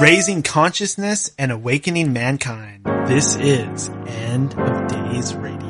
raising consciousness and awakening mankind. This is End of Days Radio.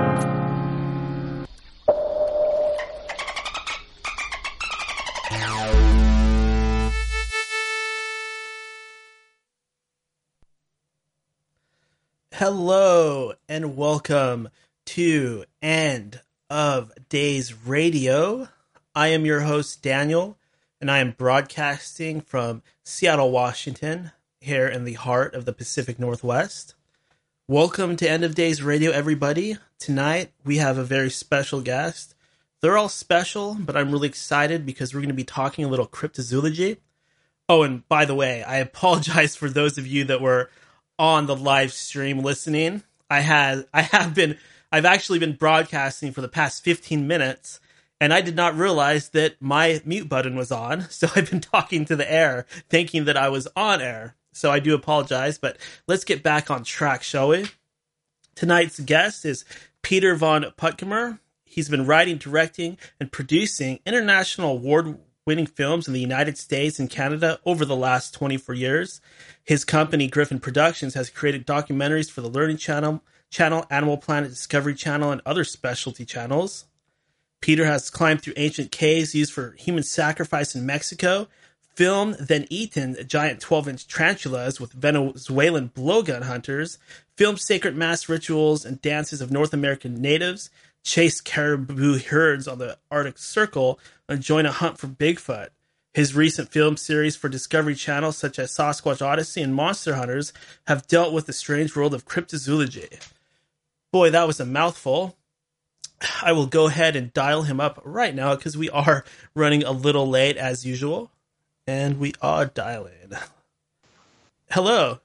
Hello and welcome to End of Days Radio. I am your host, Daniel, and I am broadcasting from Seattle, Washington, here in the heart of the Pacific Northwest. Welcome to End of Days Radio, everybody. Tonight, we have a very special guest. They're all special, but I'm really excited because we're going to be talking a little cryptozoology. Oh, and by the way, I apologize for those of you that were on the live stream listening. I've actually been broadcasting for the past 15 minutes, and I did not realize that my mute button was on, so I've been talking to the air, thinking that I was on air. So I do apologize, but let's get back on track, shall we? Tonight's guest is Peter von Puttkamer. He's been writing, directing, and producing international award-winning films in the United States and Canada over the last 24 years. His company, Griffin Productions, has created documentaries for the Learning Channel, Animal Planet, Discovery Channel, and other specialty channels. Peter has climbed through ancient caves used for human sacrifice in Mexico, filmed, then eaten giant 12-inch tarantulas with Venezuelan blowgun hunters, filmed sacred mass rituals and dances of North American natives, chased caribou herds on the Arctic Circle, and joined a hunt for Bigfoot. His recent film series for Discovery Channel, such as Sasquatch Odyssey and Monster Hunters, have dealt with the strange world of cryptozoology. Boy, that was a mouthful. I will go ahead and dial him up right now because we are running a little late as usual. And we are dialing. Hello.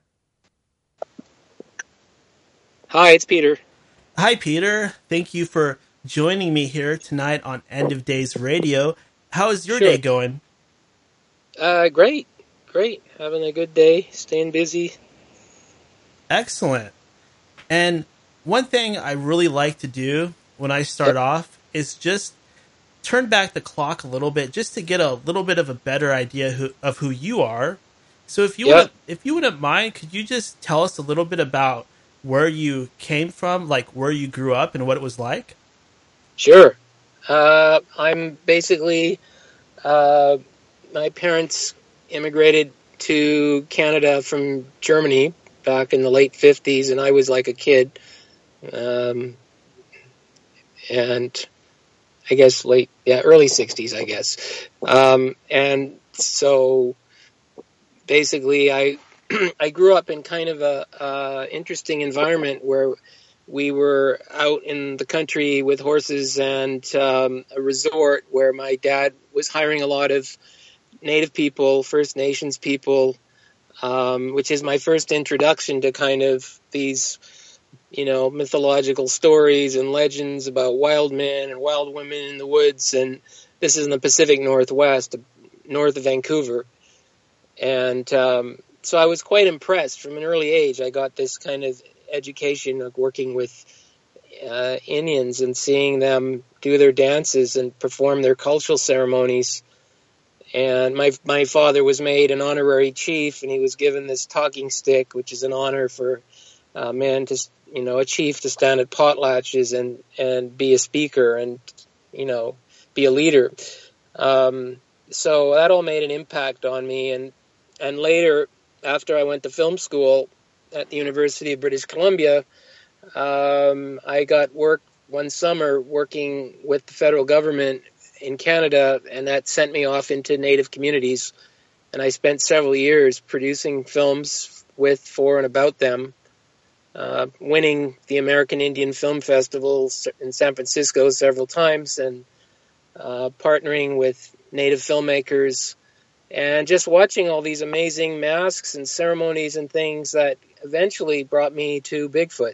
Hi, it's Peter. Hi, Peter. Thank you for joining me here tonight on End of Days Radio. How is your day going? Great. Having a good day, staying busy. Excellent. And one thing I really like to do when I start off is just turn back the clock a little bit just to get a little bit of a better idea of who you are. So if you wouldn't mind, could you just tell us a little bit about where you came from, like where you grew up and what it was like? Sure. I'm basically, my parents immigrated to Canada from Germany back in the late 50s, and I was like a kid. And I guess early 60s, I guess. And so basically I grew up in kind of a interesting environment where we were out in the country with horses and a resort where my dad was hiring a lot of Native people, First Nations people, which is my first introduction to kind of these mythological stories and legends about wild men and wild women in the woods. And this is in the Pacific Northwest, north of Vancouver. And so I was quite impressed from an early age. I got this kind of education of working with Indians and seeing them do their dances and perform their cultural ceremonies. And my father was made an honorary chief, and he was given this talking stick, which is an honor for a man to, a chief to stand at potlatches and be a speaker and, be a leader. So that all made an impact on me. And later, after I went to film school at the University of British Columbia, I got work one summer working with the federal government in Canada, and that sent me off into Native communities. And I spent several years producing films with, for, and about them. Winning the American Indian Film Festival in San Francisco several times, and partnering with Native filmmakers, and just watching all these amazing masks and ceremonies and things that eventually brought me to Bigfoot.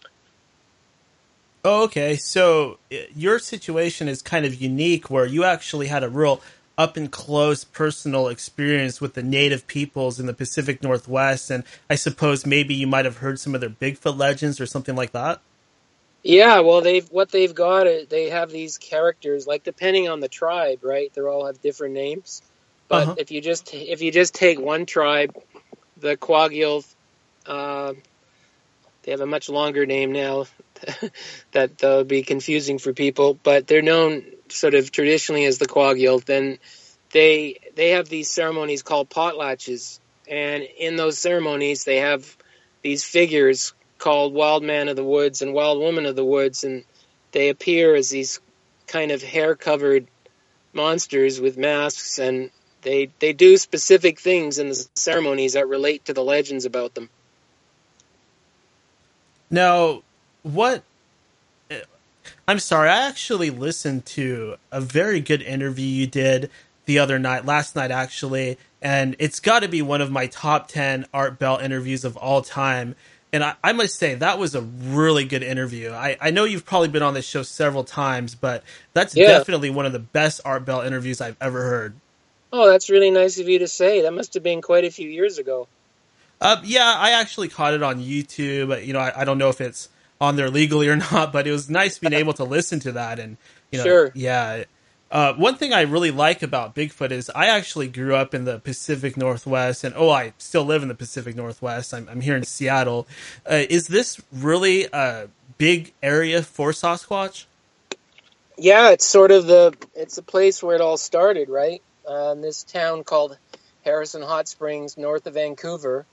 Oh, okay. So your situation is kind of unique where you actually had a real up-and-close personal experience with the native peoples in the Pacific Northwest, and I suppose maybe you might have heard some of their Bigfoot legends or something like that? Yeah, well, they have these characters, like depending on the tribe, right? They all have different names. But if you just take one tribe, the Quaggiel. They have a much longer name now that would be confusing for people, but they're known sort of traditionally as the Quaggiel. Then they have these ceremonies called potlatches, and in those ceremonies they have these figures called Wild Man of the Woods and Wild Woman of the Woods, and they appear as these kind of hair-covered monsters with masks, and they do specific things in the ceremonies that relate to the legends about them. Now, I'm sorry, I actually listened to a very good interview you did last night actually, and it's got to be one of my top 10 Art Bell interviews of all time. And I must say, that was a really good interview. I know you've probably been on this show several times, but that's definitely one of the best Art Bell interviews I've ever heard. Oh, that's really nice of you to say. That must have been quite a few years ago. Yeah, I actually caught it on YouTube. You know, I don't know if it's on there legally or not, but it was nice being able to listen to that. And, you know, sure. Yeah. One thing I really like about Bigfoot is I actually grew up in the Pacific Northwest, and I still live in the Pacific Northwest. I'm here in Seattle. Is this really a big area for Sasquatch? Yeah, it's sort of it's the place where it all started, right? This town called Harrison Hot Springs, north of Vancouver.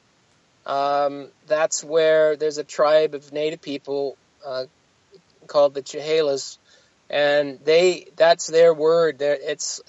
That's where there's a tribe of native people called the Chehalis, and that's their word. It's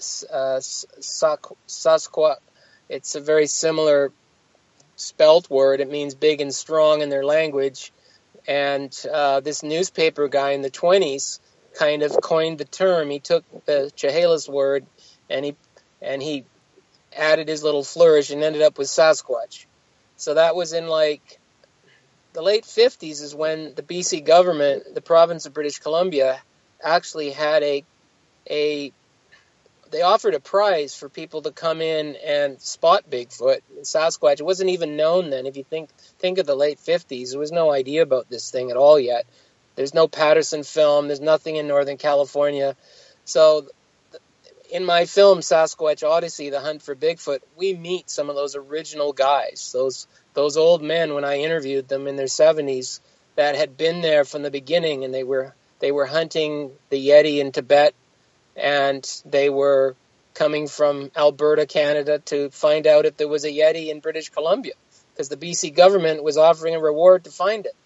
Sasquatch. It's a very similar spelt word. It means big and strong in their language. And this newspaper guy in the 1920s kind of coined the term. He took the Chehalis word and he added his little flourish and ended up with Sasquatch. So that was in like the late 50s is when the BC government, the province of British Columbia, actually had they offered a prize for people to come in and spot Bigfoot and Sasquatch. It wasn't even known then. If you think of the late 50s, there was no idea about this thing at all yet. There's no Patterson film. There's nothing in Northern California. So in my film, Sasquatch Odyssey, The Hunt for Bigfoot, we meet some of those original guys, those old men when I interviewed them in their 70s that had been there from the beginning, and they were hunting the Yeti in Tibet, and they were coming from Alberta, Canada, to find out if there was a Yeti in British Columbia, because the BC government was offering a reward to find it.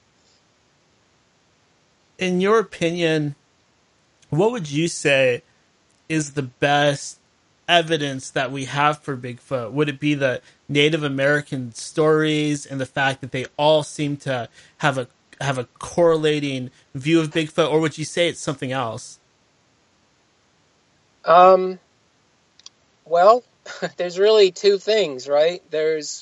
In your opinion, what would you say is the best evidence that we have for Bigfoot? Would it be the Native American stories and the fact that they all seem to have a correlating view of Bigfoot, or would you say it's something else? Well, there's really two things, right? There's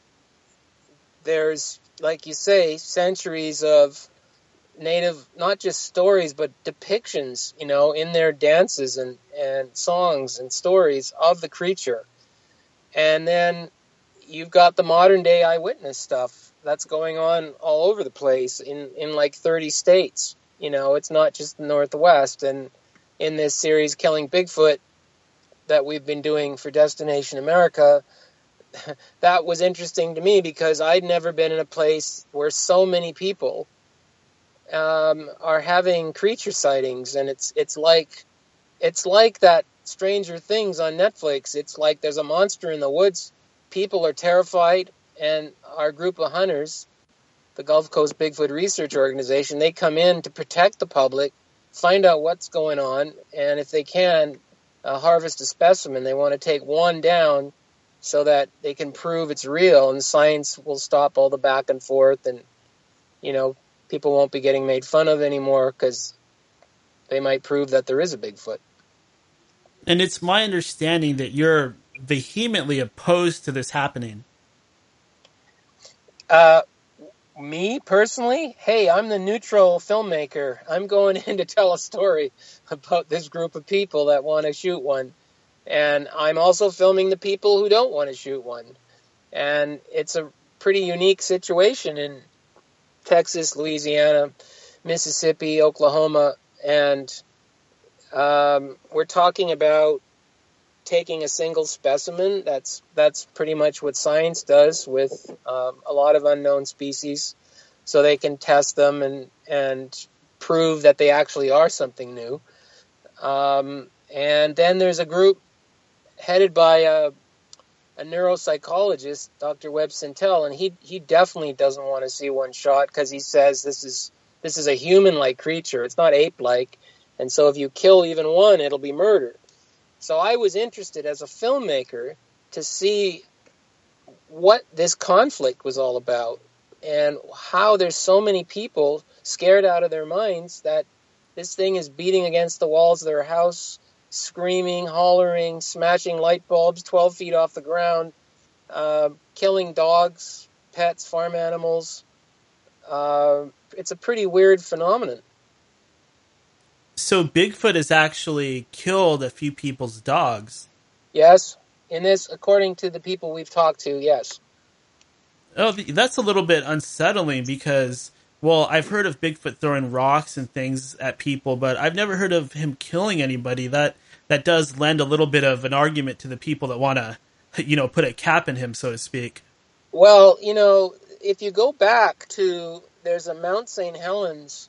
like you say, centuries of native, not just stories, but depictions, in their dances and songs and stories of the creature. And then you've got the modern day eyewitness stuff that's going on all over the place in like 30 states. It's not just the Northwest. And in this series, Killing Bigfoot, that we've been doing for Destination America, that was interesting to me because I'd never been in a place where so many people are having creature sightings, and it's like that Stranger Things on Netflix. It's like there's a monster in the woods. People are terrified, and our group of hunters, the Gulf Coast Bigfoot Research Organization, they come in to protect the public, find out what's going on, and if they can, harvest a specimen. They want to take one down so that they can prove it's real, and science will stop all the back and forth, and people won't be getting made fun of anymore because they might prove that there is a Bigfoot. And it's my understanding that you're vehemently opposed to this happening. Me, personally? Hey, I'm the neutral filmmaker. I'm going in to tell a story about this group of people that want to shoot one. And I'm also filming the people who don't want to shoot one. And it's a pretty unique situation in Texas, Louisiana, Mississippi, Oklahoma, and we're talking about taking a single specimen. That's pretty much what science does with a lot of unknown species, so they can test them and prove that they actually are something new. And then there's a group headed by a neuropsychologist, Dr. Webb Sintel, and he definitely doesn't want to see one shot because he says this is a human-like creature. It's not ape-like, and so if you kill even one, it'll be murder. So I was interested as a filmmaker to see what this conflict was all about and how there's so many people scared out of their minds that this thing is beating against the walls of their house, screaming, hollering, smashing light bulbs 12 feet off the ground, killing dogs, pets, farm animals. It's a pretty weird phenomenon. So Bigfoot has actually killed a few people's dogs. Yes, in this, according to the people we've talked to, yes. Oh, that's a little bit unsettling because, well, I've heard of Bigfoot throwing rocks and things at people, but I've never heard of him killing anybody. That does lend a little bit of an argument to the people that want to, put a cap in him, so to speak. Well, if you go back to, there's a Mount St. Helens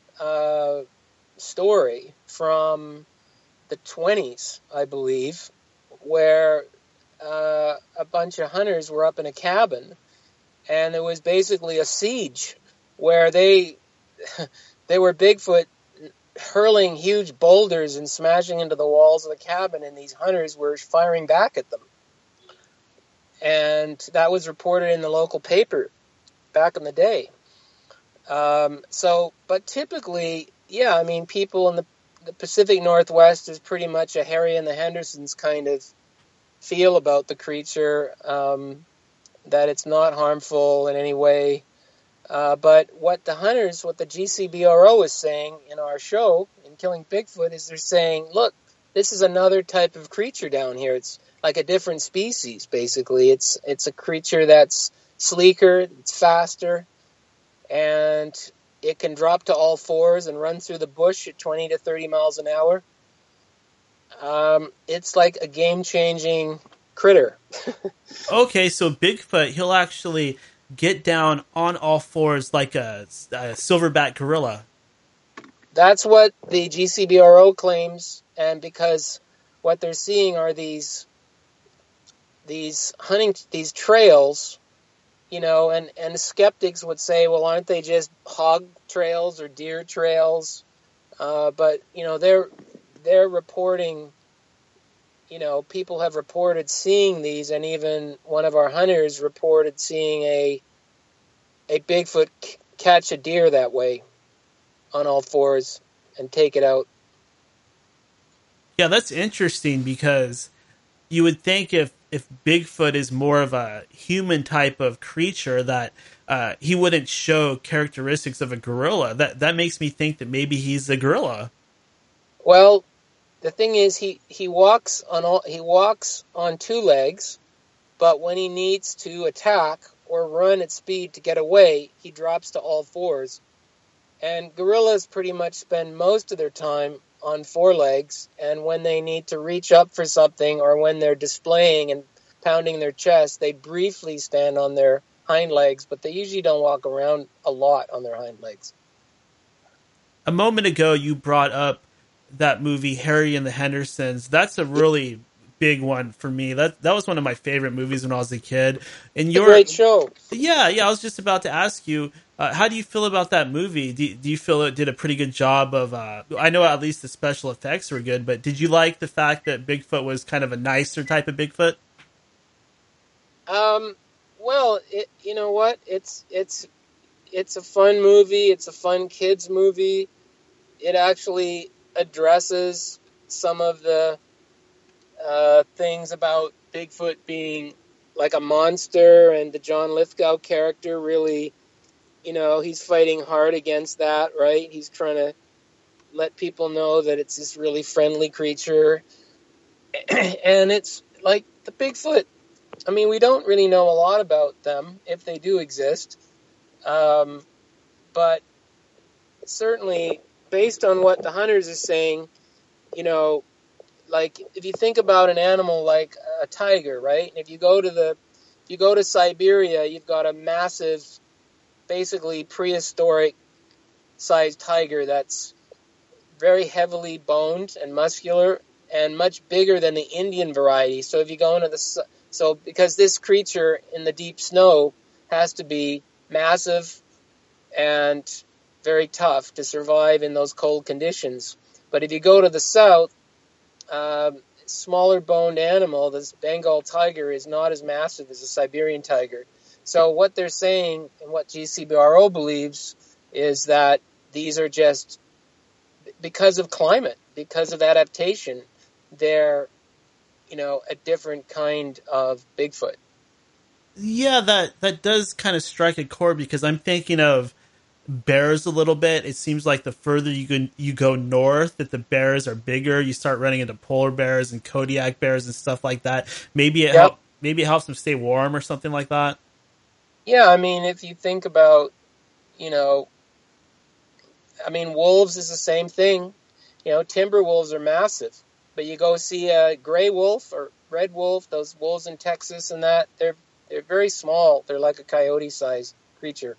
story from the 20s, I believe, where a bunch of hunters were up in a cabin, and there was basically a siege where they were Bigfoot hurling huge boulders and smashing into the walls of the cabin, and these hunters were firing back at them. And that was reported in the local paper back in the day. But typically, yeah, I mean, people in the Pacific Northwest is pretty much a Harry and the Hendersons kind of feel about the creature, that it's not harmful in any way. But what the GCBRO is saying in our show, in Killing Bigfoot, is they're saying, look, this is another type of creature down here. It's like a different species, basically. It's a creature that's sleeker, it's faster, and it can drop to all fours and run through the bush at 20 to 30 miles an hour. It's like a game-changing critter. Okay, so Bigfoot, he'll actually get down on all fours like a silverback gorilla. That's what the GCBRO claims, and because what they're seeing are these trails, and skeptics would say, well, aren't they just hog trails or deer trails? But they're reporting. People have reported seeing these, and even one of our hunters reported seeing a Bigfoot catch a deer that way on all fours and take it out. Yeah, that's interesting because you would think if Bigfoot is more of a human type of creature that he wouldn't show characteristics of a gorilla. That makes me think that maybe he's a gorilla. Well, the thing is, he walks on two legs, but when he needs to attack or run at speed to get away, he drops to all fours. And gorillas pretty much spend most of their time on four legs, and when they need to reach up for something or when they're displaying and pounding their chest, they briefly stand on their hind legs, but they usually don't walk around a lot on their hind legs. A moment ago, you brought up that movie Harry and the Hendersons. That's a really big one for me. That was one of my favorite movies when I was a kid. And it's a great show. Yeah. I was just about to ask you, how do you feel about that movie? Do you feel it did a pretty good job of? I know at least the special effects were good, but did you like the fact that Bigfoot was kind of a nicer type of Bigfoot? Well, you know what? It's a fun movie. It's a fun kids movie. It actually addresses some of the things about Bigfoot being like a monster, and the John Lithgow character really, he's fighting hard against that, right? He's trying to let people know that it's this really friendly creature. And it's like the Bigfoot. I mean, we don't really know a lot about them, if they do exist. But certainly, based on what the hunters are saying, like if you think about an animal like a tiger, right? And if you go to Siberia, you've got a massive, basically prehistoric sized tiger that's very heavily boned and muscular and much bigger than the Indian variety. So if you go into because this creature in the deep snow has to be massive and very tough to survive in those cold conditions. But if you go to the south, smaller boned animal, this Bengal tiger, is not as massive as a Siberian tiger. So what they're saying and what GCBRO believes is that these are just, because of climate, because of adaptation, they're, a different kind of Bigfoot. Yeah, that does kind of strike a chord because I'm thinking of bears a little bit. It seems like the further you go north, that the bears are bigger. You start running into polar bears and Kodiak bears and stuff like that. Maybe maybe it helps them stay warm or something like that. Yeah, I mean, if you think about, wolves is the same thing. Timber wolves are massive, but you go see a gray wolf or red wolf, those wolves in Texas and that, they're very small. They're like a coyote-sized creature.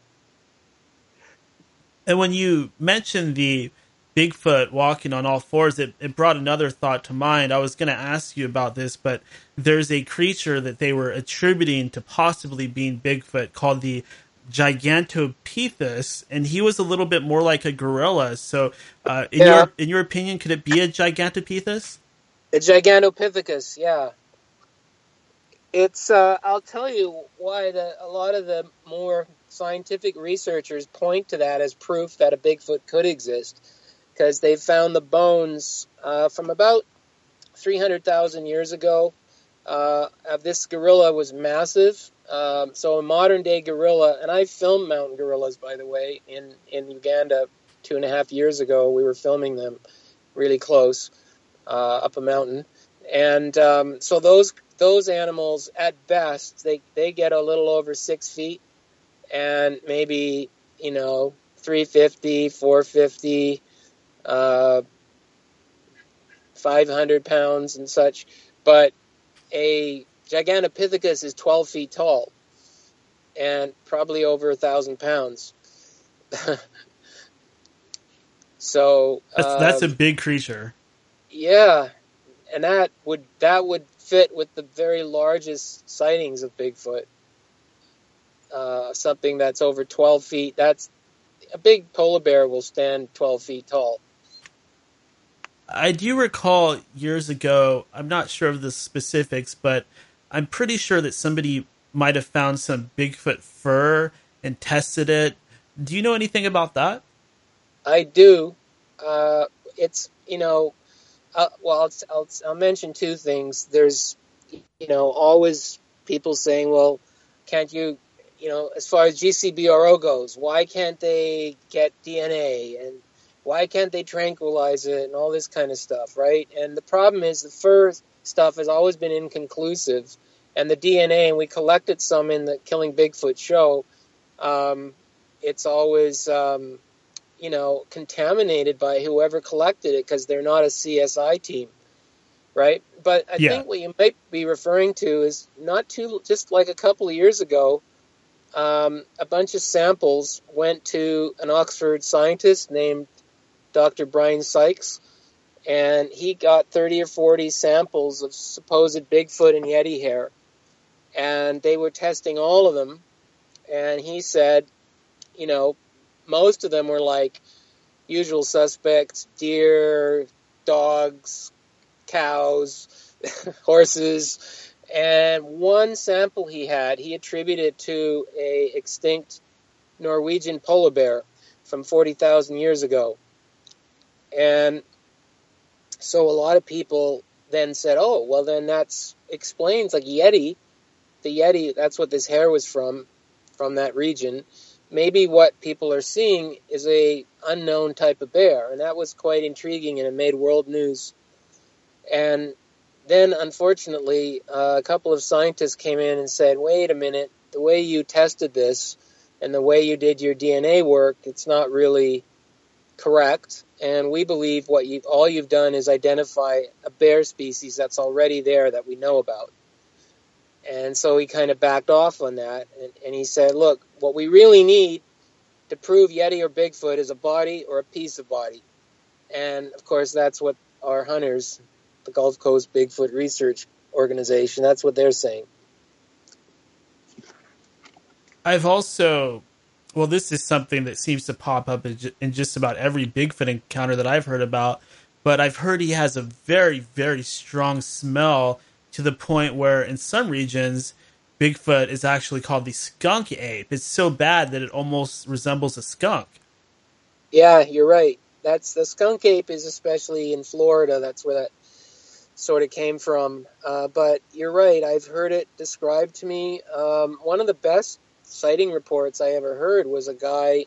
And when you mentioned the Bigfoot walking on all fours, it brought another thought to mind. I was going to ask you about this, but there's a creature that they were attributing to possibly being Bigfoot called the Gigantopithecus, and he was a little bit more like a gorilla. So, in your opinion, could it be a Gigantopithecus? A Gigantopithecus, yeah. It's I'll tell you why a lot of the more scientific researchers point to that as proof that a Bigfoot could exist, because they've found the bones from about 300,000 years ago. This gorilla was massive. So a modern day gorilla, and I filmed mountain gorillas, by the way, in Uganda 2.5 years ago. We were filming them really close up a mountain, and so those animals at best they get a little over 6 feet and maybe 350, 450, 500 pounds and such, but a Gigantopithecus is 12 feet tall and probably over 1,000 pounds. So that's a big creature. Yeah, and that would fit with the very largest sightings of Bigfoot. Something that's over 12 feet. That's a big polar bear will stand 12 feet tall. I do recall years ago, I'm not sure of the specifics, but I'm pretty sure that somebody might have found some Bigfoot fur and tested it. Do you know anything about that? I do. It's, I'll mention two things. There's, always people saying, well, can't you, as far as GCBRO goes, why can't they get DNA and why can't they tranquilize it and all this kind of stuff, right? And the problem is the fur stuff has always been inconclusive, and the DNA, and we collected some in the Killing Bigfoot show, it's always, contaminated by whoever collected it because they're not a CSI team, right? But I think what you might be referring to is just like a couple of years ago, a bunch of samples went to an Oxford scientist named Dr. Brian Sykes, and he got 30 or 40 samples of supposed Bigfoot and Yeti hair, and they were testing all of them, and he said, most of them were like usual suspects: deer, dogs, cows, horses, and one sample he attributed to a extinct Norwegian polar bear from 40,000 years ago. And so a lot of people then said, oh, well, then that explains, like the Yeti, that's what this hair was from that region. Maybe what people are seeing is a unknown type of bear. And that was quite intriguing, and it made world news. And then, unfortunately, a couple of scientists came in and said, wait a minute, the way you tested this and the way you did your DNA work, it's not really correct, and we believe all you've done is identify a bear species that's already there that we know about. And so he kind of backed off on that, and he said, look, what we really need to prove Yeti or Bigfoot is a body or a piece of body. And, of course, that's what our hunters, the Gulf Coast Bigfoot Research Organization, that's what they're saying. I've also, well, this is something that seems to pop up in just about every Bigfoot encounter that I've heard about, but I've heard he has a very, very strong smell to the point where in some regions, Bigfoot is actually called the skunk ape. It's so bad that it almost resembles a skunk. Yeah, you're right. That's the skunk ape is especially in Florida. That's where that sort of came from. But you're right. I've heard it described to me. One of the best sighting reports I ever heard was a guy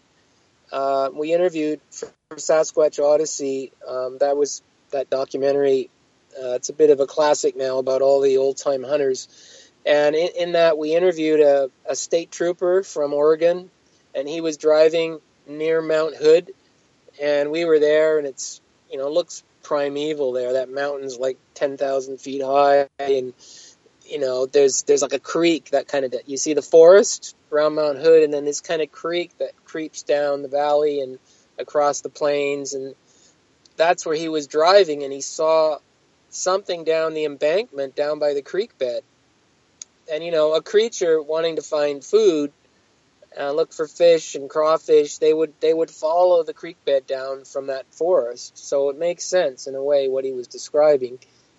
we interviewed for Sasquatch Odyssey. That was that documentary. It's a bit of a classic now about all the old-time hunters. And in that, we interviewed a state trooper from Oregon, and he was driving near Mount Hood, and we were there, and it's, looks primeval there. That mountain's like 10,000 feet high, and, there's like a creek that kind of, you see the forest around Mount Hood, and then this kind of creek that creeps down the valley and across the plains, and that's where he was driving, and he saw something down the embankment down by the creek bed. And, a creature wanting to find food, look for fish and crawfish, they would follow the creek bed down from that forest. So it makes sense in a way what he was describing.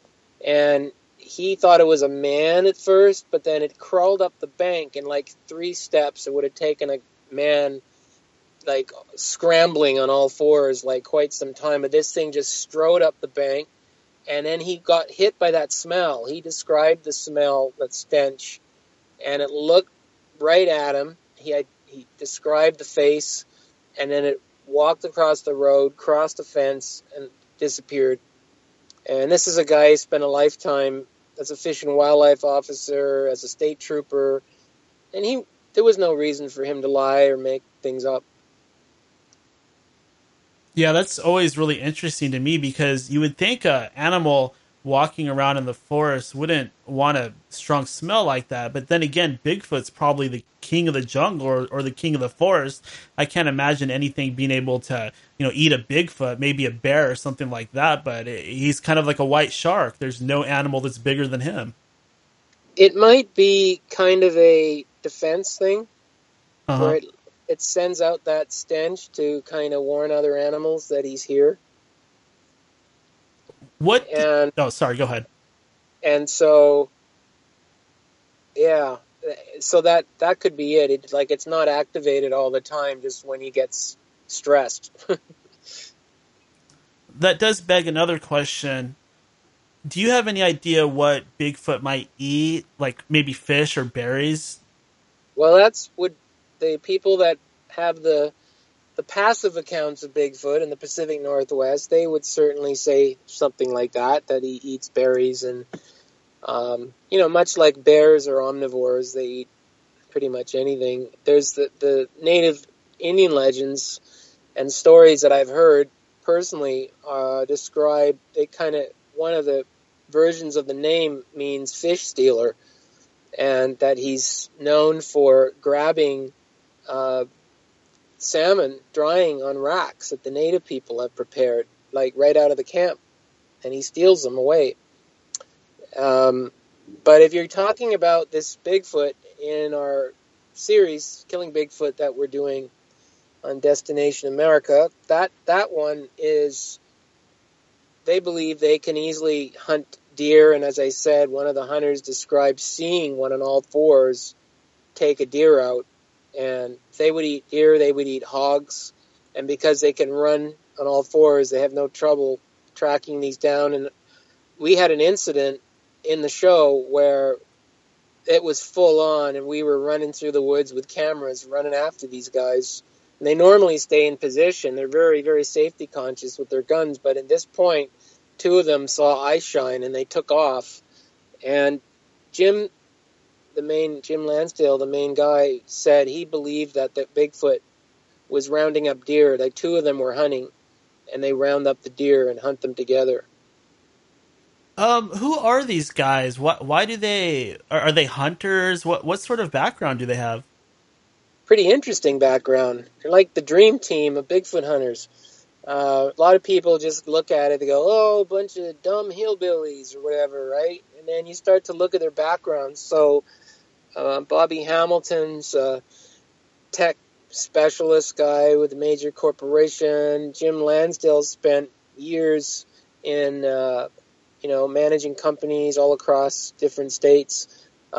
And he thought it was a man at first, but then it crawled up the bank in like 3 steps. It would have taken a man like scrambling on all fours like quite some time. But this thing just strode up the bank. And then he got hit by that smell. He described the smell, that stench, and it looked right at him. He described the face, and then it walked across the road, crossed the fence, and disappeared. And this is a guy who spent a lifetime as a fish and wildlife officer, as a state trooper, and there was no reason for him to lie or make things up. Yeah, that's always really interesting to me because you would think an animal walking around in the forest wouldn't want a strong smell like that. But then again, Bigfoot's probably the king of the jungle or the king of the forest. I can't imagine anything being able to, eat a Bigfoot, maybe a bear or something like that. But he's kind of like a white shark. There's no animal that's bigger than him. It might be kind of a defense thing, where it sends out that stench to kind of warn other animals that he's here. Sorry, go ahead. And so, yeah, so that could be it. It's not activated all the time, just when he gets stressed. That does beg another question. Do you have any idea what Bigfoot might eat, like maybe fish or berries? Well, that's what the people that have the passive accounts of Bigfoot in the Pacific Northwest, they would certainly say something like that he eats berries and, much like bears or omnivores, they eat pretty much anything. There's the native Indian legends and stories that I've heard personally describe, one of the versions of the name means fish stealer, and that he's known for grabbing salmon drying on racks that the native people have prepared, like right out of the camp, and he steals them away. But if you're talking about this Bigfoot in our series, Killing Bigfoot, that we're doing on Destination America, that one is, they believe they can easily hunt deer, and as I said, one of the hunters described seeing one on all fours take a deer out. And if they would eat deer, they would eat hogs. And because they can run on all fours, they have no trouble tracking these down. And we had an incident in the show where it was full on, and we were running through the woods with cameras, running after these guys. And they normally stay in position. They're very, very safety conscious with their guns. But at this point, 2 of them saw eye shine, and they took off. And Jim Lansdale, the main guy, said he believed that Bigfoot was rounding up deer. Like 2 of them were hunting, and they round up the deer and hunt them together. Who are these guys? Why do they are they hunters? What sort of background do they have? Pretty interesting background. They're like the dream team of Bigfoot hunters. A lot of people just look at it, they go, oh, a bunch of dumb hillbillies or whatever, right? And then you start to look at their backgrounds. So Bobby Hamilton's tech specialist guy with a major corporation. Jim Lansdale spent years in, managing companies all across different states.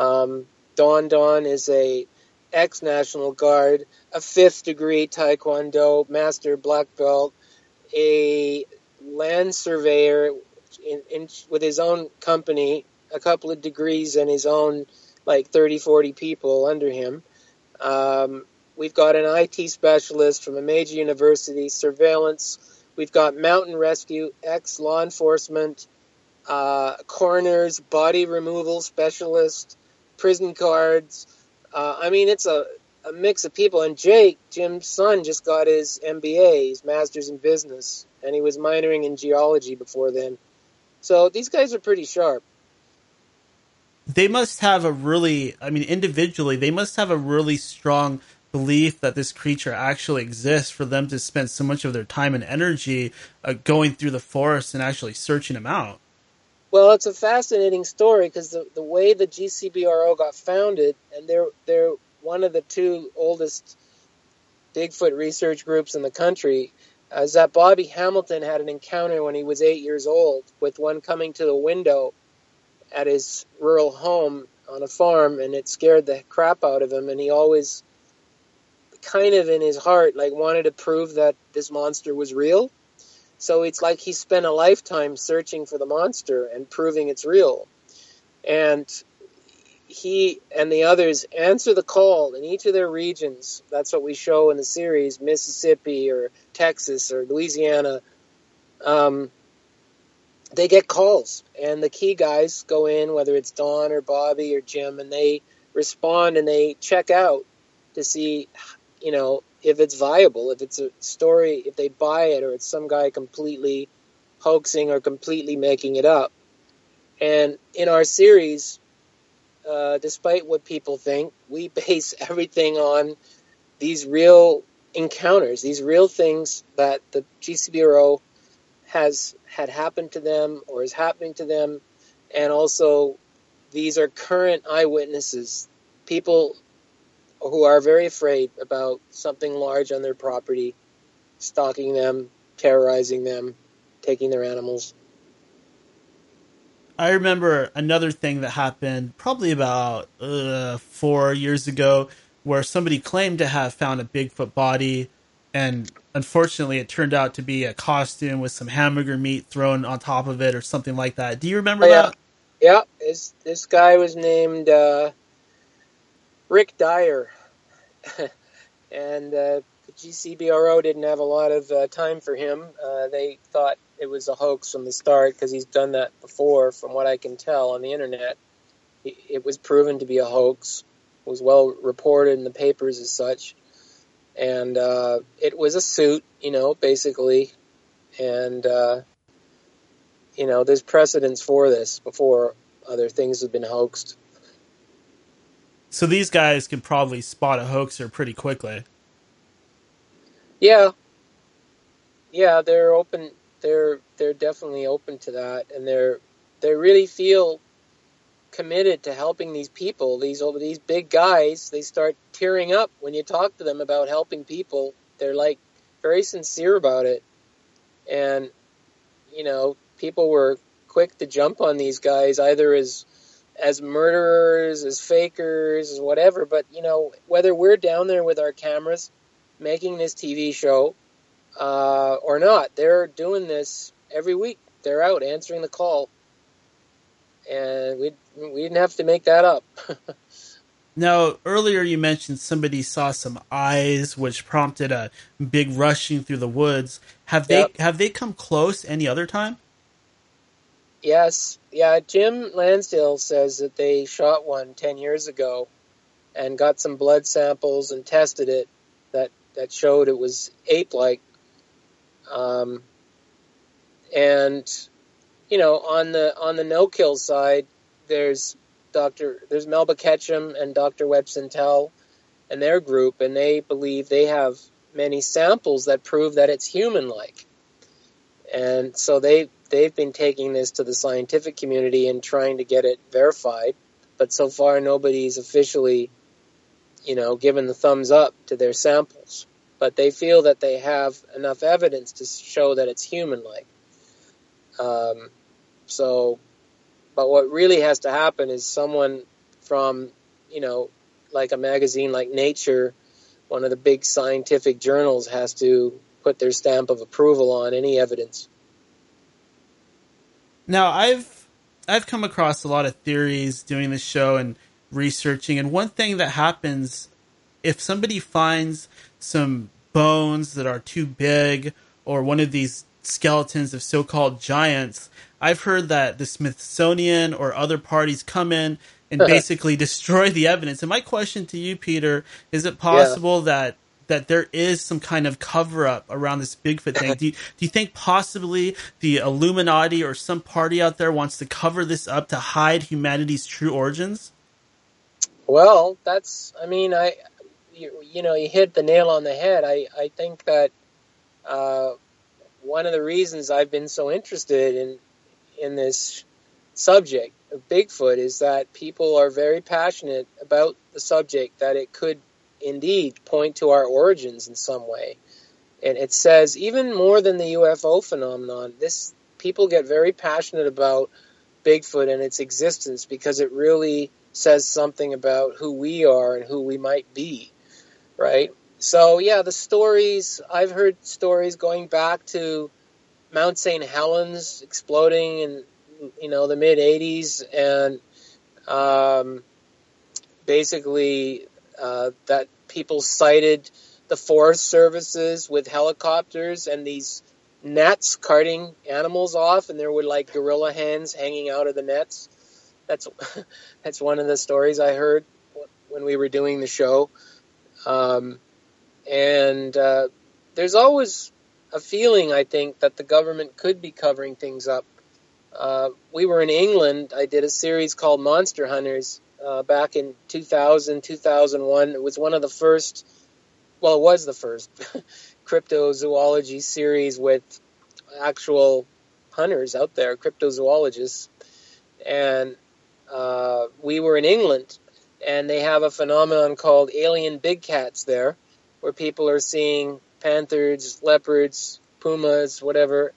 Don is a ex-National Guard, a fifth-degree Taekwondo master black belt, a land surveyor with his own company, a couple of degrees and his own, like 30, 40 people under him. We've got an IT specialist from a major university, surveillance. We've got mountain rescue, ex-law enforcement, coroners, body removal specialist, prison guards. It's a mix of people. And Jake, Jim's son, just got his MBA, his master's in business, and he was minoring in geology before then. So these guys are pretty sharp. They must have individually, they must have a really strong belief that this creature actually exists for them to spend so much of their time and energy going through the forest and actually searching him out. Well, it's a fascinating story because the way the GCBRO got founded, and they're one of the two oldest Bigfoot research groups in the country, is that Bobby Hamilton had an encounter when he was 8 years old with one coming to the window at his rural home on a farm, and it scared the crap out of him, and he always kind of in his heart wanted to prove that this monster was real. So it's like he spent a lifetime searching for the monster and proving it's real. And he and the others answer the call in each of their regions. That's what we show in the series, Mississippi or Texas or Louisiana. They get calls, and the key guys go in, whether it's Don or Bobby or Jim, and they respond and they check out to see, if it's viable, if it's a story, if they buy it, or it's some guy completely hoaxing or completely making it up. And in our series, despite what people think, we base everything on these real encounters, these real things that the GCBRO had happened to them or is happening to them. And also, these are current eyewitnesses, people who are very afraid about something large on their property, stalking them, terrorizing them, taking their animals. I remember another thing that happened probably about 4 years ago where somebody claimed to have found a Bigfoot body, and unfortunately it turned out to be a costume with some hamburger meat thrown on top of it or something like that. Do you remember that? Yeah, this guy was named Rick Dyer. And the GCBRO didn't have a lot of time for him. They thought it was a hoax from the start because he's done that before, from what I can tell on the internet. It was proven to be a hoax. It was well reported in the papers as such. And it was a suit, basically. And, there's precedence for this before other things have been hoaxed. So these guys can probably spot a hoaxer pretty quickly. Yeah, they're open. They're definitely open to that, and they really feel committed to helping these people. These big guys, they start tearing up when you talk to them about helping people. They're very sincere about it, and people were quick to jump on these guys either as murderers, as fakers, as whatever. But, whether we're down there with our cameras making this TV show or not, they're doing this every week. They're out answering the call. And we didn't have to make that up. Now, earlier you mentioned somebody saw some eyes, which prompted a big rushing through the woods. Have they come close any other time? Yes. Yeah, Jim Lansdale says that they shot one 10 years ago and got some blood samples and tested it that showed it was ape-like. And on the no-kill side, there's Melba Ketchum and Dr. Webb Sintel and their group, and they believe they have many samples that prove that it's human-like. And so they've been taking this to the scientific community and trying to get it verified, but so far nobody's officially, given the thumbs up to their samples. But they feel that they have enough evidence to show that it's human-like. But what really has to happen is someone from, like a magazine like Nature, one of the big scientific journals, has to put their stamp of approval on any evidence. Now, I've come across a lot of theories doing this show and researching, and one thing that happens if somebody finds some bones that are too big or one of these skeletons of so-called giants, I've heard that the Smithsonian or other parties come in and basically destroy the evidence. And my question to you, Peter, is it possible that there is some kind of cover-up around this Bigfoot thing? Do you think possibly the Illuminati or some party out there wants to cover this up to hide humanity's true origins? Well, you hit the nail on the head. I think that one of the reasons I've been so interested in this subject of Bigfoot is that people are very passionate about the subject, that it could indeed point to our origins in some way. And it says, even more than the UFO phenomenon, people get very passionate about Bigfoot and its existence because it really says something about who we are and who we might be, right? So, the stories, I've heard stories going back to Mount St. Helens exploding in, the mid-'80s, and basically that people cited the Forest Services with helicopters and these nets carting animals off, and there were like gorilla hens hanging out of the nets. That's one of the stories I heard when we were doing the show. And there's always a feeling, I think, that the government could be covering things up. We were in England. I did a series called Monster Hunters back in 2000, 2001. It was one of the first, well, it was the first cryptozoology series with actual hunters out there, cryptozoologists. And we were in England, and they have a phenomenon called alien big cats there, where people are seeing panthers, leopards, pumas, whatever,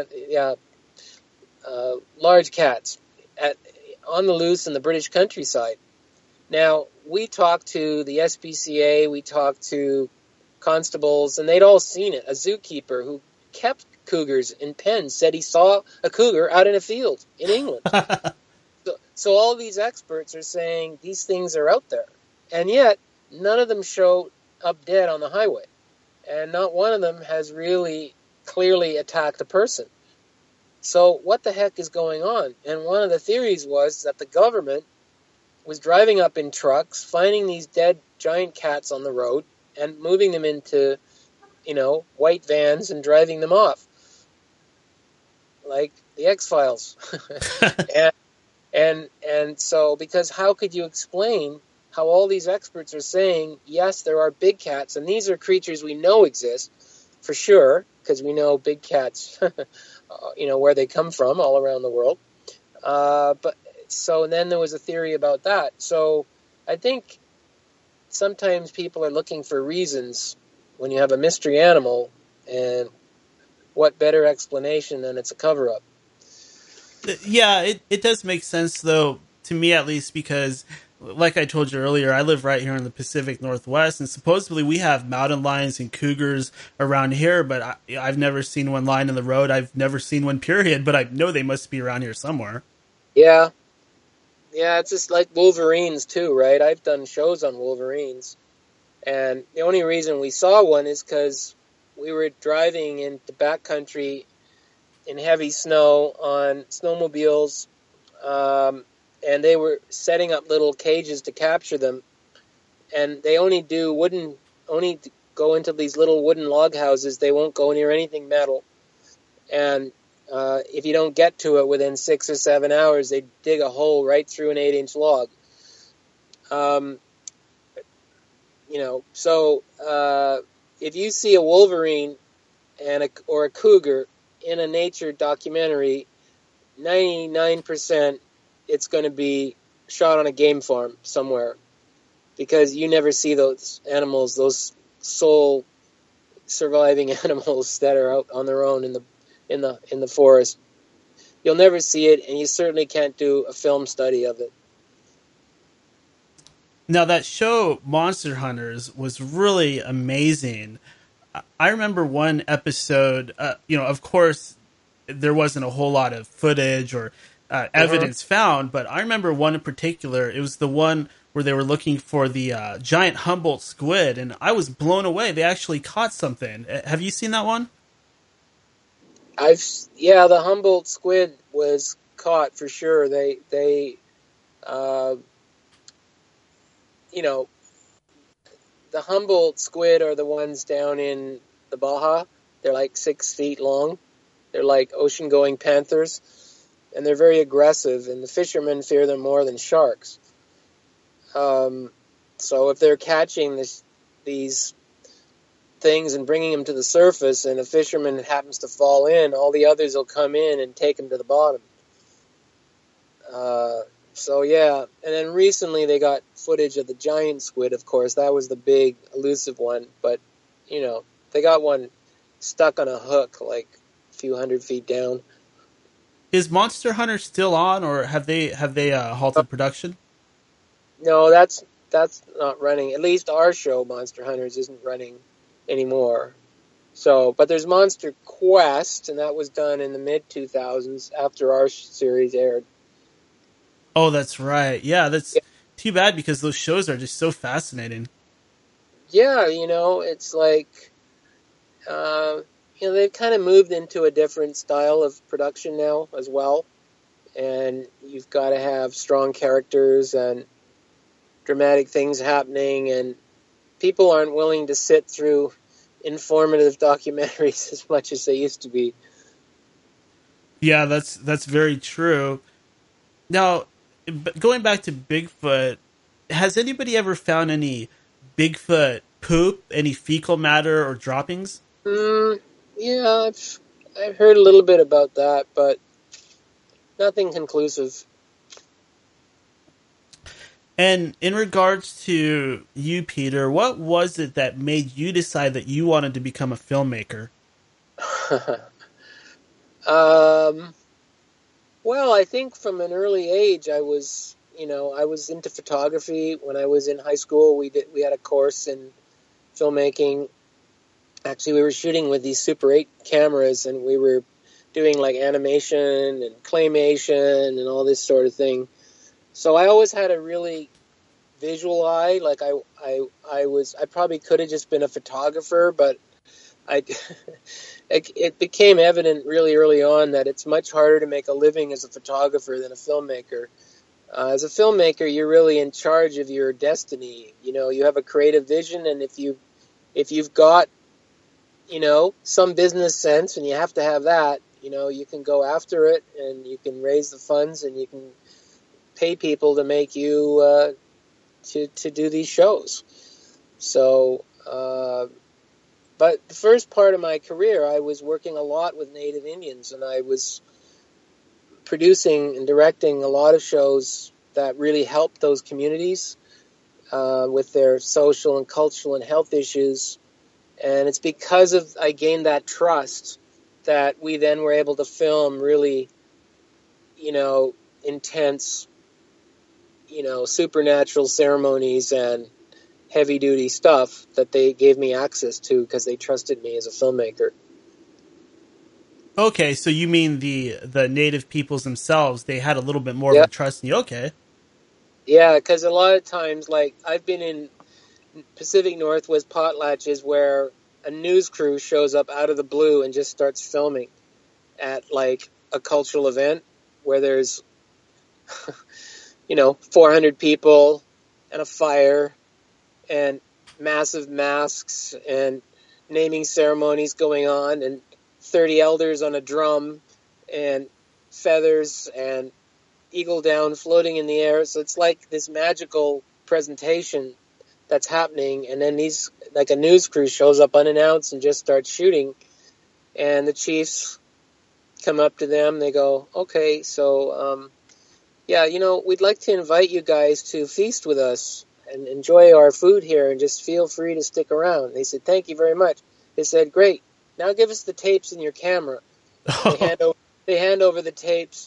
large cats on the loose in the British countryside. Now, we talked to the SPCA, we talked to constables, and they'd all seen it. A zookeeper who kept cougars in pens said he saw a cougar out in a field in England. So all these experts are saying these things are out there, and yet none of them show up dead on the highway, and not one of them has really clearly attacked a person. So what the heck is going on? And one of the theories was that the government was driving up in trucks, finding these dead giant cats on the road, and moving them into, white vans and driving them off, like the X-Files. And so, because how could you explain how all these experts are saying, yes, there are big cats, and these are creatures we know exist for sure, because we know big cats, where they come from all around the world. So then there was a theory about that. So I think sometimes people are looking for reasons when you have a mystery animal, and what better explanation than it's a cover-up? Yeah, it does make sense, though, to me at least, because, like I told you earlier, I live right here in the Pacific Northwest, and supposedly we have mountain lions and cougars around here, but I've never seen one lying in the road. I've never seen one, period, but I know they must be around here somewhere. Yeah, it's just like wolverines, too, right? I've done shows on wolverines, and the only reason we saw one is because we were driving in the backcountry in heavy snow on snowmobiles, and they were setting up little cages to capture them, and they only go into these little wooden log houses. They won't go near anything metal. And If you don't get to it within 6 or 7 hours, they dig a hole right through an 8-inch log. So if you see a wolverine or a cougar in a nature documentary, 99% it's going to be shot on a game farm somewhere, because you never see those animals, those sole surviving animals that are out on their own in the forest. You'll never see it, and you certainly can't do a film study of it. Now that show Monster Hunters was really amazing. I remember one episode. Of course, there wasn't a whole lot of footage or evidence found, but I remember one in particular. It was the one where they were looking for the giant Humboldt squid, and I was blown away. They actually caught something. Have you seen that one? The Humboldt squid was caught for sure. The Humboldt squid are the ones down in the Baja. They're like 6 feet long. They're like ocean-going panthers, and they're very aggressive, and the fishermen fear them more than sharks. So if they're catching these things and bringing them to the surface, and a fisherman happens to fall in, all the others will come in and take him to the bottom. And then recently they got footage of the giant squid, of course. That was the big, elusive one. But, they got one stuck on a hook like a few 100 feet down. Is Monster Hunter still on, or have they halted production? No, that's not running. At least our show, Monster Hunters, isn't running anymore. So, but there's Monster Quest, and that was done in the mid-2000s after our series aired. Oh, that's right. Yeah, that's too bad, because those shows are just so fascinating. Yeah, it's like, they've kind of moved into a different style of production now as well. And you've got to have strong characters and dramatic things happening, and people aren't willing to sit through informative documentaries as much as they used to be. Yeah, that's very true. Now, going back to Bigfoot, has anybody ever found any Bigfoot poop, any fecal matter or droppings? Yeah, I've heard a little bit about that, but nothing conclusive. And in regards to you, Peter, what was it that made you decide that you wanted to become a filmmaker? Well, I think from an early age, I was into photography. When I was in high school, we had a course in filmmaking. Actually, we were shooting with these Super 8 cameras, and we were doing like animation and claymation and all this sort of thing. So I always had a really visual eye. Like I probably could have just been a photographer, but it became evident really early on that it's much harder to make a living as a photographer than a filmmaker. As a filmmaker, you're really in charge of your destiny. You have a creative vision, and if you've got some business sense, and you have to have that, you can go after it, and you can raise the funds, and you can pay people to make you to do these shows. So, but the first part of my career, I was working a lot with Native Indians, and I was producing and directing a lot of shows that really helped those communities with their social and cultural and health issues. And it's because I gained that trust that we then were able to film really, intense, supernatural ceremonies and heavy-duty stuff that they gave me access to because they trusted me as a filmmaker. Okay, so you mean the native peoples themselves, they had a little bit more of a trust in you. Okay. Yeah, because a lot of times, like, I've been in Pacific Northwest potlatches where a news crew shows up out of the blue and just starts filming at, like, a cultural event where there's 400 people and a fire and massive masks and naming ceremonies going on and 30 elders on a drum and feathers and eagle down floating in the air. So it's like this magical presentation that's happening, and then these, like a news crew shows up unannounced and just starts shooting, and the chiefs come up to them. They go, okay, so yeah, we'd like to invite you guys to feast with us and enjoy our food here, and just feel free to stick around. They said, thank you very much. They said, great, now give us the tapes in your camera. They hand over the tapes.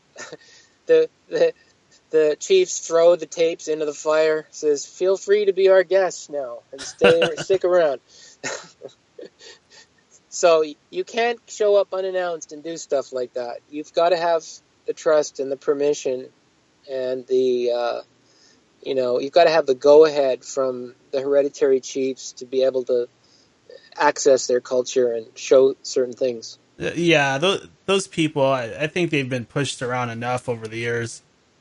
The chiefs throw the tapes into the fire. Says, feel free to be our guests now and stick around. So you can't show up unannounced and do stuff like that. You've got to have the trust and the permission, and the you've got to have the go-ahead from the hereditary chiefs to be able to access their culture and show certain things. Yeah, those people, I think they've been pushed around enough over the years.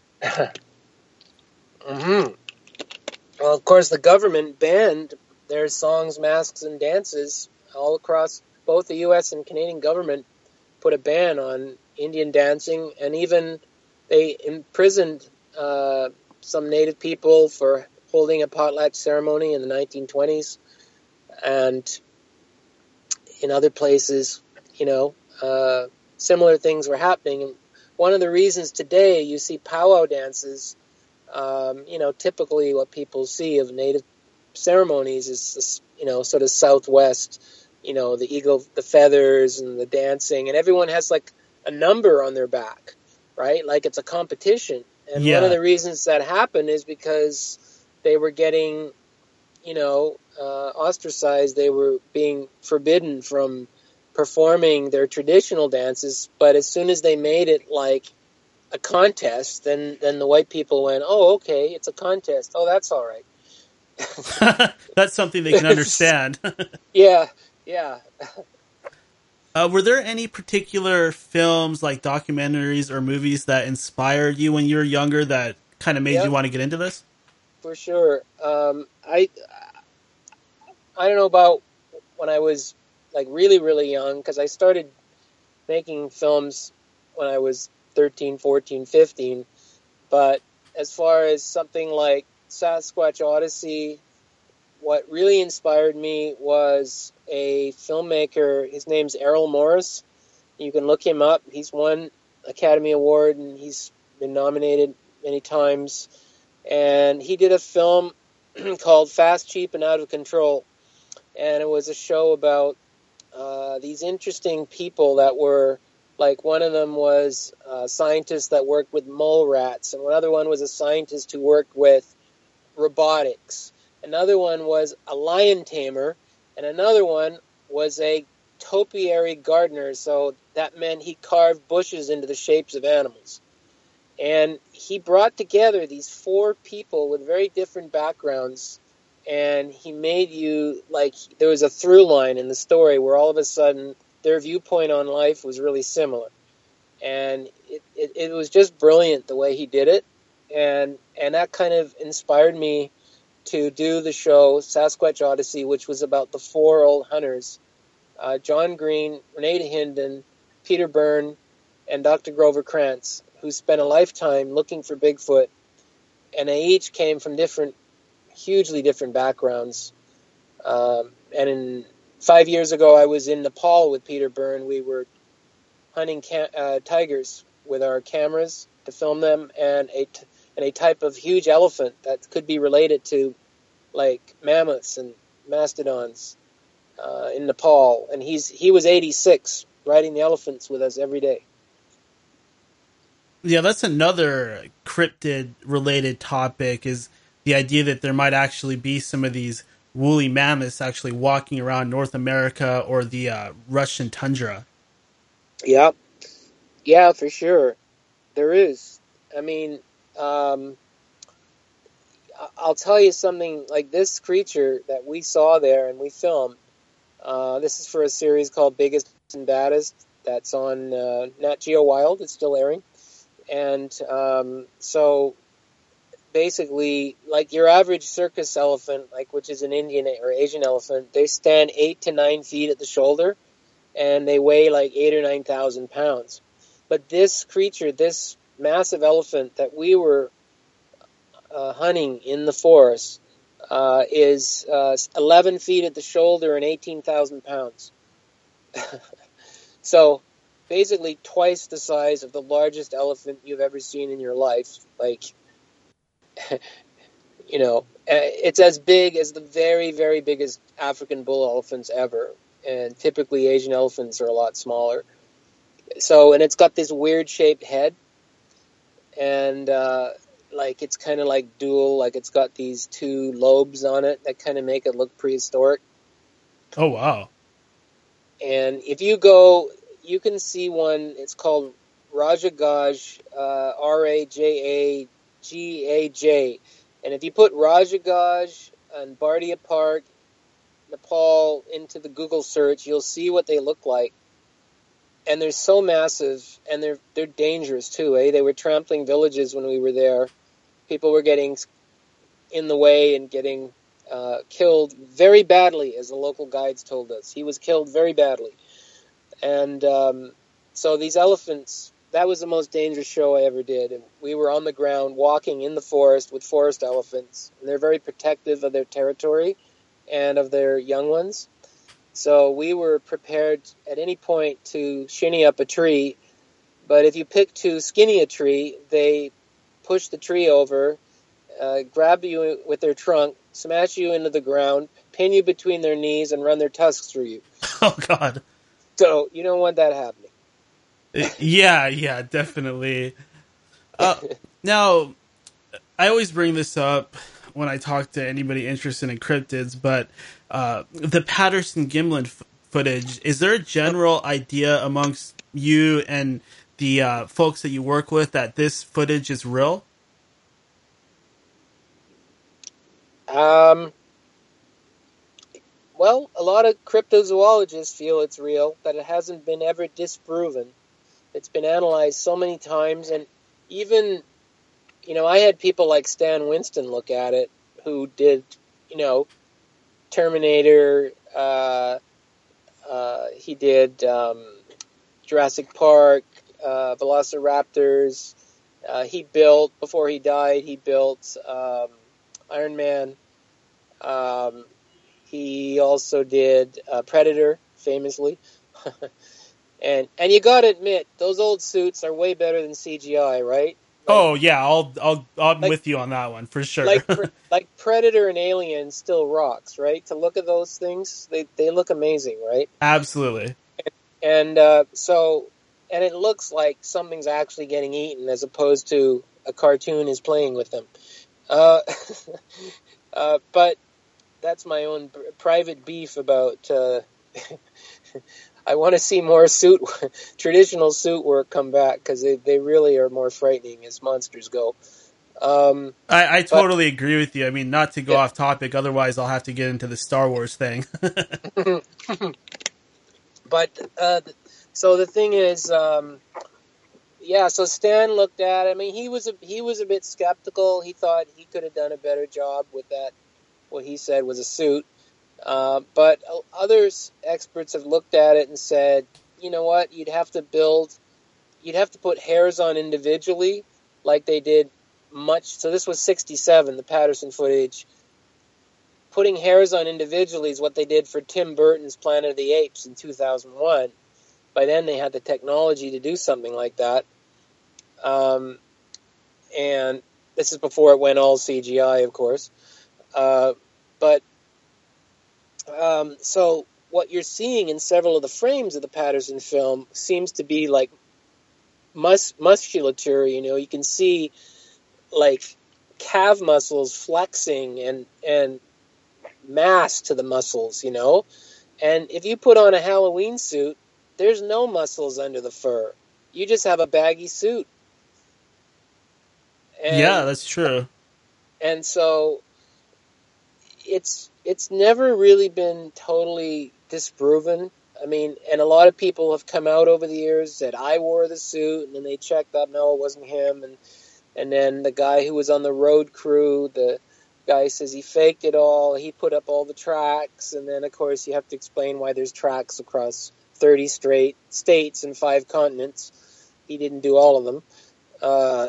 Mm-hmm. Well, of course, the government banned their songs, masks, and dances all across. Both the U.S. and Canadian government put a ban on Indian dancing, and even they imprisoned some Native people for holding a potlatch ceremony in the 1920s, and in other places, similar things were happening. And one of the reasons today you see powwow dances, typically what people see of Native ceremonies is, sort of Southwest, the eagle, the feathers and the dancing, and everyone has like a number on their back, right? Like it's a competition. And one of the reasons that happened is because they were getting, ostracized. They were being forbidden from performing their traditional dances. But as soon as they made it like a contest, then the white people went, oh, okay, it's a contest. Oh, that's all right. That's something they can understand. Yeah. Were there any particular films, like documentaries or movies, that inspired you when you were younger that kind of made you want to get into this? For sure. I don't know about when I was like really, really young, because I started making films when I was 13, 14, 15. But as far as something like Sasquatch Odyssey, what really inspired me was a filmmaker. His name's Errol Morris. You can look him up. He's won Academy Award, and he's been nominated many times. And he did a film called Fast, Cheap, and Out of Control. And it was a show about these interesting people that were, like, one of them was a scientist that worked with mole rats, and another one was a scientist who worked with robotics. Another one was a lion tamer, and another one was a topiary gardener, so that meant he carved bushes into the shapes of animals. And he brought together these four people with very different backgrounds, and he made you, like, there was a through line in the story where all of a sudden their viewpoint on life was really similar. And it was just brilliant the way he did it, and that kind of inspired me to do the show Sasquatch Odyssey, which was about the four old hunters, John Green, Renee Hinden, Peter Byrne, and Dr. Grover Krantz, who spent a lifetime looking for Bigfoot, and they each came from hugely different backgrounds. And 5 years ago, I was in Nepal with Peter Byrne. We were hunting tigers with our cameras to film them, and a type of huge elephant that could be related to, like, mammoths and mastodons in Nepal. And he was 86, riding the elephants with us every day. Yeah, that's another cryptid-related topic, is the idea that there might actually be some of these woolly mammoths actually walking around North America or the Russian tundra. Yeah, for sure. There is. I mean, I'll tell you something, like this creature that we saw there and we filmed. This is for a series called Biggest and Baddest that's on Nat Geo Wild. It's still airing. And so basically, like your average circus elephant, like, which is an Indian or Asian elephant, they stand 8 to 9 feet at the shoulder, and they weigh like 8,000 or 9,000 pounds. But this creature, this massive elephant that we were hunting in the forest, is 11 feet at the shoulder and 18,000 pounds. So basically twice the size of the largest elephant you've ever seen in your life. Like, it's as big as the very, very biggest African bull elephants ever. And typically Asian elephants are a lot smaller. So, and it's got this weird shaped head. And, it's kind of like dual, like it's got these two lobes on it that kind of make it look prehistoric. Oh, wow. And if you go, you can see one, it's called Rajagaj, Rajagaj. And if you put Rajagaj and Bardia Park, Nepal into the Google search, you'll see what they look like. And they're so massive, and they're dangerous too, eh? They were trampling villages when we were there. People were getting in the way and getting killed very badly, as the local guides told us. He was killed very badly. And so these elephants, that was the most dangerous show I ever did. And we were on the ground walking in the forest with forest elephants. And they're very protective of their territory and of their young ones. So we were prepared at any point to shinny up a tree. But if you pick too skinny a tree, they push the tree over, grab you with their trunk, smash you into the ground, pin you between their knees, and run their tusks through you. Oh, God. So you don't want that happening. Yeah, definitely. Now, I always bring this up when I talk to anybody interested in cryptids, but the Patterson-Gimlin footage, is there a general idea amongst you and the folks that you work with that this footage is real? Well, a lot of cryptozoologists feel it's real, that it hasn't been ever disproven. It's been analyzed so many times, and even, I had people like Stan Winston look at it, who did, Terminator, he did Jurassic Park, Velociraptors. Before he died, he built Iron Man. He also did Predator, famously. and you got to admit, those old suits are way better than CGI, right? I'm with you on that one for sure. like Predator and Alien still rocks, right? To look at those things, they look amazing, right? Absolutely. And and it looks like something's actually getting eaten as opposed to a cartoon is playing with them. But that's my own private beef about. I want to see more traditional suit work come back, because they really are more frightening as monsters go. I totally agree with you. I mean, not to go off topic, otherwise I'll have to get into the Star Wars thing. But so the thing is, so Stan looked at it. I mean, he was a bit skeptical. He thought he could have done a better job with that, what he said was a suit. But other experts have looked at it and said, you know what, you'd have to put hairs on individually, like they did so this was 1967, the Patterson footage. Putting hairs on individually is what they did for Tim Burton's Planet of the Apes in 2001. By then they had the technology to do something like that. And this is before it went all CGI, of course. So what you're seeing in several of the frames of the Patterson film seems to be like musculature. You can see like calf muscles flexing and mass to the muscles, And if you put on a Halloween suit, there's no muscles under the fur. You just have a baggy suit. Yeah, that's true. And so it's never really been totally disproven. I mean, and a lot of people have come out over the years that I wore the suit, and then they checked up, no, it wasn't him. And then the guy who was on the road crew, the guy says he faked it all. He put up all the tracks, and then, of course, you have to explain why there's tracks across 30 straight states and 5 continents. he didn't do all of them. Uh,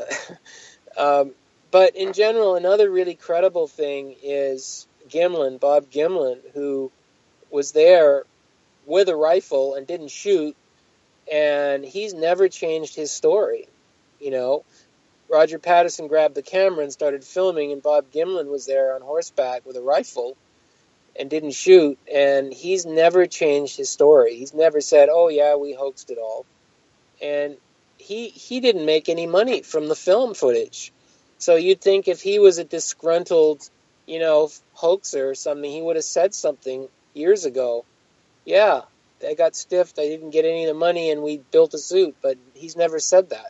but in general, another really credible thing is Gimlin, Bob Gimlin, who was there with a rifle and didn't shoot, and he's never changed his story. You know, Roger Patterson grabbed the camera and started filming, and Bob Gimlin was there on horseback with a rifle and didn't shoot, and he's never changed his story. He's never said, "Oh yeah, we hoaxed it all," and he didn't make any money from the film footage. So you'd think if he was a disgruntled, hoaxer or something, he would have said something years ago. Yeah, I got stiffed, I didn't get any of the money, and we built a suit, but he's never said that.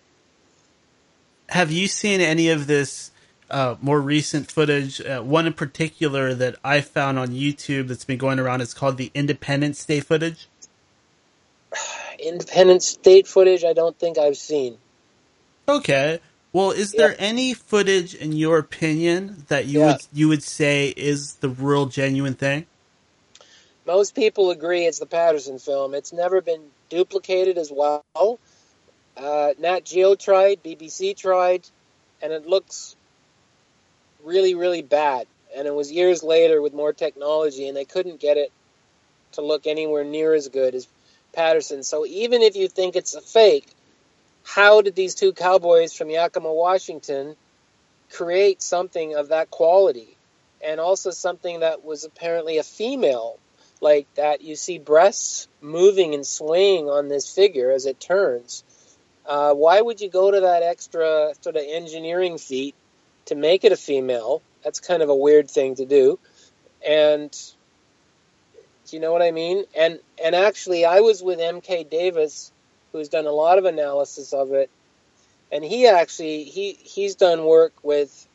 Have you seen any of this more recent footage? One in particular that I found on YouTube that's been going around is called the Independence Day footage. Independence Day footage, I don't think I've seen. Okay. Well, is there any footage, in your opinion, that you would say is the real genuine thing? Most people agree it's the Patterson film. It's never been duplicated as well. Nat Geo tried, BBC tried, and it looks really, really bad. And it was years later with more technology, and they couldn't get it to look anywhere near as good as Patterson. So even if you think it's a fake, how did these two cowboys from Yakima, Washington, create something of that quality? And also something that was apparently a female, like that you see breasts moving and swaying on this figure as it turns. Why would you go to that extra sort of engineering feat to make it a female? That's kind of a weird thing to do. And do you know what I mean? And actually, I was with M.K. Davis, who's done a lot of analysis of it, and he's done work with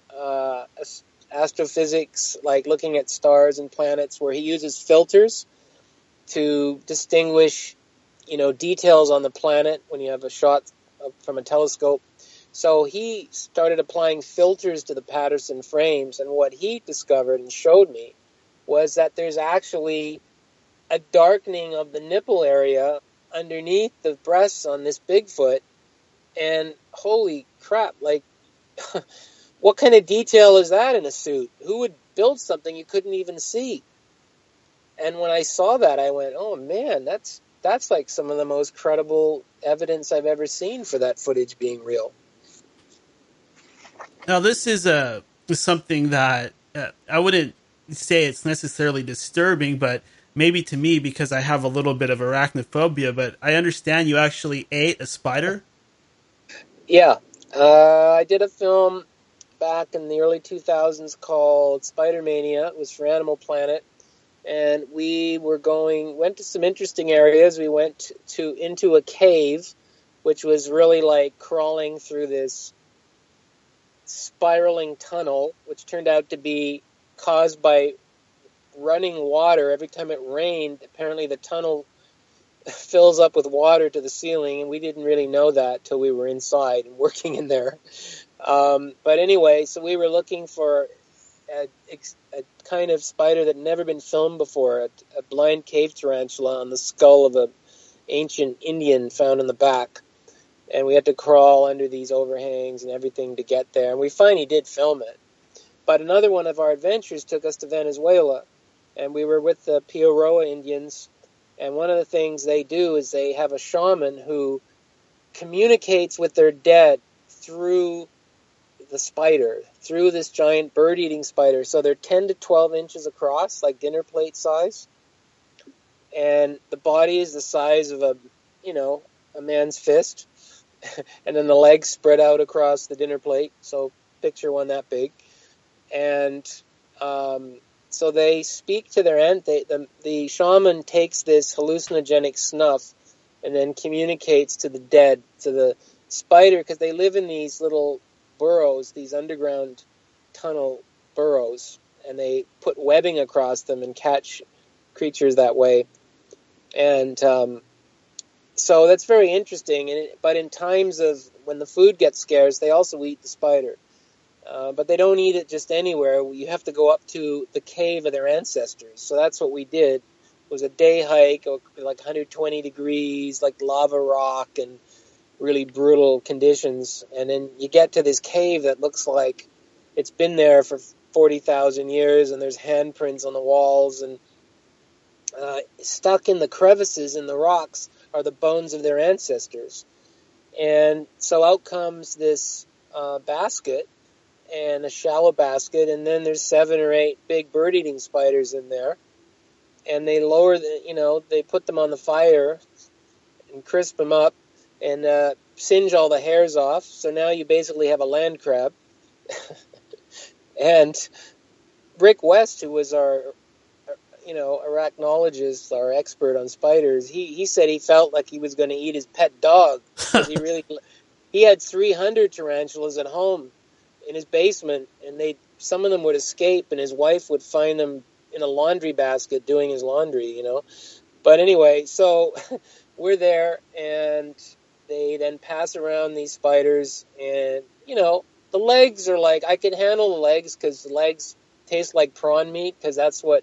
astrophysics, like looking at stars and planets, where he uses filters to distinguish, details on the planet when you have a shot from a telescope. So he started applying filters to the Patterson frames, and what he discovered and showed me was that there's actually a darkening of the nipple area underneath the breasts on this Bigfoot. And holy crap, like, what kind of detail is that in a suit? Who would build something you couldn't even see? And when I saw that, I went, oh man, that's like some of the most credible evidence I've ever seen for that footage being real. Now, this is something that I wouldn't say it's necessarily disturbing, but maybe to me, because I have a little bit of arachnophobia, but I understand you actually ate a spider? Yeah. I did a film back in the early 2000s called Spider Mania. It was for Animal Planet. And we went to some interesting areas. We went into a cave, which was really like crawling through this spiraling tunnel, which turned out to be caused by running water. Every time it rained, apparently the tunnel fills up with water to the ceiling, and we didn't really know that till we were inside and working in there. But anyway, so we were looking for a kind of spider that had never been filmed before, a blind cave tarantula on the skull of an ancient Indian found in the back. And we had to crawl under these overhangs and everything to get there. And we finally did film it. But another one of our adventures took us to Venezuela. And we were with the Pioroa Indians. And one of the things they do is they have a shaman who communicates with their dead through the spider, through this giant bird-eating spider. So they're 10 to 12 inches across, like dinner plate size. And the body is the size of a man's fist. And then the legs spread out across the dinner plate. So picture one that big. And so they speak to their aunt. The shaman takes this hallucinogenic snuff and then communicates to the dead, to the spider, because they live in these little burrows, these underground tunnel burrows, and they put webbing across them and catch creatures that way. And so that's very interesting. But in times of when the food gets scarce, they also eat the spider. But they don't eat it just anywhere. You have to go up to the cave of their ancestors. So that's what we did. It was a day hike, like 120 degrees, like lava rock, and really brutal conditions. And then you get to this cave that looks like it's been there for 40,000 years, and there's handprints on the walls, and stuck in the crevices in the rocks are the bones of their ancestors. And so out comes this basket, and a shallow basket, and then there's 7 or 8 big bird-eating spiders in there. And they they put them on the fire and crisp them up and singe all the hairs off. So now you basically have a land crab. And Rick West, who was our arachnologist, our expert on spiders, he said he felt like he was going to eat his pet dog, because he had 300 tarantulas at home in his basement, and some of them would escape, and his wife would find them in a laundry basket doing his laundry, But anyway, so we're there, and they then pass around these spiders, and the legs are like, I can handle the legs because the legs taste like prawn meat, because that's what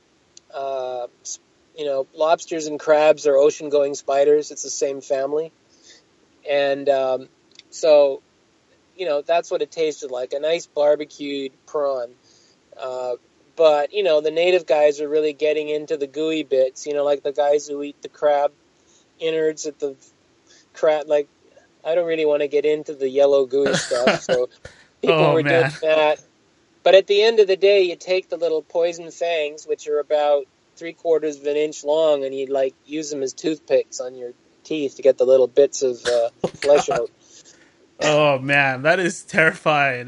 lobsters and crabs are ocean-going spiders. It's the same family. And so that's what it tasted like, a nice barbecued prawn. But, the native guys are really getting into the gooey bits, like the guys who eat the crab innards at the crab. Like, I don't really want to get into the yellow gooey stuff, so people were doing that. But at the end of the day, you take the little poison fangs, which are about 3/4 of an inch long, and you use them as toothpicks on your teeth to get the little bits of flesh out. Oh man, that is terrifying.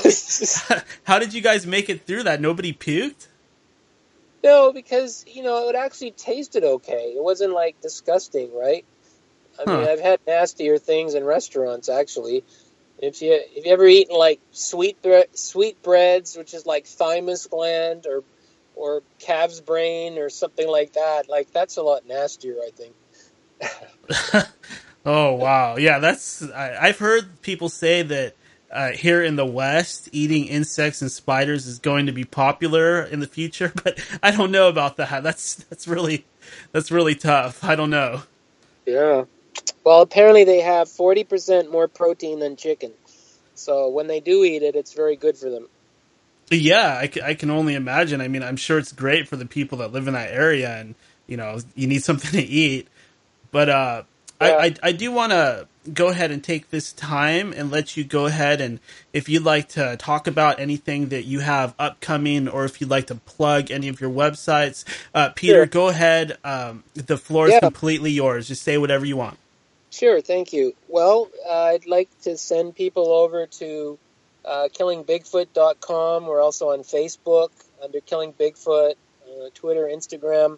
How did you guys make it through that? Nobody puked? No, because it actually tasted okay. It wasn't disgusting, right? I mean, I've had nastier things in restaurants actually. If you ever eaten sweet breads, which is like thymus gland or calf's brain or something like that, that's a lot nastier, I think. Oh wow, yeah, I've heard people say that here in the West, eating insects and spiders is going to be popular in the future, but I don't know about that. That's really tough. I don't know. Yeah. Well, apparently they have 40% more protein than chicken. So when they do eat it, it's very good for them. Yeah, I can only imagine. I mean, I'm sure it's great for the people that live in that area, and you need something to eat. But yeah. I do want to go ahead and take this time and let you go ahead, and if you'd like to talk about anything that you have upcoming, or if you'd like to plug any of your websites, Peter, sure. Go ahead. The floor is completely yours. Just say whatever you want. Sure, thank you. Well, I'd like to send people over to killingbigfoot.com. We're also on Facebook under Killing Bigfoot, Twitter, Instagram.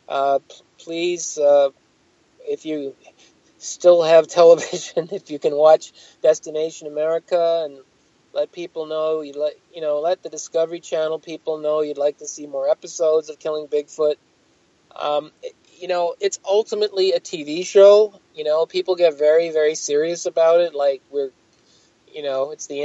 Please, if you still have television, if you can watch Destination America, and let people know let the Discovery Channel people know you'd like to see more episodes of Killing Bigfoot. It's ultimately a TV show. People get very, very serious about it. Like it's the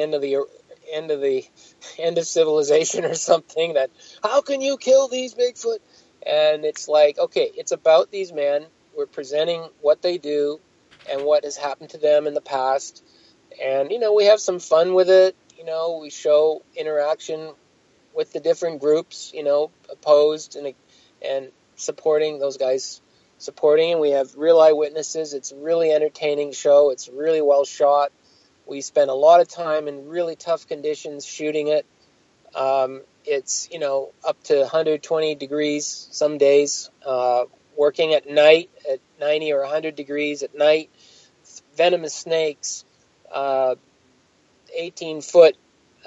end of civilization or something. That how can you kill these Bigfoot? And it's like, okay, it's about these men. We're presenting what they do and what has happened to them in the past. And, we have some fun with it. We show interaction with the different groups, opposed and supporting those guys, supporting. And we have real eyewitnesses. It's a really entertaining show. It's really well shot. We spend a lot of time in really tough conditions shooting it. It's, up to 120 degrees some days, working at night at 90 or 100 degrees at night, venomous snakes, 18-foot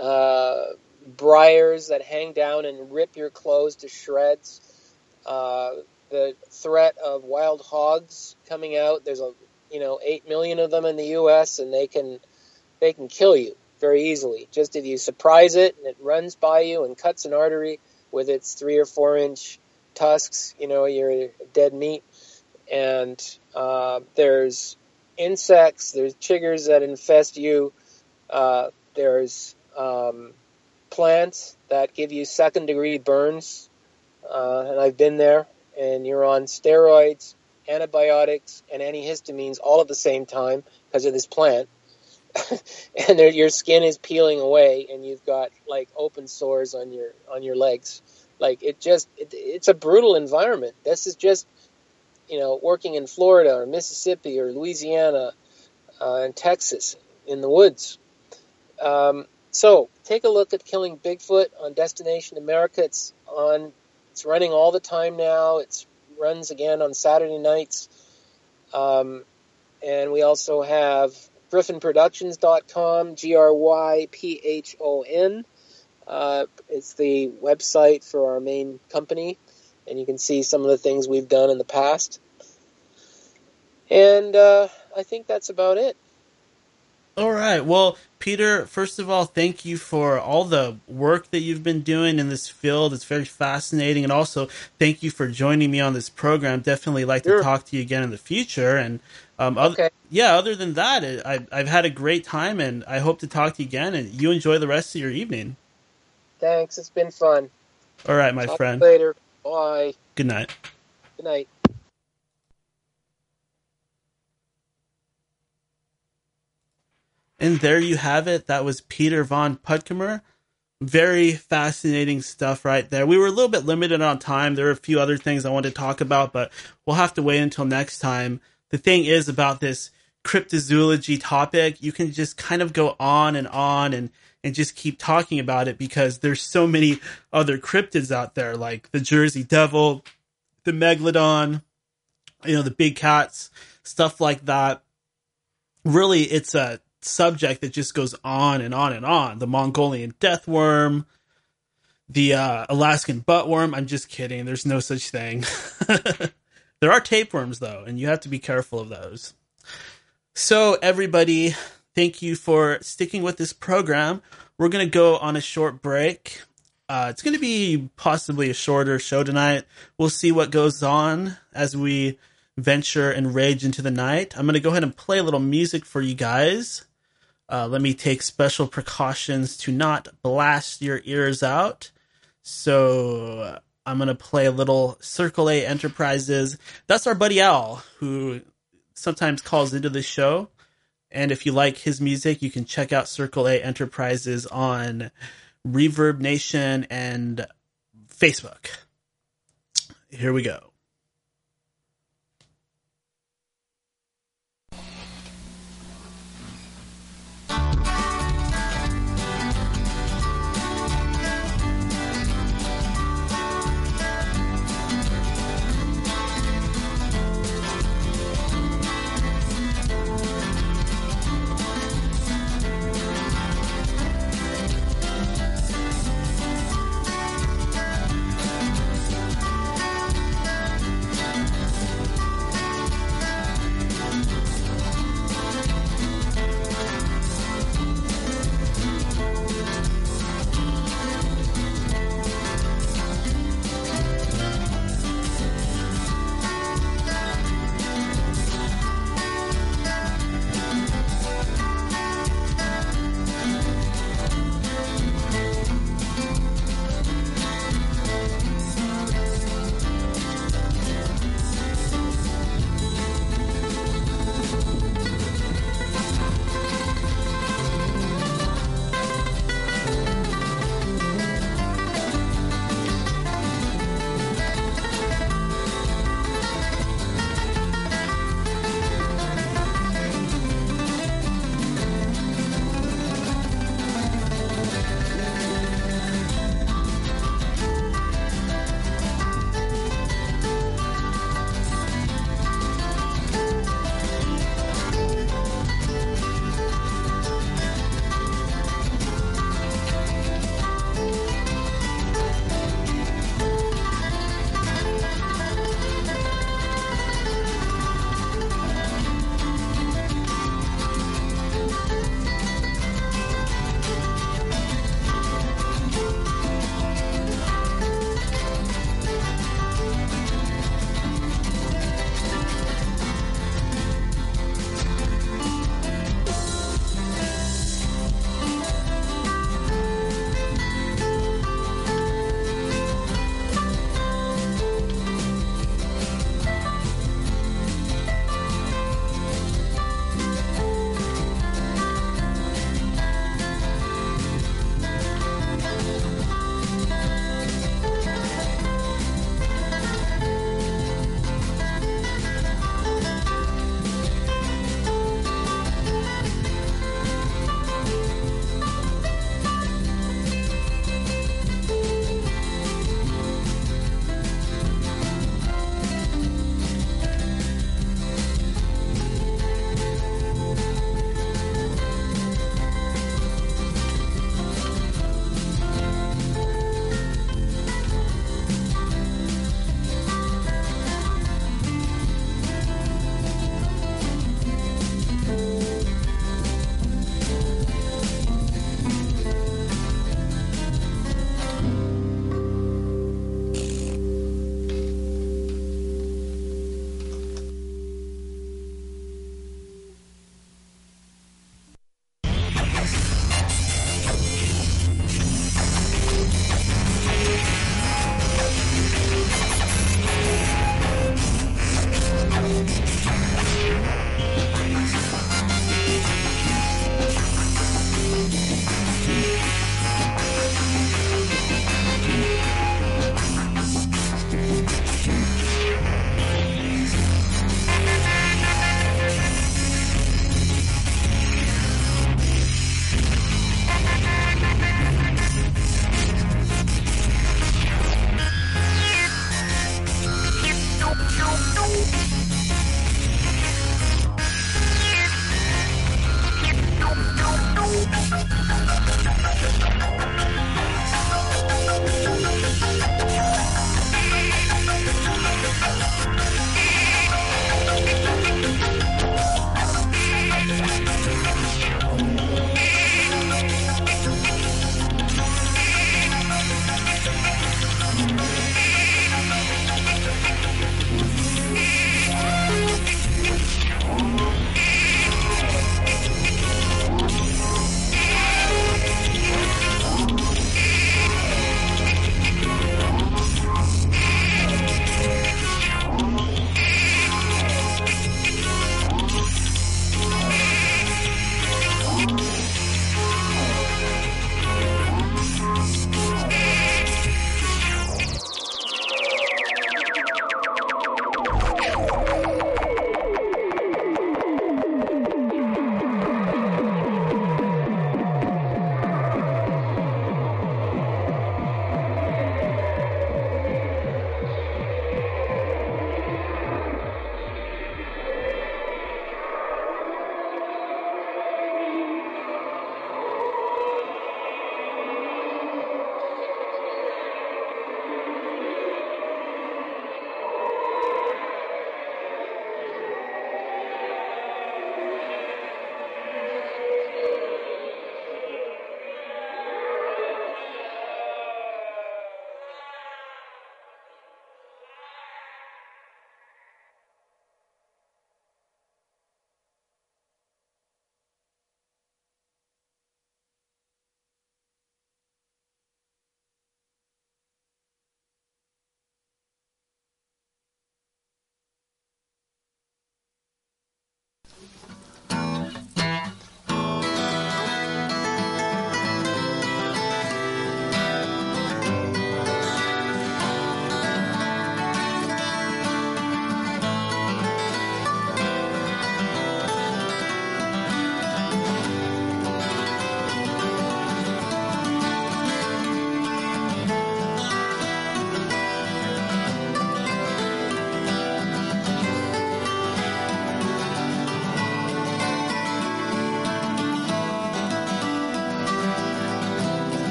briars that hang down and rip your clothes to shreds, the threat of wild hogs coming out. There's 8 million of them in the U.S., and they can kill you very easily. Just if you surprise it and it runs by you and cuts an artery with its 3 or 4 inch tusks, you're dead meat. And there's insects, there's chiggers that infest you, there's plants that give you second-degree burns, and I've been there, and you're on steroids, antibiotics, and antihistamines all at the same time, because of this plant, and your skin is peeling away, and you've got like open sores on your legs. Like it's a brutal environment. This is just, working in Florida or Mississippi or Louisiana and Texas in the woods. So take a look at Killing Bigfoot on Destination America. It's running all the time now. It runs again on Saturday nights. And we also have GryphonProductions.com, GRYPHON. It's the website for our main company, and you can see some of the things we've done in the past. And I think that's about it. All right. Well, Peter, first of all, thank you for all the work that you've been doing in this field. It's very fascinating. And also, thank you for joining me on this program. Definitely like to talk to you again in the future. And okay. other than that, I've had a great time, and I hope to talk to you again. And you enjoy the rest of your evening. Thanks. It's been fun. All right, my friend. Talk later. Bye. Good night. Good night. And there you have it. That was Peter von Puttkamer. Very fascinating stuff right there. We were a little bit limited on time. There are a few other things I wanted to talk about, but we'll have to wait until next time. The thing is about this cryptozoology topic, you can just kind of go on and just keep talking about it because there's so many other cryptids out there, like the Jersey Devil, the Megalodon, the big cats, stuff like that. Really, it's a subject that just goes on and on and on. The Mongolian death worm, the Alaskan buttworm. I'm just kidding. There's no such thing. There are tapeworms, though, and you have to be careful of those. So, everybody, thank you for sticking with this program. We're going to go on a short break. It's going to be possibly a shorter show tonight. We'll see what goes on as we venture and rage into the night. I'm going to go ahead and play a little music for you guys. Let me take special precautions to not blast your ears out. So I'm going to play a little Circle A Enterprises. That's our buddy Al, who sometimes calls into the show. And if you like his music, you can check out Circle A Enterprises on Reverb Nation and Facebook. Here we go.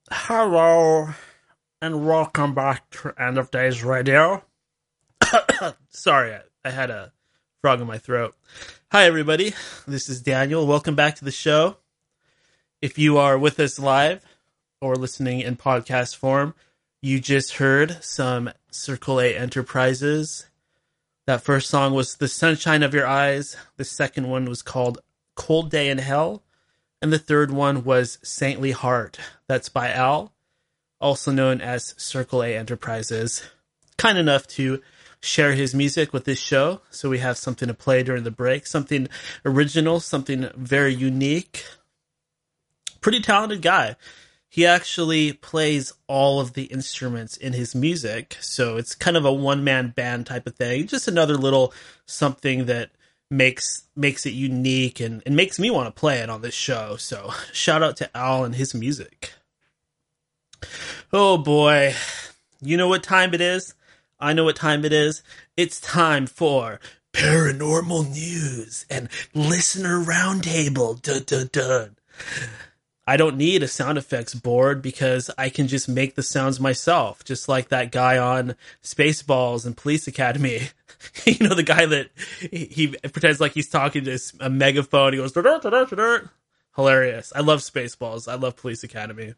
Hello, and welcome back to End of Days Radio. Sorry, I had a frog in my throat. Hi, everybody. This is Daniel. Welcome back to the show. If you are with us live or listening in podcast form, you just heard some Circle A Enterprises. That first song was The Sunshine of Your Eyes. The second one was called Cold Day in Hell. And the third one was Saintly Heart. That's by Al, also known as Circle A Enterprises. Kind enough to share his music with this show, so we have something to play during the break. Something original, something very unique. Pretty talented guy. He actually plays all of the instruments in his music, so it's kind of a one-man band type of thing. Just another little something that makes it unique and makes me want to play it on this show. So shout out to Al and his music. Oh boy. You know what time it is? I know what time it is. It's time for paranormal news and listener roundtable. Dun, dun, dun. I don't need a sound effects board because I can just make the sounds myself, just like that guy on Spaceballs and Police Academy. You know, the guy that he pretends like he's talking to a megaphone. He goes, "Dur-dur, dur-dur, dur-dur." Hilarious. I love Spaceballs. I love Police Academy.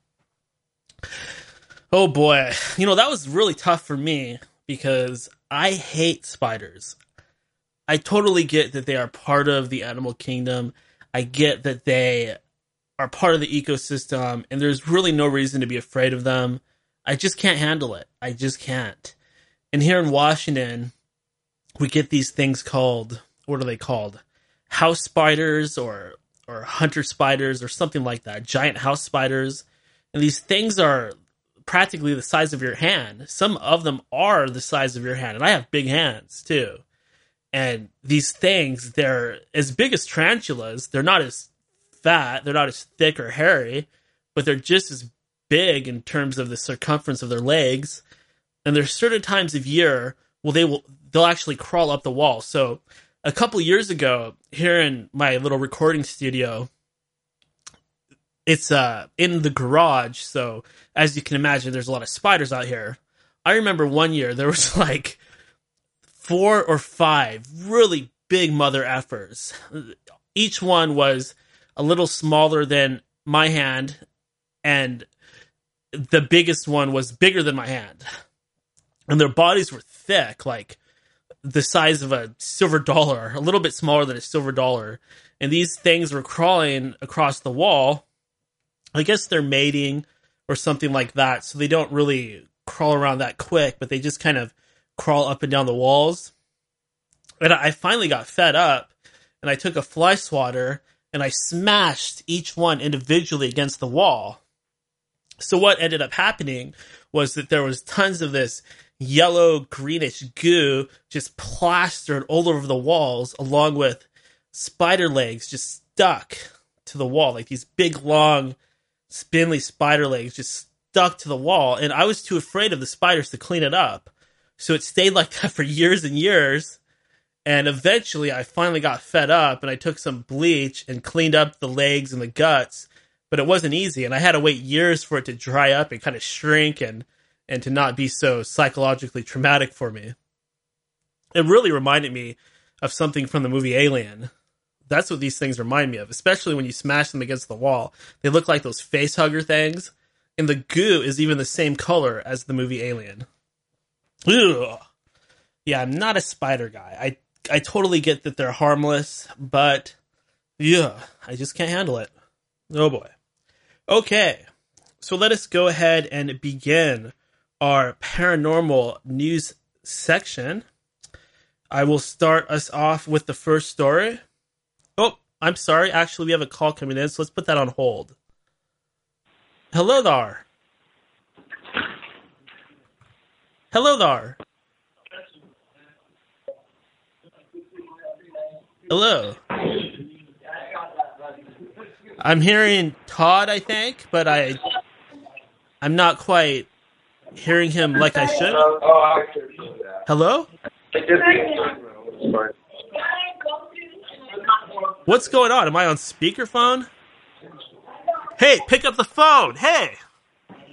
Oh boy. You know, that was really tough for me because I hate spiders. I totally get that they are part of the animal kingdom. I get that they are part of the ecosystem, and there's really no reason to be afraid of them. I just can't handle it. I just can't. And here in Washington, we get these things called, what are they called? House spiders or hunter spiders or something like that. Giant house spiders. And these things are practically the size of your hand. Some of them are the size of your hand. And I have big hands too. And these things, they're as big as tarantulas. They're not as fat, they're not as thick or hairy, but they're just as big in terms of the circumference of their legs. And there's certain times of year where they'll actually crawl up the wall. So a couple years ago, here in my little recording studio, it's in the garage, so as you can imagine, there's a lot of spiders out here. I remember one year there was like 4 or 5 really big mother effers. Each one was a little smaller than my hand, and the biggest one was bigger than my hand. And their bodies were thick, like the size of a silver dollar, a little bit smaller than a silver dollar. And these things were crawling across the wall. I guess they're mating or something like that, so they don't really crawl around that quick, but they just kind of crawl up and down the walls. And I finally got fed up, and I took a fly swatter, and I smashed each one individually against the wall. So what ended up happening was that there was tons of this yellow greenish goo just plastered all over the walls, along with spider legs just stuck to the wall, like these big long spindly spider legs just stuck to the wall. And I was too afraid of the spiders to clean it up, so it stayed like that for years and years. And eventually I finally got fed up, and I took some bleach and cleaned up the legs and the guts, but it wasn't easy, and I had to wait years for it to dry up and kind of shrink and to not be so psychologically traumatic for me. It really reminded me of something from the movie Alien. That's what these things remind me of, especially when you smash them against the wall. They look like those face hugger things, and the goo is even the same color as the movie Alien. Ugh. Yeah, I'm not a spider guy. I totally get that they're harmless, but yeah, I just can't handle it. Oh boy. Okay, so let us go ahead and begin our paranormal news section. I will start us off with the first story. Oh, I'm sorry. Actually, we have a call coming in, so let's put that on hold. Hello there. Hello there. Hello. I'm hearing Todd, I think, but I'm not quite hearing him like I should. Hello? What's going on? Am I on speakerphone? Hey, pick up the phone. Hey.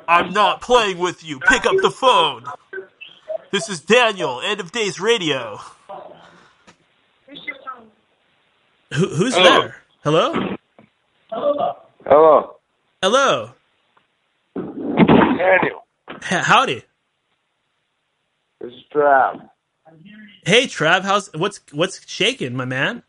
I'm not playing with you. Pick up the phone. This is Daniel, End of Days Radio. Who's there? Hello? Hello. Hello. Daniel. Howdy. This is Trav. Hey Trav, what's shaking, my man?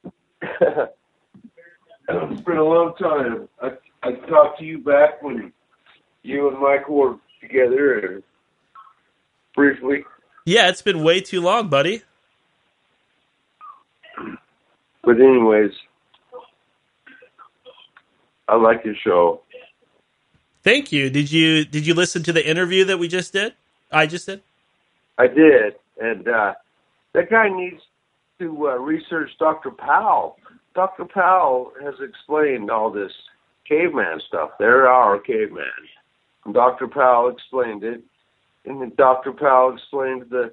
It's been a long time. I talked to you back when you and Michael were together briefly. Yeah, it's been way too long, buddy. But anyways, I like your show. Thank you. Did you listen to the interview that we just did? I just did? I did. And that guy needs to research Dr. Powell. Dr. Powell has explained all this caveman stuff. There are cavemen. And Dr. Powell explained it. And then Dr. Powell explained the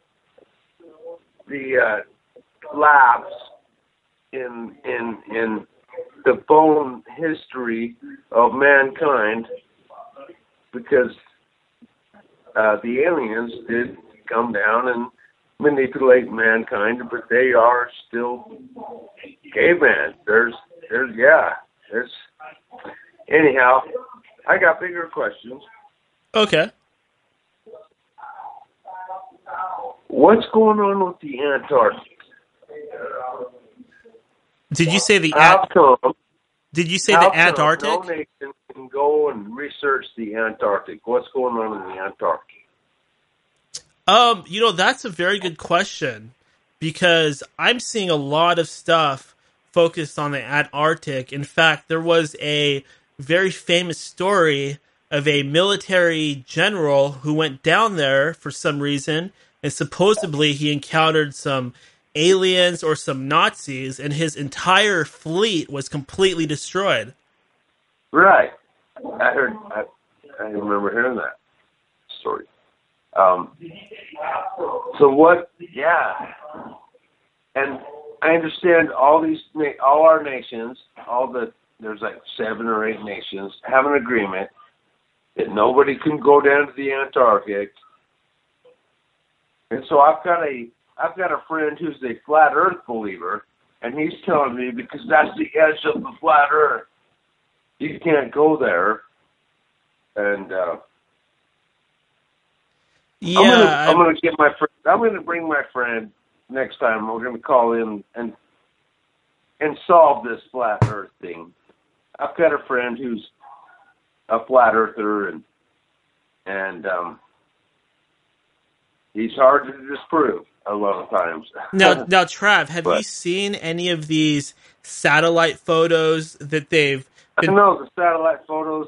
lapse in the bone history of mankind, because the aliens did come down and manipulate mankind, but they are still caveman. Anyhow, I got bigger questions. Okay. What's going on with the Antarctic? Did you say the Antarctic? No nation can go and research the Antarctic. What's going on in the Antarctic? That's a very good question, because I'm seeing a lot of stuff focused on the Antarctic. In fact, there was a very famous story of a military general who went down there for some reason, and supposedly he encountered some aliens or some Nazis, and his entire fleet was completely destroyed. Right. I remember hearing that story. So what? Yeah. And I understand all our nations, there's like 7 or 8 nations, have an agreement that nobody can go down to the Antarctic. And so I've got a friend who's a flat Earth believer, and he's telling me, because that's the edge of the flat Earth, you can't go there. And I'm gonna get my friend. I'm gonna bring my friend next time. We're gonna call in and solve this flat Earth thing. I've got a friend who's a flat earther, and he's hard to disprove a lot of times. Now, Trav, have you seen any of these satellite photos that they've been... I know the satellite photos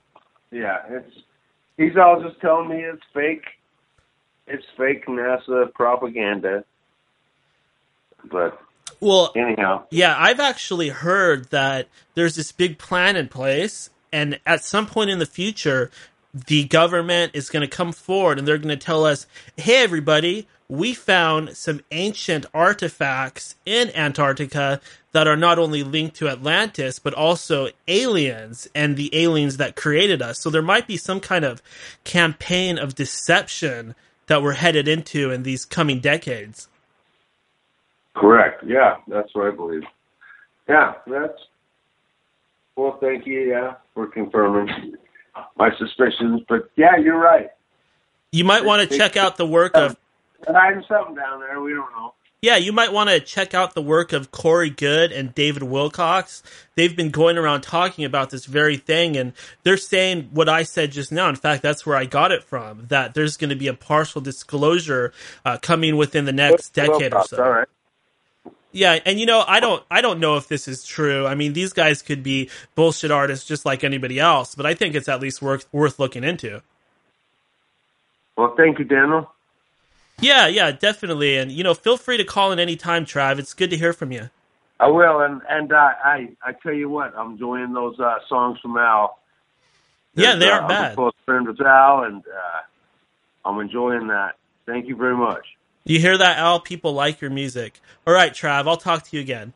he's all just telling me it's fake. It's fake NASA propaganda. But anyhow. Yeah, I've actually heard that there's this big plan in place, and at some point in the future, the government is going to come forward and they're going to tell us, hey, everybody, we found some ancient artifacts in Antarctica that are not only linked to Atlantis, but also aliens and the aliens that created us. So there might be some kind of campaign of deception that we're headed into in these coming decades. Correct. Yeah, that's what I believe. Yeah, well, thank you, for confirming my suspicions. But, yeah, you're right. You might want to check out the work of... Hiding something down there, we don't know. Yeah, you might want to check out the work of Corey Goode and David Wilcox. They've been going around talking about this very thing, and they're saying what I said just now. In fact, that's where I got it from, that there's going to be a partial disclosure coming within the next decade or so. All right. Yeah, and I don't know if this is true. I mean, these guys could be bullshit artists just like anybody else, but I think it's at least worth looking into. Well, thank you, Daniel. Yeah, definitely. And, feel free to call in any time, Trav. It's good to hear from you. I will, and I tell you what, I'm enjoying those songs from Al. Yeah, they aren't bad. I'm a close friend with Al, and I'm enjoying that. Thank you very much. You hear that, Al? People like your music. All right, Trav, I'll talk to you again.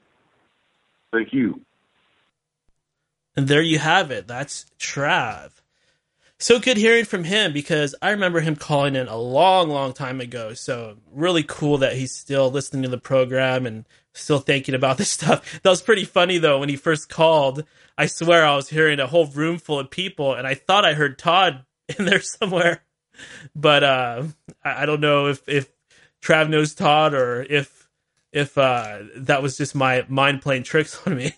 Thank you. And there you have it. That's Trav. so good hearing from him because I remember him calling in a long, long time ago. So really cool that he's still listening to the program and still thinking about this stuff. That was pretty funny though. When he first called, I swear I was hearing a whole room full of people and I thought I heard Todd in there somewhere. But I don't know if Trav knows Todd or if that was just my mind playing tricks on me.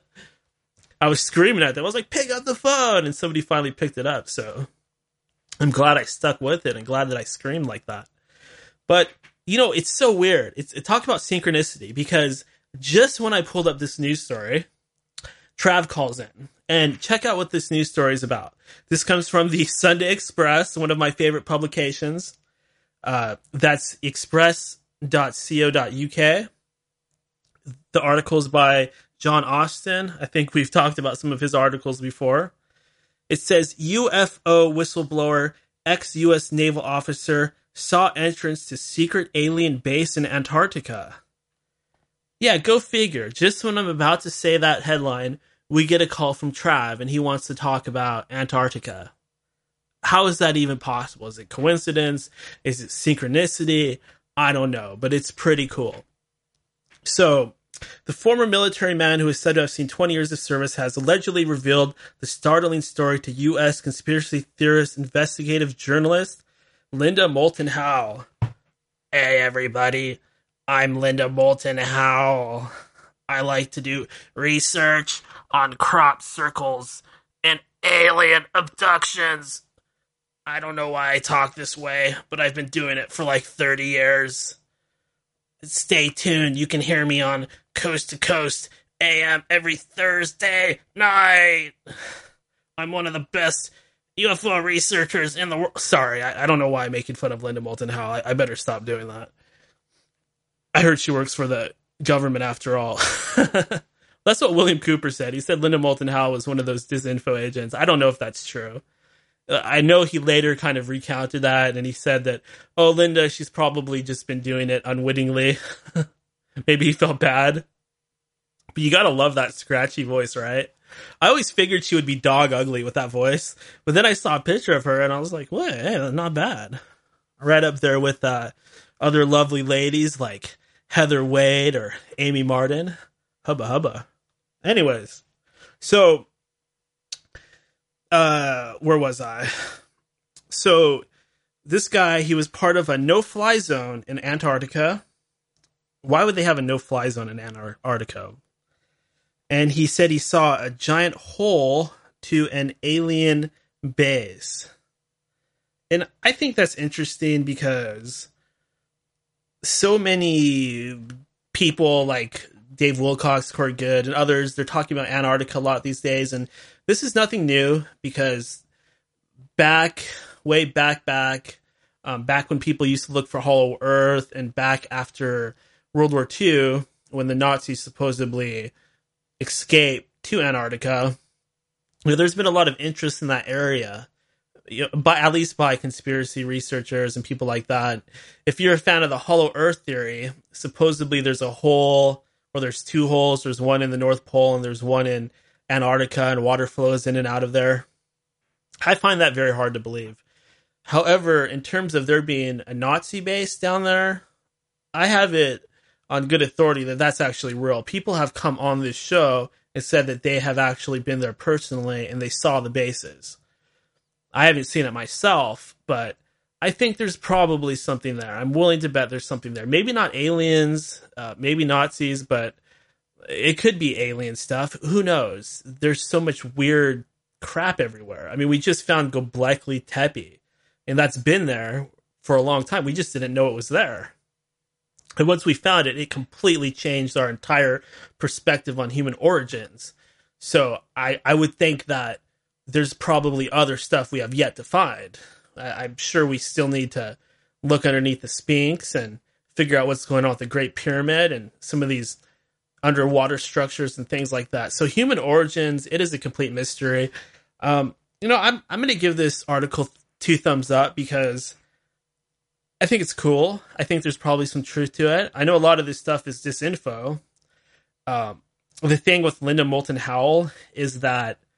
I was screaming at them. I was like, pick up the phone. And somebody finally picked it up. So I'm glad I stuck with it and glad that I screamed like that. But, it's so weird. It talked about synchronicity because just when I pulled up this news story, Trav calls in. And check out what this news story is about. This comes from the Sunday Express, one of my favorite publications. That's express.co.uk. The article is by John Austin. I think we've talked about some of his articles before. It says, UFO whistleblower, ex-U.S. naval officer, saw entrance to secret alien base in Antarctica. Yeah, go figure. Just when I'm about to say that headline, we get a call from Trav, and he wants to talk about Antarctica. How is that even possible? Is it coincidence? Is it synchronicity? I don't know, but it's pretty cool. So, the former military man who is said to have seen 20 years of service has allegedly revealed the startling story to U.S. conspiracy theorist investigative journalist Linda Moulton Howe. Hey, everybody. I'm Linda Moulton Howe. I like to do research on crop circles and alien abductions. I don't know why I talk this way, but I've been doing it for like 30 years. Stay tuned. You can hear me on Coast to Coast AM every Thursday night. I'm one of the best UFO researchers in the world. Sorry, I don't know why I'm making fun of Linda Moulton Howe. I better stop doing that. I heard she works for the government after all. That's what William Cooper said. He said Linda Moulton Howe was one of those disinfo agents. I don't know if that's true. I know he later kind of recounted that, and he said that, oh, Linda, she's probably just been doing it unwittingly. Maybe he felt bad. But you gotta love that scratchy voice, right? I always figured she would be dog ugly with that voice, but then I saw a picture of her, and I was like, well, hey, not bad. Right up there with other lovely ladies like Heather Wade or Amy Martin. Hubba hubba. Anyways, so where was I? So this guy, he was part of a no-fly zone in Antarctica. Why would they have a no-fly zone in Antarctica? And he said he saw a giant hole to an alien base. And I think that's interesting because so many people like Dave Wilcox, Corey Good, and others, they're talking about Antarctica a lot these days. And this is nothing new because way back when people used to look for Hollow Earth and back after World War II, when the Nazis supposedly escaped to Antarctica, there's been a lot of interest in that area, at least by conspiracy researchers and people like that. If you're a fan of the Hollow Earth theory, supposedly there's a hole, or there's two holes. There's one in the North Pole and there's one in Antarctica, and water flows in and out of there. I find that very hard to believe. However, in terms of there being a Nazi base down there, I have it on good authority that that's actually real. People have come on this show and said that they have actually been there personally and they saw the bases. I haven't seen it myself, but I think there's probably something there. I'm willing to bet there's something there. Maybe not aliens, maybe Nazis, but it could be alien stuff. Who knows? There's so much weird crap everywhere. I mean, we just found Göbekli Tepe, and that's been there for a long time. We just didn't know it was there. And once we found it, it completely changed our entire perspective on human origins. So I would think that there's probably other stuff we have yet to find. I'm sure we still need to look underneath the Sphinx and figure out what's going on with the Great Pyramid and some of these underwater structures and things like that. So human origins, it is a complete mystery. I'm going to give this article 2 thumbs up because I think it's cool. I think there's probably some truth to it. I know a lot of this stuff is disinfo. The thing with Linda Moulton Howe is that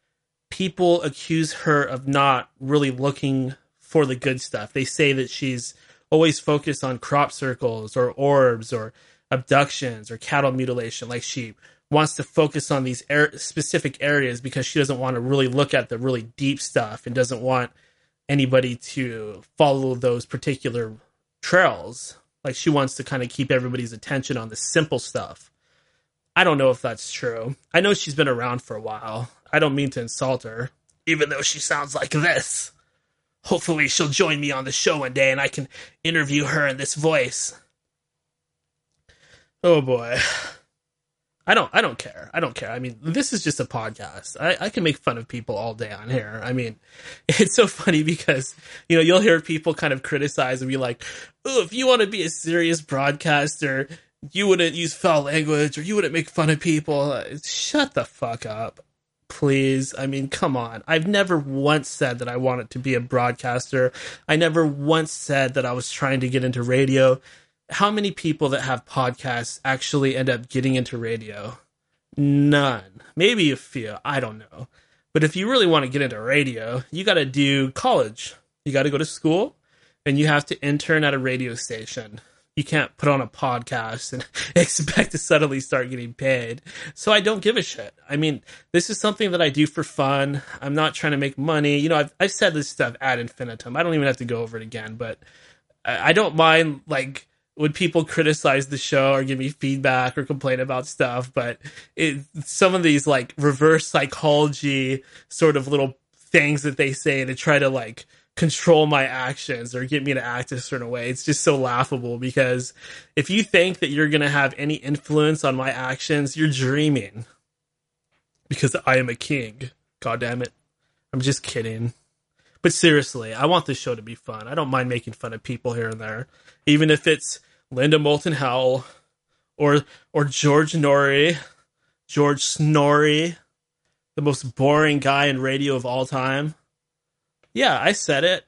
people accuse her of not really looking for the good stuff. They say that she's always focused on crop circles or orbs or abductions or cattle mutilation. Like she wants to focus on these specific areas because she doesn't want to really look at the really deep stuff and doesn't want anybody to follow those particular trails. Like she wants to kind of keep everybody's attention on the simple stuff. I don't know if that's true. I know she's been around for a while. I don't mean to insult her, even though she sounds like this. Hopefully she'll join me on the show one day and I can interview her in this voice. Oh boy. I don't care. I mean, this is just a podcast. I can make fun of people all day on here. I mean, it's so funny because, you'll hear people kind of criticize and be like, oh, if you want to be a serious broadcaster, you wouldn't use foul language or you wouldn't make fun of people. Shut the fuck up, please. I mean, come on. I've never once said that I wanted to be a broadcaster. I never once said that I was trying to get into radio. How many people that have podcasts actually end up getting into radio? None. Maybe a few. I don't know. But if you really want to get into radio, you got to do college. You got to go to school and you have to intern at a radio station. You can't put on a podcast and expect to suddenly start getting paid. So I don't give a shit. I mean, this is something that I do for fun. I'm not trying to make money. I've said this stuff ad infinitum. I don't even have to go over it again, but I don't mind, like, when people criticize the show or give me feedback or complain about stuff, but some of these like reverse psychology sort of little things that they say to try to like control my actions or get me to act a certain way, it's just so laughable because if you think that you're going to have any influence on my actions, you're dreaming. Because I am a king. God damn it. I'm just kidding. But seriously, I want this show to be fun. I don't mind making fun of people here and there. Even if it's Linda Moulton Howe or George Snorri, the most boring guy in radio of all time. Yeah, I said it.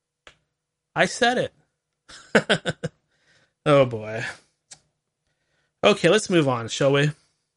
Oh boy. Okay, let's move on, shall we?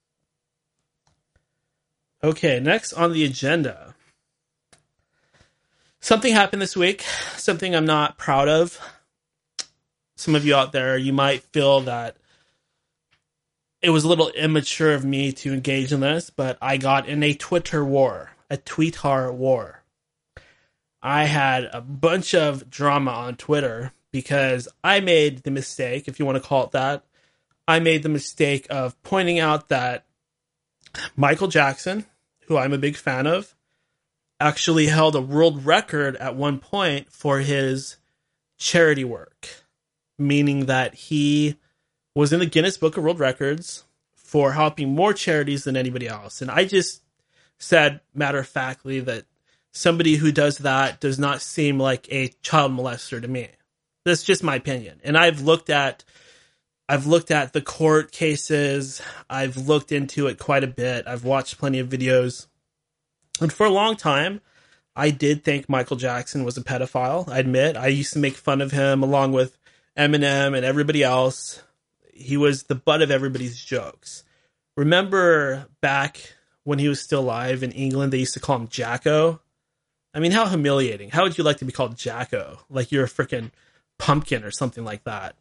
Okay, next on the agenda. Something happened this week, something I'm not proud of. Some of you out there, you might feel that it was a little immature of me to engage in this, but I got in a tweetar war. I had a bunch of drama on Twitter because I made the mistake, if you want to call it that, I made the mistake of pointing out that Michael Jackson, who I'm a big fan of, actually held a world record at one point for his charity work, meaning that he was in the Guinness Book of World Records for helping more charities than anybody else. And I just said matter-of-factly that somebody who does that does not seem like a child molester to me. That's just my opinion. And I've looked at the court cases. I've looked into it quite a bit. I've watched plenty of videos. And for a long time, I did think Michael Jackson was a pedophile. I admit, I used to make fun of him along with Eminem and everybody else. He was the butt of everybody's jokes. Remember back when he was still alive in England, they used to call him Jacko? I mean, how humiliating. How would you like to be called Jacko? Like you're a freaking pumpkin or something like that.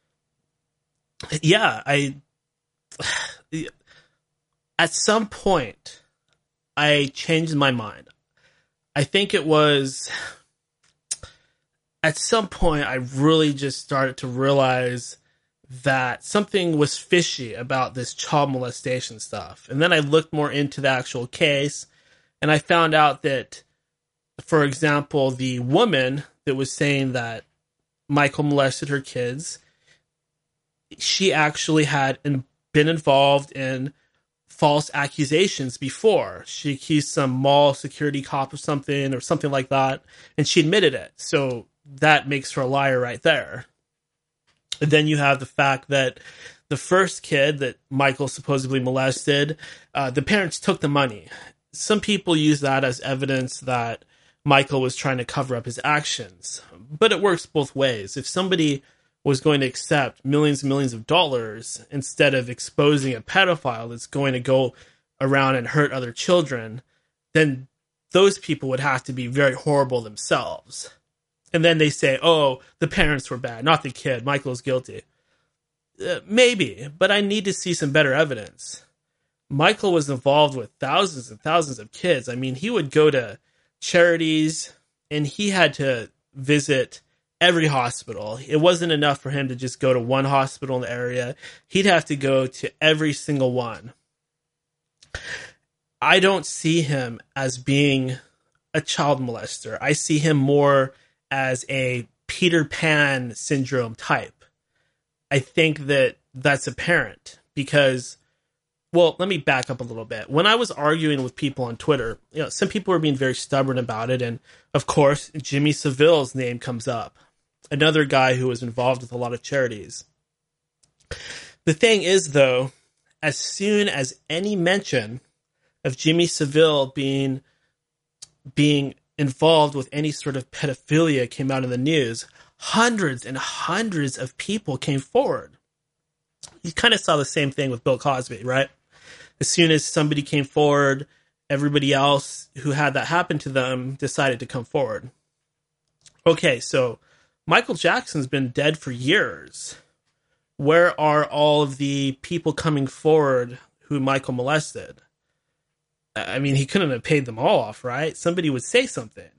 Yeah, at some point, I changed my mind. I think it was at some point I really just started to realize that something was fishy about this child molestation stuff. And then I looked more into the actual case and I found out that, for example, the woman that was saying that Michael molested her kids, she actually had been involved in false accusations before. She accused some mall security cop of something or something like that, and she admitted it. So that makes her a liar right there. And then you have the fact that the first kid that Michael supposedly molested, the parents took the money. Some people use that as evidence that Michael was trying to cover up his actions. But it works both ways. If somebody was going to accept millions and millions of dollars instead of exposing a pedophile that's going to go around and hurt other children, then those people would have to be very horrible themselves. And then they say, oh, the parents were bad, not the kid. Michael's guilty. Maybe, but I need to see some better evidence. Michael was involved with thousands and thousands of kids. I mean, he would go to charities and he had to visit every hospital. It wasn't enough for him to just go to one hospital in the area. He'd have to go to every single one. I don't see him as being a child molester. I see him more as a Peter Pan syndrome type. I think that that's apparent because, well, let me back up a little bit. When I was arguing with people on Twitter, some people were being very stubborn about it. And of course, Jimmy Savile's name comes up. Another guy who was involved with a lot of charities. The thing is, though, as soon as any mention of Jimmy Savile being involved with any sort of pedophilia came out in the news, hundreds and hundreds of people came forward. You kind of saw the same thing with Bill Cosby, right? As soon as somebody came forward, everybody else who had that happen to them decided to come forward. Okay, so Michael Jackson's been dead for years. Where are all of the people coming forward who Michael molested? I mean, he couldn't have paid them all off, right? Somebody would say something.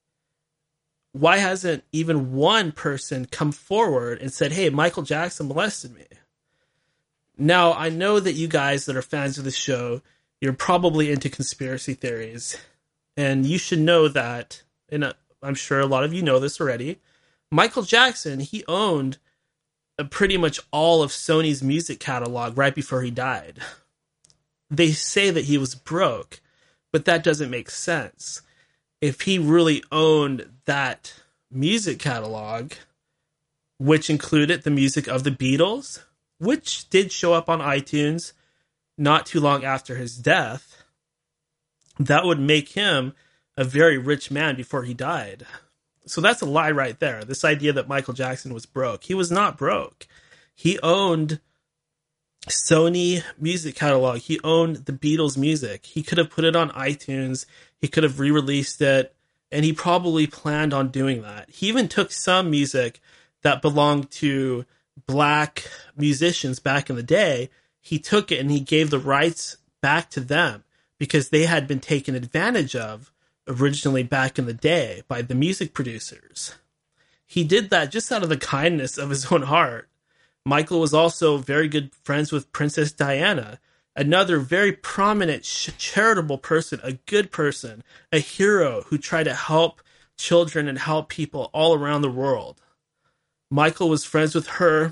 Why hasn't even one person come forward and said, hey, Michael Jackson molested me? Now, I know that you guys that are fans of the show, you're probably into conspiracy theories. And you should know that, and I'm sure a lot of you know this already, Michael Jackson, he owned pretty much all of Sony's music catalog right before he died. They say that he was broke, but that doesn't make sense. If he really owned that music catalog, which included the music of the Beatles, which did show up on iTunes not too long after his death, that would make him a very rich man before he died. So that's a lie right there. This idea that Michael Jackson was broke. He was not broke. He owned Sony music catalog. He owned the Beatles music. He could have put it on iTunes. He could have re-released it. And he probably planned on doing that. He even took some music that belonged to black musicians back in the day. He took it and he gave the rights back to them because they had been taken advantage of originally back in the day by the music producers. He did that just out of the kindness of his own heart. Michael was also very good friends with Princess Diana, another very prominent, charitable person, a good person, a hero who tried to help children and help people all around the world. Michael was friends with her.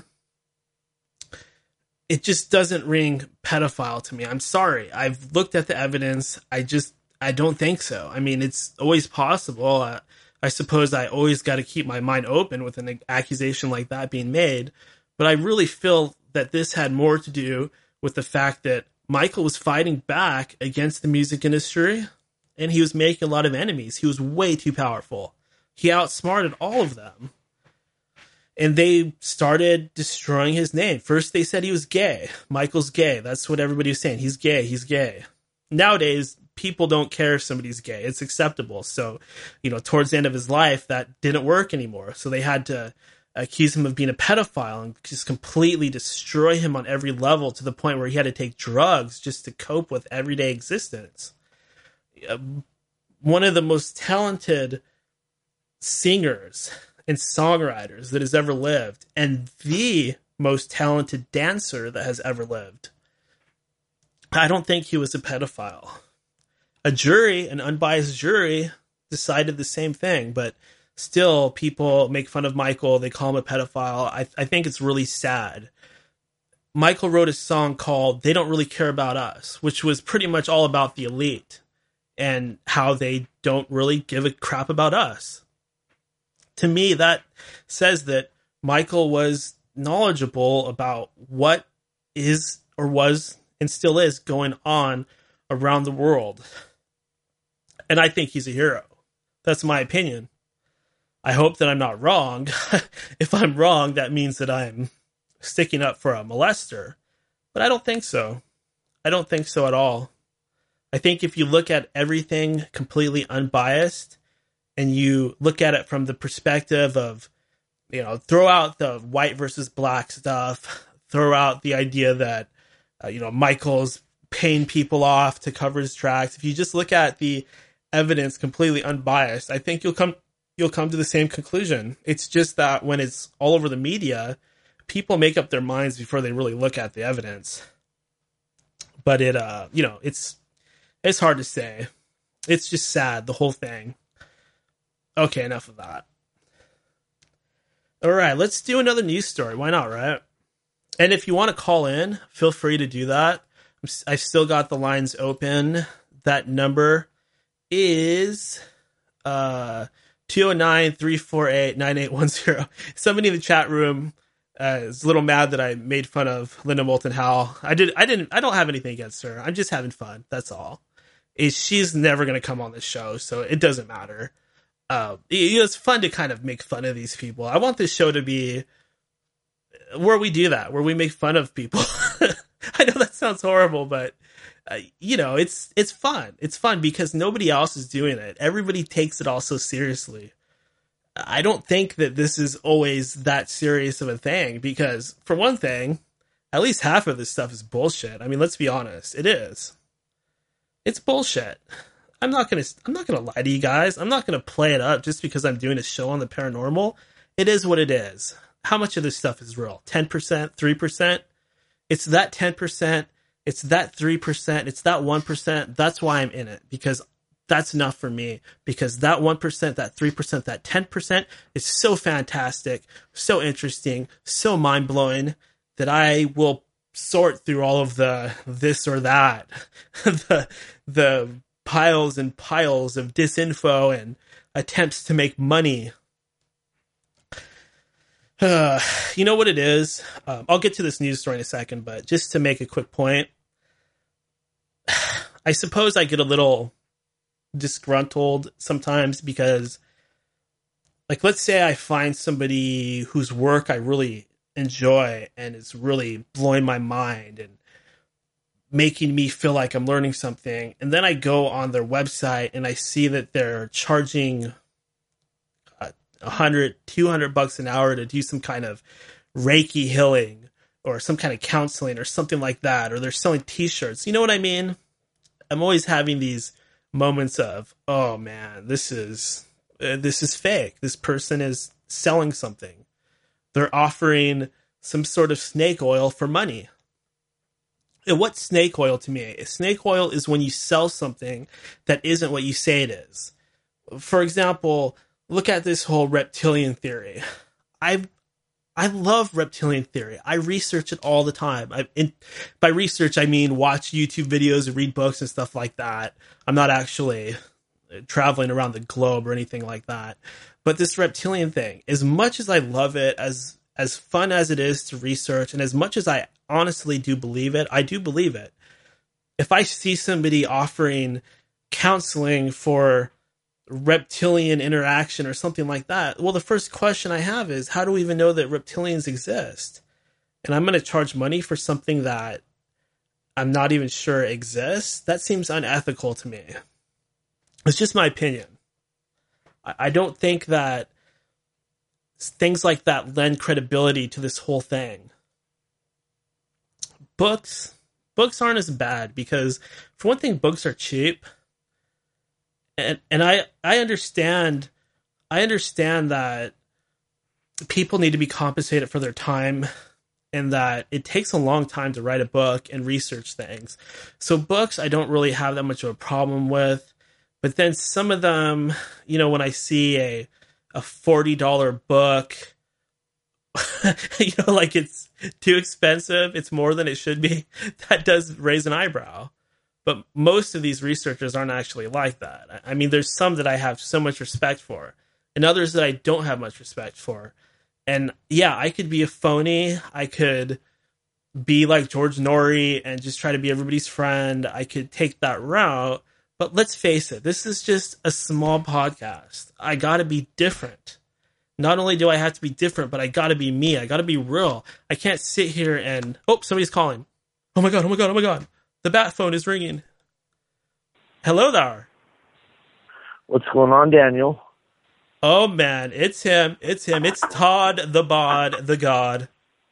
It just doesn't ring pedophile to me. I'm sorry. I've looked at the evidence. I don't think so. I mean, it's always possible. I suppose I always got to keep my mind open with an accusation like that being made. But I really feel that this had more to do with the fact that Michael was fighting back against the music industry and he was making a lot of enemies. He was way too powerful. He outsmarted all of them. And they started destroying his name. First, they said he was gay. Michael's gay. That's what everybody was saying. He's gay. He's gay. Nowadays, people don't care if somebody's gay. It's acceptable. So, towards the end of his life, that didn't work anymore. So they had to accuse him of being a pedophile and just completely destroy him on every level to the point where he had to take drugs just to cope with everyday existence. One of the most talented singers and songwriters that has ever lived, and the most talented dancer that has ever lived. I don't think he was a pedophile. A jury, an unbiased jury, decided the same thing, but still people make fun of Michael. They call him a pedophile. I think it's really sad. Michael wrote a song called They Don't Really Care About Us, which was pretty much all about the elite and how they don't really give a crap about us. To me, that says that Michael was knowledgeable about what is or was and still is going on around the world. And I think he's a hero. That's my opinion. I hope that I'm not wrong. If I'm wrong, that means that I'm sticking up for a molester. But I don't think so. I don't think so at all. I think if you look at everything completely unbiased and you look at it from the perspective of, throw out the white versus black stuff, throw out the idea that, Michael's paying people off to cover his tracks. If you just look at the evidence completely unbiased, I think you'll come to the same conclusion. It's just that when it's all over the media, people make up their minds before they really look at the evidence. But it's hard to say. It's just sad, the whole thing. Okay, enough of that. All right, let's do another news story. Why not, right? And if you want to call in, feel free to do that. I've still got the lines open. That number is 209-348-9810. Somebody in the chat room is a little mad that I made fun of Linda Moulton Howe. I don't have anything against her. I'm just having fun. That's all. She's never going to come on this show, so it doesn't matter. It's fun to kind of make fun of these people. I want this show to be where we do that, where we make fun of people. I know that sounds horrible, but it's fun. It's fun because nobody else is doing it. Everybody takes it all so seriously. I don't think that this is always that serious of a thing because, for one thing, at least half of this stuff is bullshit. I mean, let's be honest. It is. It's bullshit. I'm not gonna lie to you guys. I'm not gonna play it up just because I'm doing a show on the paranormal. It is what it is. How much of this stuff is real? 10%, 3%? It's that 10%. It's that 3%. It's that 1%. That's why I'm in it, because that's enough for me, because that 1%, that 3%, that 10% is so fantastic, so interesting, so mind-blowing that I will sort through all of the this or that, the piles and piles of disinfo and attempts to make money. You know what it is? I'll get to this news story in a second, but just to make a quick point, I suppose I get a little disgruntled sometimes because, like, let's say I find somebody whose work I really enjoy and it's really blowing my mind and making me feel like I'm learning something, and then I go on their website and I see that they're charging $100-200 an hour to do some kind of Reiki healing or some kind of counseling or something like that, or they're selling t-shirts. You know what I mean? I'm always having these moments of, oh man, this is fake. This person is selling something. They're offering some sort of snake oil for money. And what's snake oil to me? Snake oil is when you sell something that isn't what you say it is. For example, look at this whole reptilian theory. I love reptilian theory. I research it all the time. By research, I mean watch YouTube videos and read books and stuff like that. I'm not actually traveling around the globe or anything like that. But this reptilian thing, as much as I love it, as fun as it is to research, and as much as I honestly do believe it, I do believe it. If I see somebody offering counseling for reptilian interaction or something like that, well, the first question I have is, how do we even know that reptilians exist? And I'm going to charge money for something that I'm not even sure exists? That seems unethical to me. It's just my opinion. I don't think that things like that lend credibility to this whole thing. Books aren't as bad because, for one thing, books are cheap. And I understand that people need to be compensated for their time and that it takes a long time to write a book and research things. So books I don't really have that much of a problem with. But then some of them, when I see a $40 book, like it's too expensive, it's more than it should be, that does raise an eyebrow. But most of these researchers aren't actually like that. I mean, there's some that I have so much respect for, and others that I don't have much respect for. And yeah, I could be a phony. I could be like George Norrie and just try to be everybody's friend. I could take that route. But let's face it, this is just a small podcast. I gotta be different. Not only do I have to be different, but I gotta be me. I gotta be real. I can't sit here and... Oh, somebody's calling. Oh my God. The bat phone is ringing. Hello there. What's going on, Daniel? Oh man, it's him. It's him. It's Todd the Bod, the God.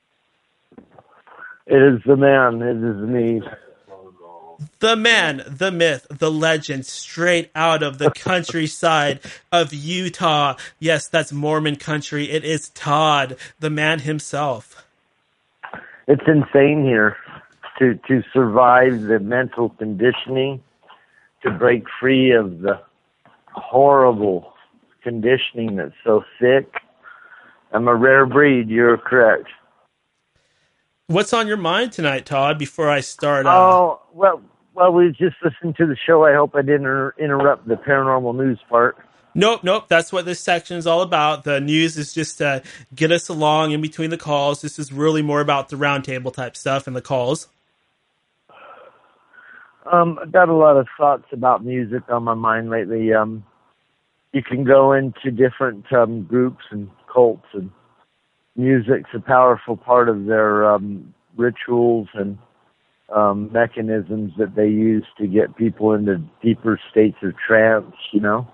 It is the man. It is me. The man, the myth, the legend, straight out of the countryside of Utah. Yes, that's Mormon country. It is Todd, the man himself. It's insane here to survive the mental conditioning, to break free of the horrible conditioning that's so thick. I'm a rare breed. You're correct. What's on your mind tonight, Todd, before I start? Well, we just listened to the show. I hope I didn't interrupt the paranormal news part. Nope. That's what this section is all about. The news is just to get us along in between the calls. This is really more about the roundtable type stuff and the calls. I've got a lot of thoughts about music on my mind lately. You can go into different groups and cults, and music's a powerful part of their rituals and mechanisms that they use to get people into deeper states of trance, you know?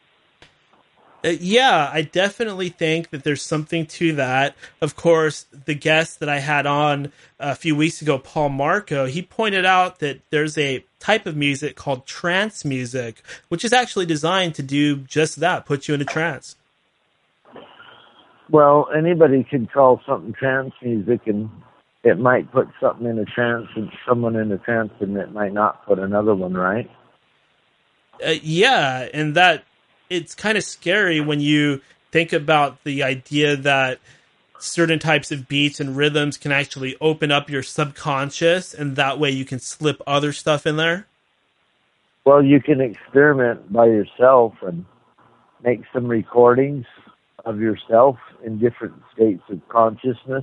Yeah, I definitely think that there's something to that. Of course, the guest that I had on a few weeks ago, Paul Marco, he pointed out that there's a type of music called trance music, which is actually designed to do just that, put you in a trance. Well, anybody could call something trance music, and it might put something in a trance and someone in a trance, and it might not put another one, right? Yeah, and that it's kind of scary when you think about the idea that certain types of beats and rhythms can actually open up your subconscious, and that way you can slip other stuff in there. Well, you can experiment by yourself and make some recordings of yourself in different states of consciousness,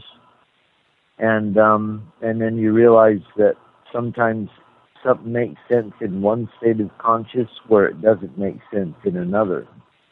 and then you realize that sometimes something makes sense in one state of conscious where it doesn't make sense in another.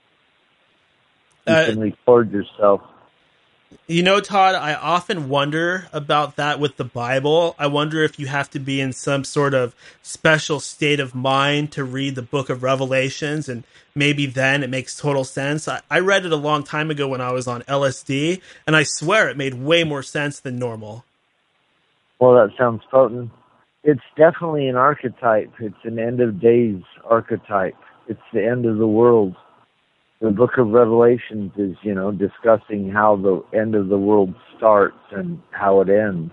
You can record yourself. You know, Todd, I often wonder about that with the Bible. I wonder if you have to be in some sort of special state of mind to read the book of Revelations, and maybe then it makes total sense. I read it a long time ago when I was on LSD, and I swear it made way more sense than normal. Well, that sounds potent. It's definitely an archetype. It's an end of days archetype. It's the end of the world. The book of Revelations is, discussing how the end of the world starts and how it ends.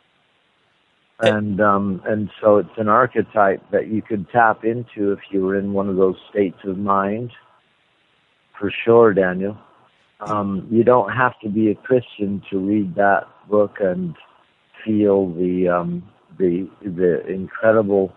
And so it's an archetype that you could tap into if you were in one of those states of mind. For sure, Daniel. You don't have to be a Christian to read that book and feel the incredible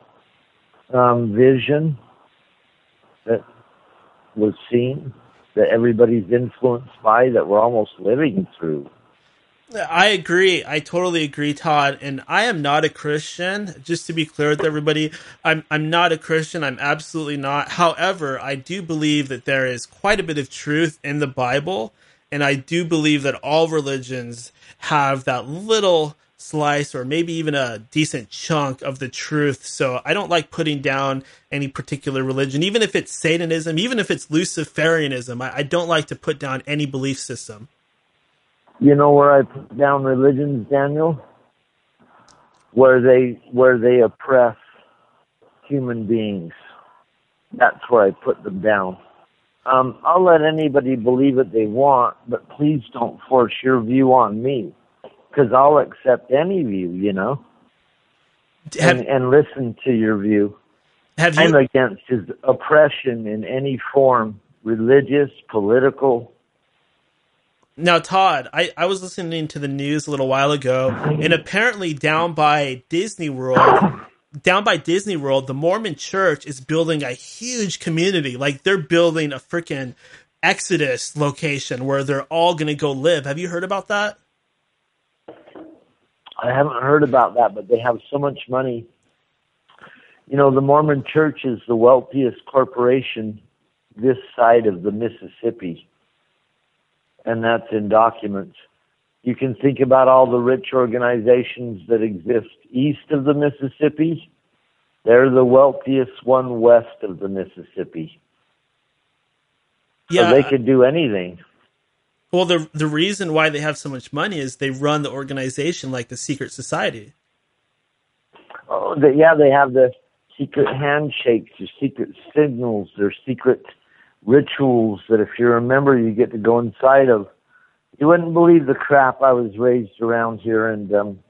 vision that was seen, that everybody's influenced by, that we're almost living through. I agree. I totally agree, Todd. And I am not a Christian. Just to be clear with everybody, I'm not a Christian. I'm absolutely not. However, I do believe that there is quite a bit of truth in the Bible, and I do believe that all religions have that little slice or maybe even a decent chunk of the truth. So I don't like putting down any particular religion, even if it's Satanism, even if it's Luciferianism. I don't like to put down any belief system. You know where I put down religions, Daniel? Where they oppress human beings. That's where I put them down. I'll let anybody believe what they want, but please don't force your view on me. Because I'll accept any view, and listen to your view. I'm against his oppression in any form, religious, political. Now, Todd, I was listening to the news a little while ago, and apparently down by Disney World, the Mormon Church is building a huge community. Like, they're building a freaking Exodus location where they're all going to go live. Have you heard about that? I haven't heard about that, but they have so much money. The Mormon Church is the wealthiest corporation this side of the Mississippi, and that's in documents. You can think about all the rich organizations that exist east of the Mississippi, They're the wealthiest one west of the Mississippi. Yeah, so they could do anything. Well, the reason why they have so much money is they run the organization like the secret society. Oh, they have the secret handshakes, their secret signals, their secret rituals that if you're a member, you get to go inside of. You wouldn't believe the crap I was raised around here, and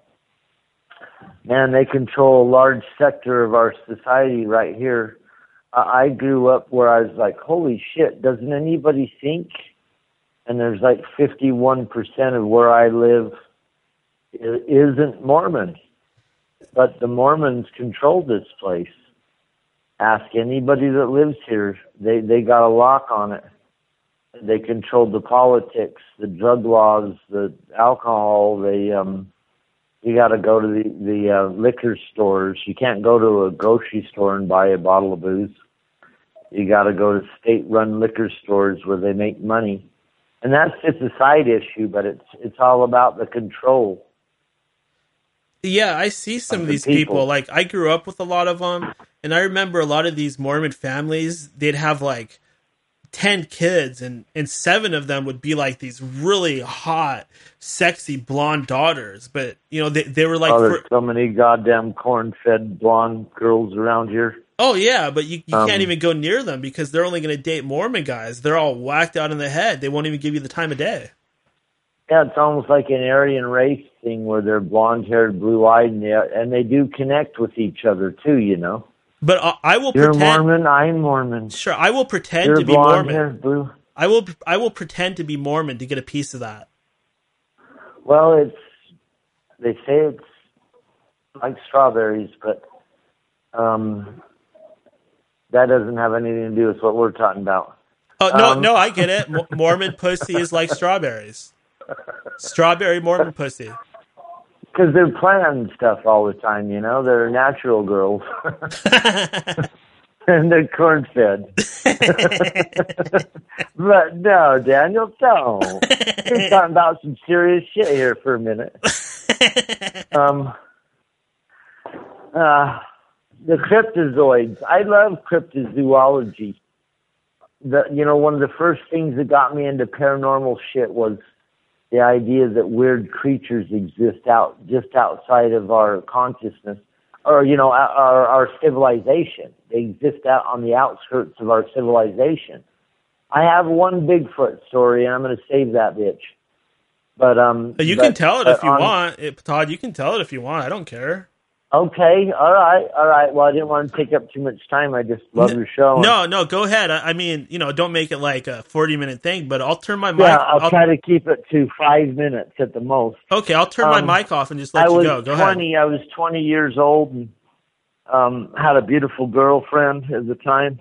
man, they control a large sector of our society right here. I grew up where I was like, holy shit, doesn't anybody think? And there's like 51% of where I live isn't Mormon. But the Mormons control this place. Ask anybody that lives here. They got a lock on it. They controlled the politics, the drug laws, the alcohol. You got to go to the liquor stores. You can't go to a grocery store and buy a bottle of booze. You got to go to state-run liquor stores where they make money. And that's just a side issue, but it's all about the control. Yeah, I see some of these people. Like, I grew up with a lot of them, and I remember a lot of these Mormon families, they'd have like 10 kids, and 7 of them would be like these really hot, sexy blonde daughters. But, you know, they were like... Oh, there's so many goddamn corn-fed blonde girls around here. Oh, yeah, but you can't even go near them because they're only going to date Mormon guys. They're all whacked out in the head. They won't even give you the time of day. Yeah, it's almost like an Aryan race thing where they're blonde-haired, blue-eyed, and they do connect with each other, too, you know. But I will You're pretend... Mormon, I'm Mormon. Sure, I will pretend You're to be Mormon. Blonde-haired, blue. I will pretend to be Mormon to get a piece of that. Well, they say it's like strawberries, but that doesn't have anything to do with what we're talking about. Oh, no, I get it. Mormon pussy is like strawberries. Strawberry Mormon pussy. Because they're planning stuff all the time, you know? They're natural girls. And they're corn-fed. But no, Daniel, don't. We're talking about some serious shit here for a minute. The cryptozoids. I love cryptozoology. One of the first things that got me into paranormal shit was the idea that weird creatures exist just outside of our consciousness, or our civilization. They exist out on the outskirts of our civilization. I have one Bigfoot story, and I'm going to save that bitch. But you can tell it if you want, Todd. You can tell it if you want. I don't care. Okay, all right. Well, I didn't want to take up too much time. I just love your show. No, go ahead. I mean, don't make it like a 40-minute thing, but I'll turn my mic. Yeah, I'll try to keep it to 5 minutes at the most. Okay, I'll turn my mic off and just let you go. Go ahead. I was 20 years old and had a beautiful girlfriend at the time,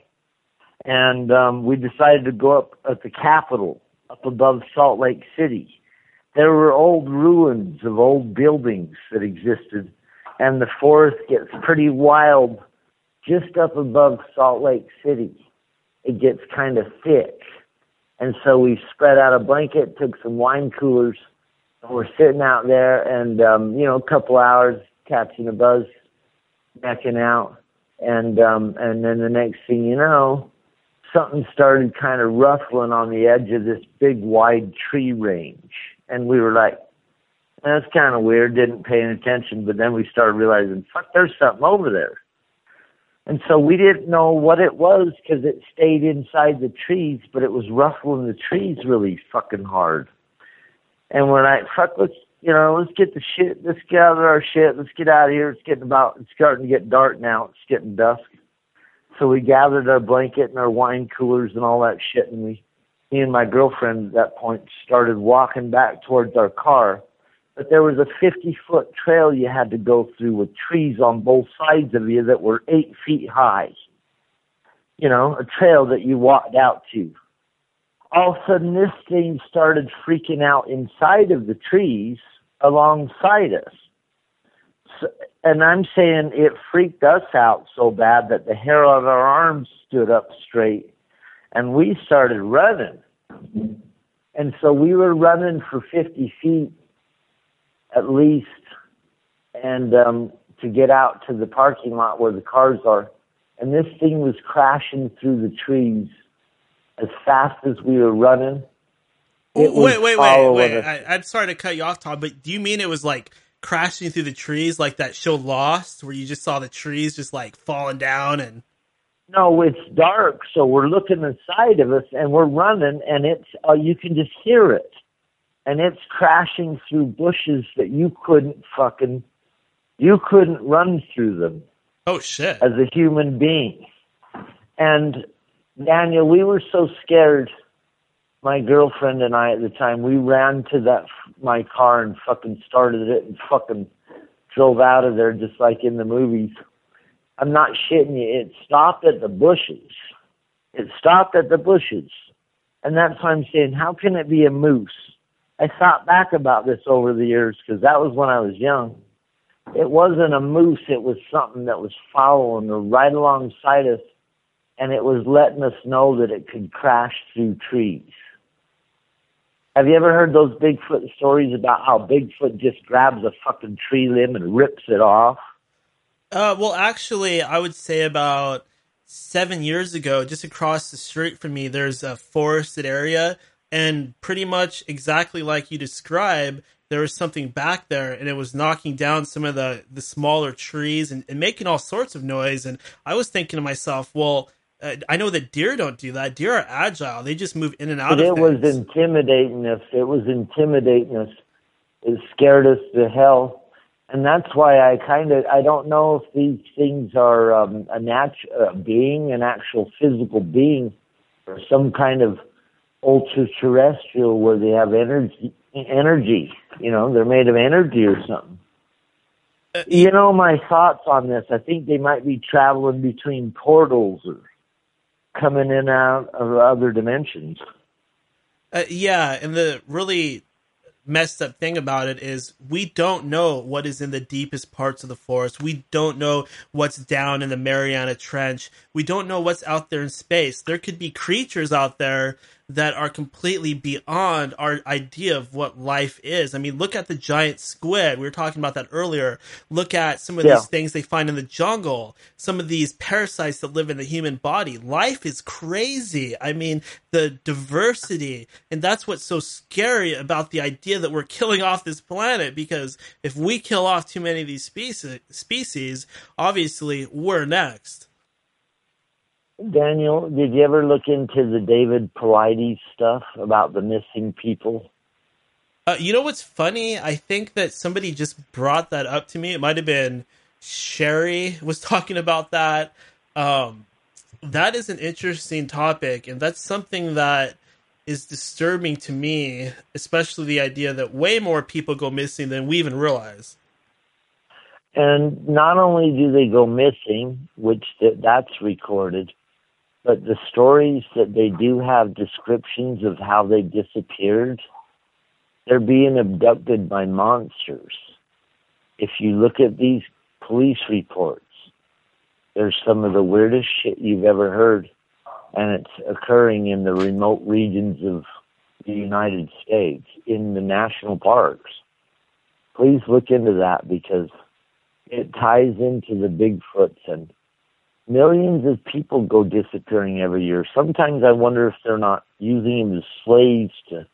and we decided to go up at the Capitol, up above Salt Lake City. There were old ruins of old buildings that existed. And the forest gets pretty wild just up above Salt Lake City. It gets kind of thick. And so we spread out a blanket, took some wine coolers, and we're sitting out there and, a couple hours catching a buzz, necking out. And then the next thing you know, something started kind of ruffling on the edge of this big, wide tree range. And we were like, that's kind of weird, didn't pay any attention, but then we started realizing, fuck, there's something over there. And so we didn't know what it was because it stayed inside the trees, but it was ruffling the trees really fucking hard. And we're like, fuck, let's get the shit, let's gather our shit, let's get out of here. It's starting to get dark now, it's getting dusk. So we gathered our blanket and our wine coolers and all that shit, and me and my girlfriend at that point started walking back towards our car. But there was a 50-foot trail you had to go through with trees on both sides of you that were 8 feet high. A trail that you walked out to. All of a sudden, this thing started freaking out inside of the trees alongside us. So, and I'm saying it freaked us out so bad that the hair on our arms stood up straight, and we started running. And so we were running for 50 feet at least, and to get out to the parking lot where the cars are. And this thing was crashing through the trees as fast as we were running. Wait. I'm sorry to cut you off, Tom, but do you mean it was like crashing through the trees like that show Lost, where you just saw the trees just like falling down? And no, it's dark, so we're looking inside of us and we're running, and it's you can just hear it. And it's crashing through bushes that you couldn't run through them. Oh shit. As a human being. And Daniel, we were so scared. My girlfriend and I at the time, we ran to my car and fucking started it and fucking drove out of there just like in the movies. I'm not shitting you. It stopped at the bushes. And that's why I'm saying, how can it be a moose? I thought back about this over the years because that was when I was young. It wasn't a moose. It was something that was following right alongside us, and it was letting us know that it could crash through trees. Have you ever heard those Bigfoot stories about how Bigfoot just grabs a fucking tree limb and rips it off? Well, actually, I would say about 7 years ago, just across the street from me, there's a forested area, and pretty much exactly like you describe, there was something back there, and it was knocking down some of the smaller trees and making all sorts of noise. And I was thinking to myself, well, I know that deer don't do that. Deer are agile. They just move in and out of things. It was intimidating us. It scared us to hell. And that's why I don't know if these things are an actual physical being, or some kind of ultra-terrestrial where they have energy. They're made of energy or something. My thoughts on this, I think they might be traveling between portals or coming in and out of other dimensions. Yeah, and the really messed up thing about it is we don't know what is in the deepest parts of the forest. We don't know what's down in the Mariana Trench. We don't know what's out there in space. There could be creatures out there that are completely beyond our idea of what life is. I mean, look at the giant squid. We were talking about that earlier. Look at some of these things they find in the jungle, some of these parasites that live in the human body. Life is crazy. I mean, the diversity, and that's what's so scary about the idea that we're killing off this planet, because if we kill off too many of these species, obviously we're next. Daniel, did you ever look into the David Paulides stuff about the missing people? You know what's funny? I think that somebody just brought that up to me. It might have been Sherry was talking about that. That is an interesting topic, and that's something that is disturbing to me, especially the idea that way more people go missing than we even realize. And not only do they go missing, which that's recorded, but the stories that they do have descriptions of how they disappeared, they're being abducted by monsters. If you look at these police reports, there's some of the weirdest shit you've ever heard, and it's occurring in the remote regions of the United States, in the national parks. Please look into that, because it ties into the Bigfoots, and millions of people go disappearing every year. Sometimes I wonder if they're not using them as slaves to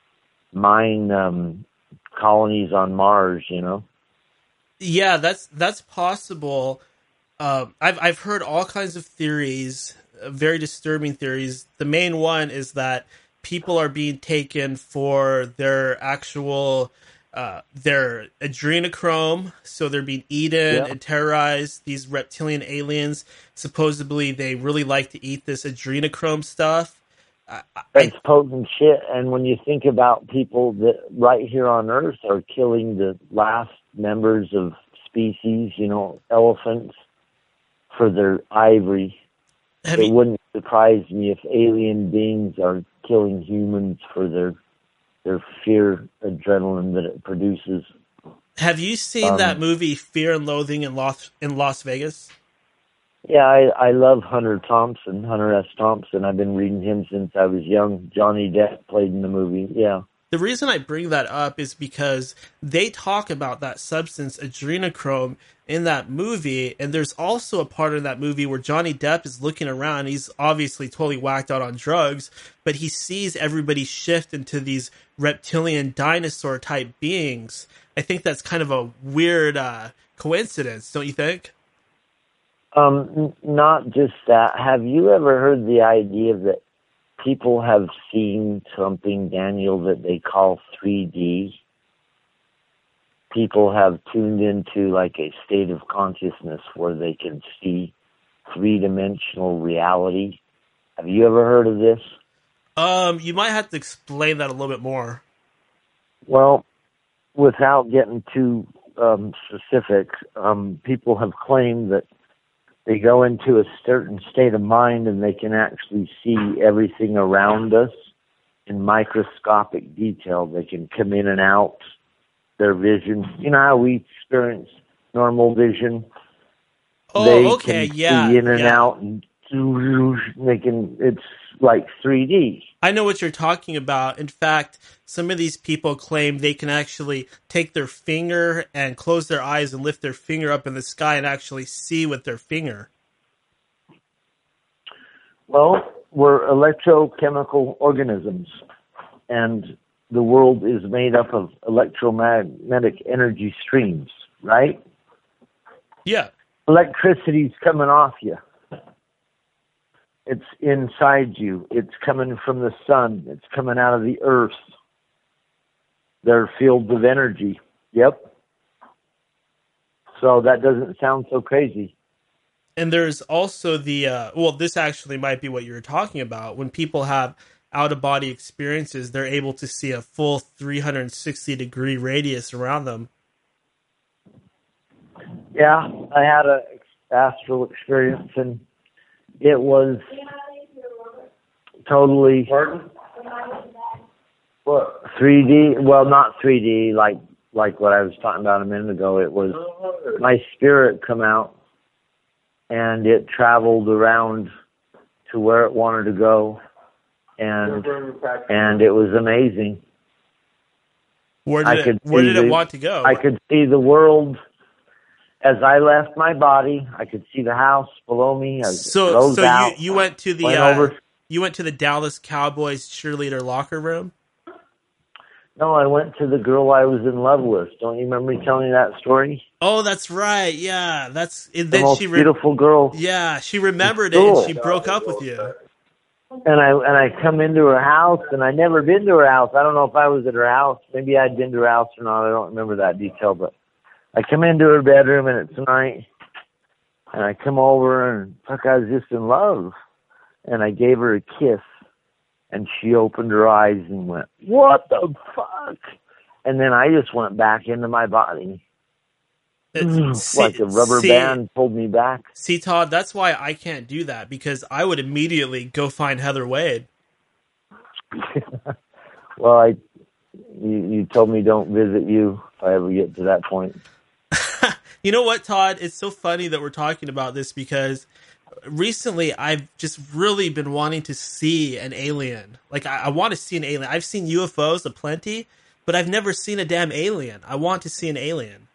mine colonies on Mars, Yeah, that's possible. I've heard all kinds of theories, very disturbing theories. The main one is that people are being taken for their actual their adrenochrome, so they're being eaten and terrorized. These reptilian aliens, supposedly they really like to eat this adrenochrome stuff. It's potent shit, and when you think about people that right here on Earth are killing the last members of species, elephants, for their ivory, wouldn't surprise me if alien beings are killing humans for their fear adrenaline that it produces. Have you seen that movie Fear and Loathing in Las Vegas? Yeah, I love Hunter S. Thompson. I've been reading him since I was young. Johnny Depp played in the movie, yeah. The reason I bring that up is because they talk about that substance, adrenochrome, in that movie, and there's also a part in that movie where Johnny Depp is looking around. He's obviously totally whacked out on drugs, but he sees everybody shift into these reptilian dinosaur type beings. I think that's kind of a weird coincidence, don't you think? Not just that. Have you ever heard the idea that people have seen something, Daniel, that they call 3D? People have tuned into like a state of consciousness where they can see three-dimensional reality. Have you ever heard of this? You might have to explain that a little bit more. Well, without getting too specific, people have claimed that they go into a certain state of mind and they can actually see everything around us in microscopic detail. They can come in and out their vision. You know how we experience normal vision? Oh, they okay, can yeah. see in and out, and it's like 3D. I know what you're talking about. In fact, some of these people claim they can actually take their finger and close their eyes and lift their finger up in the sky and actually see with their finger. Well, we're electrochemical organisms, and the world is made up of electromagnetic energy streams, right? Yeah. Electricity's coming off you. It's inside you. It's coming from the sun. It's coming out of the earth. They're fields of energy. Yep. So that doesn't sound so crazy. And there's also the, this actually might be what you were talking about. When people have out-of-body experiences, they're able to see a full 360-degree radius around them. Yeah, I had an astral experience, and it was totally... Pardon? What? 3D, well, not 3D, like what I was talking about a minute ago. It was my spirit come out, and it traveled around to where it wanted to go, and it was amazing. Where did it want to go? I could see the world as I left my body. I could see the house below me. So you went to the you went to the Dallas Cowboys cheerleader locker room? No, I went to the girl I was in love with. Don't you remember me telling you that story? Oh, that's right. Yeah, that's the most beautiful girl. Yeah, she remembered it, and she broke up with you. And I come into her house, and I'd never been to her house. I don't know if I was at her house. Maybe I'd been to her house or not. I don't remember that detail. But I come into her bedroom, and it's night. And I come over, and I was just in love. And I gave her a kiss. And she opened her eyes and went, "What the fuck?" And then I just went back into my body. Like a rubber band pulled me back. See, Todd, that's why I can't do that, because I would immediately go find Heather Wade. Well, you told me don't visit you if I ever get to that point. You know what, Todd? It's so funny that we're talking about this, because recently I've just really been wanting to see an alien. Like, I want to see an alien. I've seen UFOs aplenty, but I've never seen a damn alien. I want to see an alien.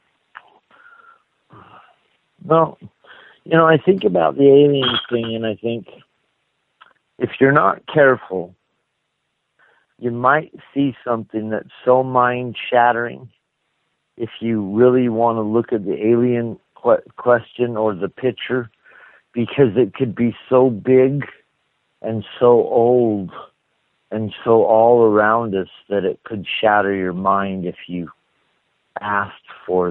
Well, I think about the alien thing, and I think if you're not careful, you might see something that's so mind-shattering. If you really want to look at the alien question or the picture, because it could be so big and so old and so all around us that it could shatter your mind if you asked for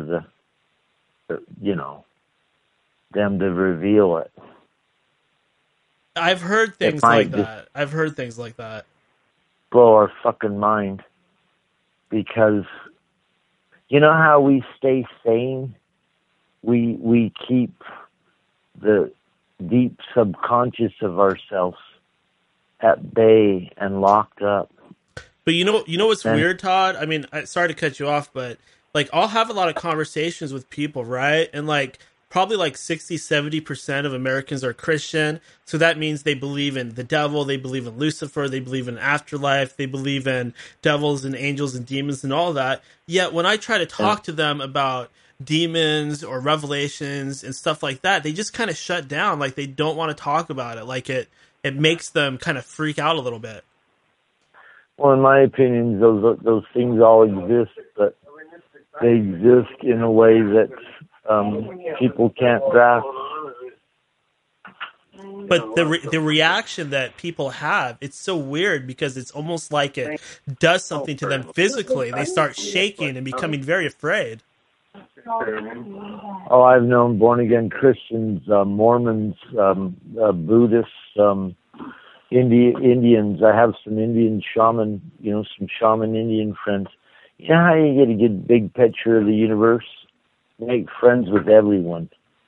them to reveal it. I've heard things like that. I've heard things like that. Blow our fucking mind. Because you know how we stay sane? We keep the deep subconscious of ourselves at bay and locked up. But you know what's weird, Todd? I mean, sorry to cut you off, but like, I'll have a lot of conversations with people, right? And like, probably like 60-70% of Americans are Christian. So that means they believe in the devil, they believe in Lucifer, they believe in afterlife, they believe in devils and angels and demons and all that. Yet when I try to talk to them about demons or revelations and stuff like that, they just kind of shut down. Like they don't want to talk about it. Like it makes them kind of freak out a little bit. Well, in my opinion, those things all exist, but they exist in a way that people can't grasp. But the reaction that people have, it's so weird because it's almost like it does something to them physically. They start shaking and becoming very afraid. Oh, I've known born-again Christians, Mormons, Buddhists, Indians. I have some Indian shaman, some shaman Indian friends. You know how you get a good big picture of the universe? Make friends with everyone,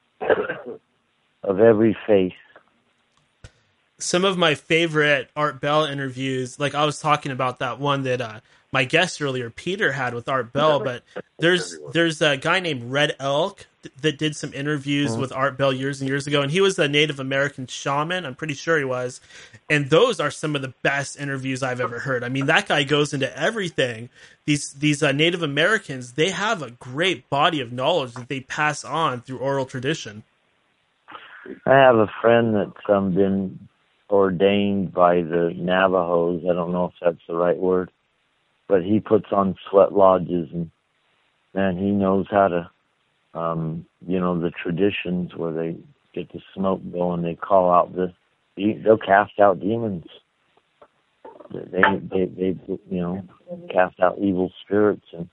of every faith. Some of my favorite Art Bell interviews, like I was talking about that one that my guest earlier, Peter, had with Art Bell, but there's a guy named Red Elk that did some interviews with Art Bell years and years ago, and he was a Native American shaman, I'm pretty sure he was, and those are some of the best interviews I've ever heard. I mean, that guy goes into everything. These Native Americans, they have a great body of knowledge that they pass on through oral tradition. I have a friend that's been ordained by the Navajos. I don't know if that's the right word, but he puts on sweat lodges, and man, he knows how to, the traditions where they get the smoke going. They call out they'll cast out demons. They cast out evil spirits and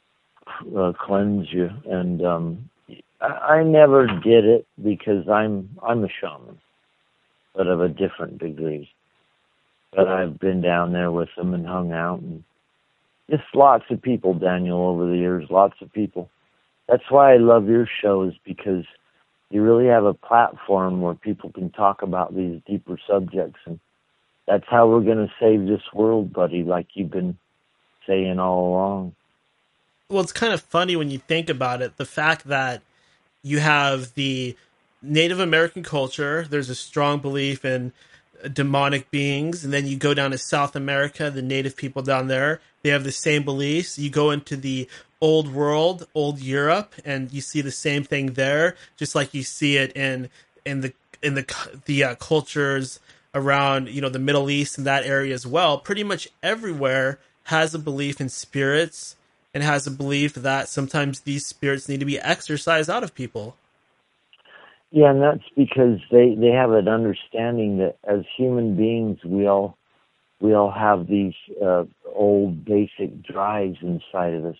cleanse you. And I never did it because I'm a shaman, but of a different degree. But I've been down there with them and hung out, and just lots of people, Daniel, over the years, lots of people. That's why I love your show, is because you really have a platform where people can talk about these deeper subjects, and that's how we're going to save this world, buddy, like you've been saying all along. Well, it's kind of funny when you think about it, the fact that you have the Native American culture, there's a strong belief in demonic beings, and then you go down to South America, the native people down there, they have the same beliefs. You go into the old world, old Europe, and you see the same thing there, just like you see it in the cultures around, the Middle East and that area as well. Pretty much everywhere has a belief in spirits and has a belief that sometimes these spirits need to be exorcised out of people. Yeah, and that's because they have an understanding that as human beings, we all have these old basic drives inside of us.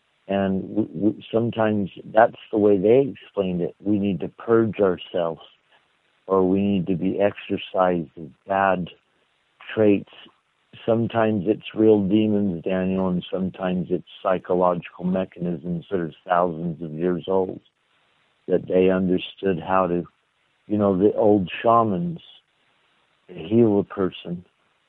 And sometimes that's the way they explained it. We need to purge ourselves, or we need to be exorcised of bad traits. Sometimes it's real demons, Daniel, and sometimes it's psychological mechanisms that are thousands of years old, that they understood how to, the old shamans, heal a person.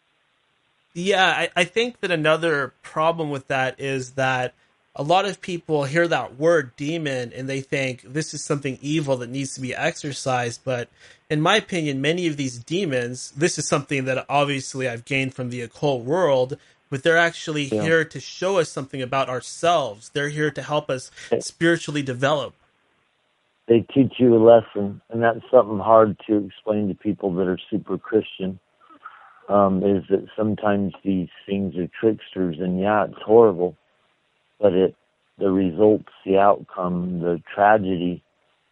Yeah, I think that another problem with that is that a lot of people hear that word demon and they think this is something evil that needs to be exorcised. But in my opinion, many of these demons, this is something that obviously I've gained from the occult world, but they're actually here to show us something about ourselves. They're here to help us spiritually develop. They teach you a lesson, and that's something hard to explain to people that are super Christian, is that sometimes these things are tricksters, and it's horrible, but the results, the outcome, the tragedy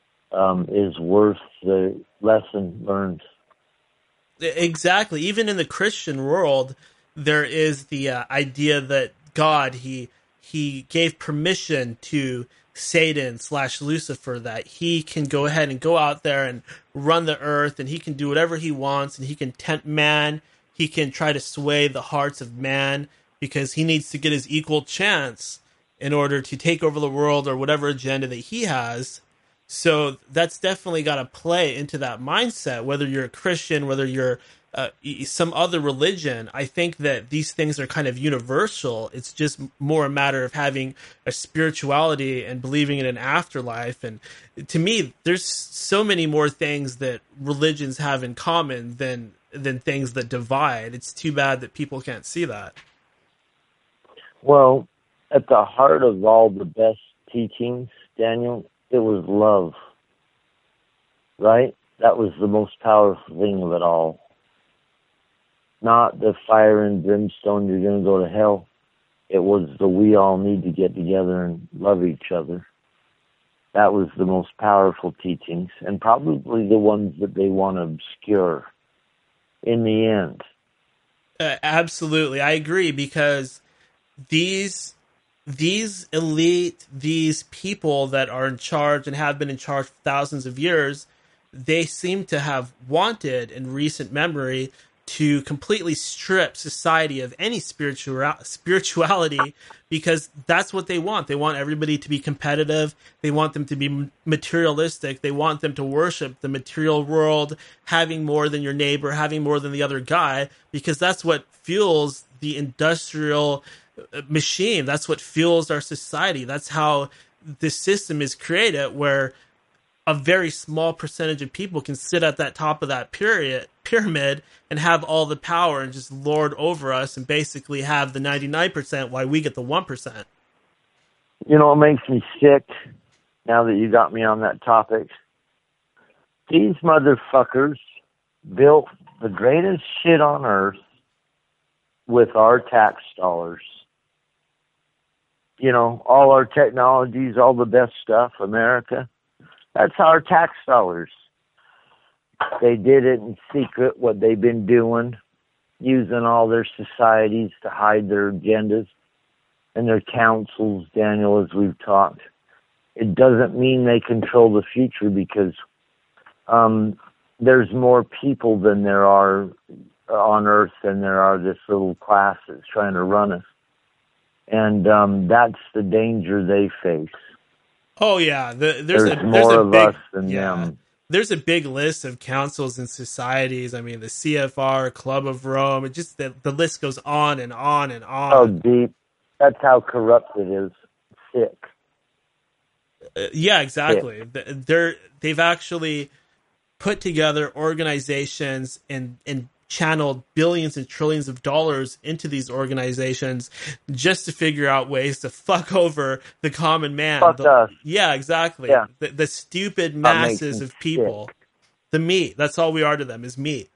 is worth the lesson learned. Exactly. Even in the Christian world, there is the idea that God, he gave permission to Satan/Lucifer, that he can go ahead and go out there and run the earth, and he can do whatever he wants, and he can tempt man. He can try to sway the hearts of man because he needs to get his equal chance in order to take over the world or whatever agenda that he has. So that's definitely got to play into that mindset, whether you're a Christian, whether you're some other religion. I think that these things are kind of universal. It's just more a matter of having a spirituality and believing in an afterlife. And to me, there's so many more things that religions have in common than things that divide. It's too bad that people can't see that. Well, at the heart of all the best teachings, Daniel, it was love. Right? That was the most powerful thing of it all. Not the fire and brimstone, you're going to go to hell. It was the we all need to get together and love each other. That was the most powerful teachings, and probably the ones that they want to obscure in the end. Absolutely. I agree, because these elite, these people that are in charge and have been in charge for thousands of years, they seem to have wanted in recent memory to completely strip society of any spirituality, because that's what they want. They want everybody to be competitive. They want them to be materialistic. They want them to worship the material world, having more than your neighbor, having more than the other guy, because that's what fuels the industrial machine. That's what fuels our society. That's how this system is created, where a very small percentage of people can sit at that top of that pyramid and have all the power and just lord over us and basically have the 99% while we get the 1%. You know what makes me sick, now that you got me on that topic? These motherfuckers built the greatest shit on earth with our tax dollars. You know, all our technologies, all the best stuff, America. That's our tax dollars. They did it in secret, what they've been doing, using all their societies to hide their agendas and their councils, Daniel, as we've talked. It doesn't mean they control the future, because there's more people than there are on Earth than there are this little class that's trying to run us. And that's the danger they face. Oh yeah, there's more of us than them. There's a big list of councils and societies. I mean, the CFR, Club of Rome. It just the list goes on and on and on. Oh, deep. That's how corrupt it is. Sick. Yeah, exactly. They've actually put together organizations and channeled billions and trillions of dollars into these organizations just to figure out ways to fuck over the common man. Fuck us. Yeah, exactly. Yeah. The stupid masses of people. Sick. The meat. That's all we are to them, is meat.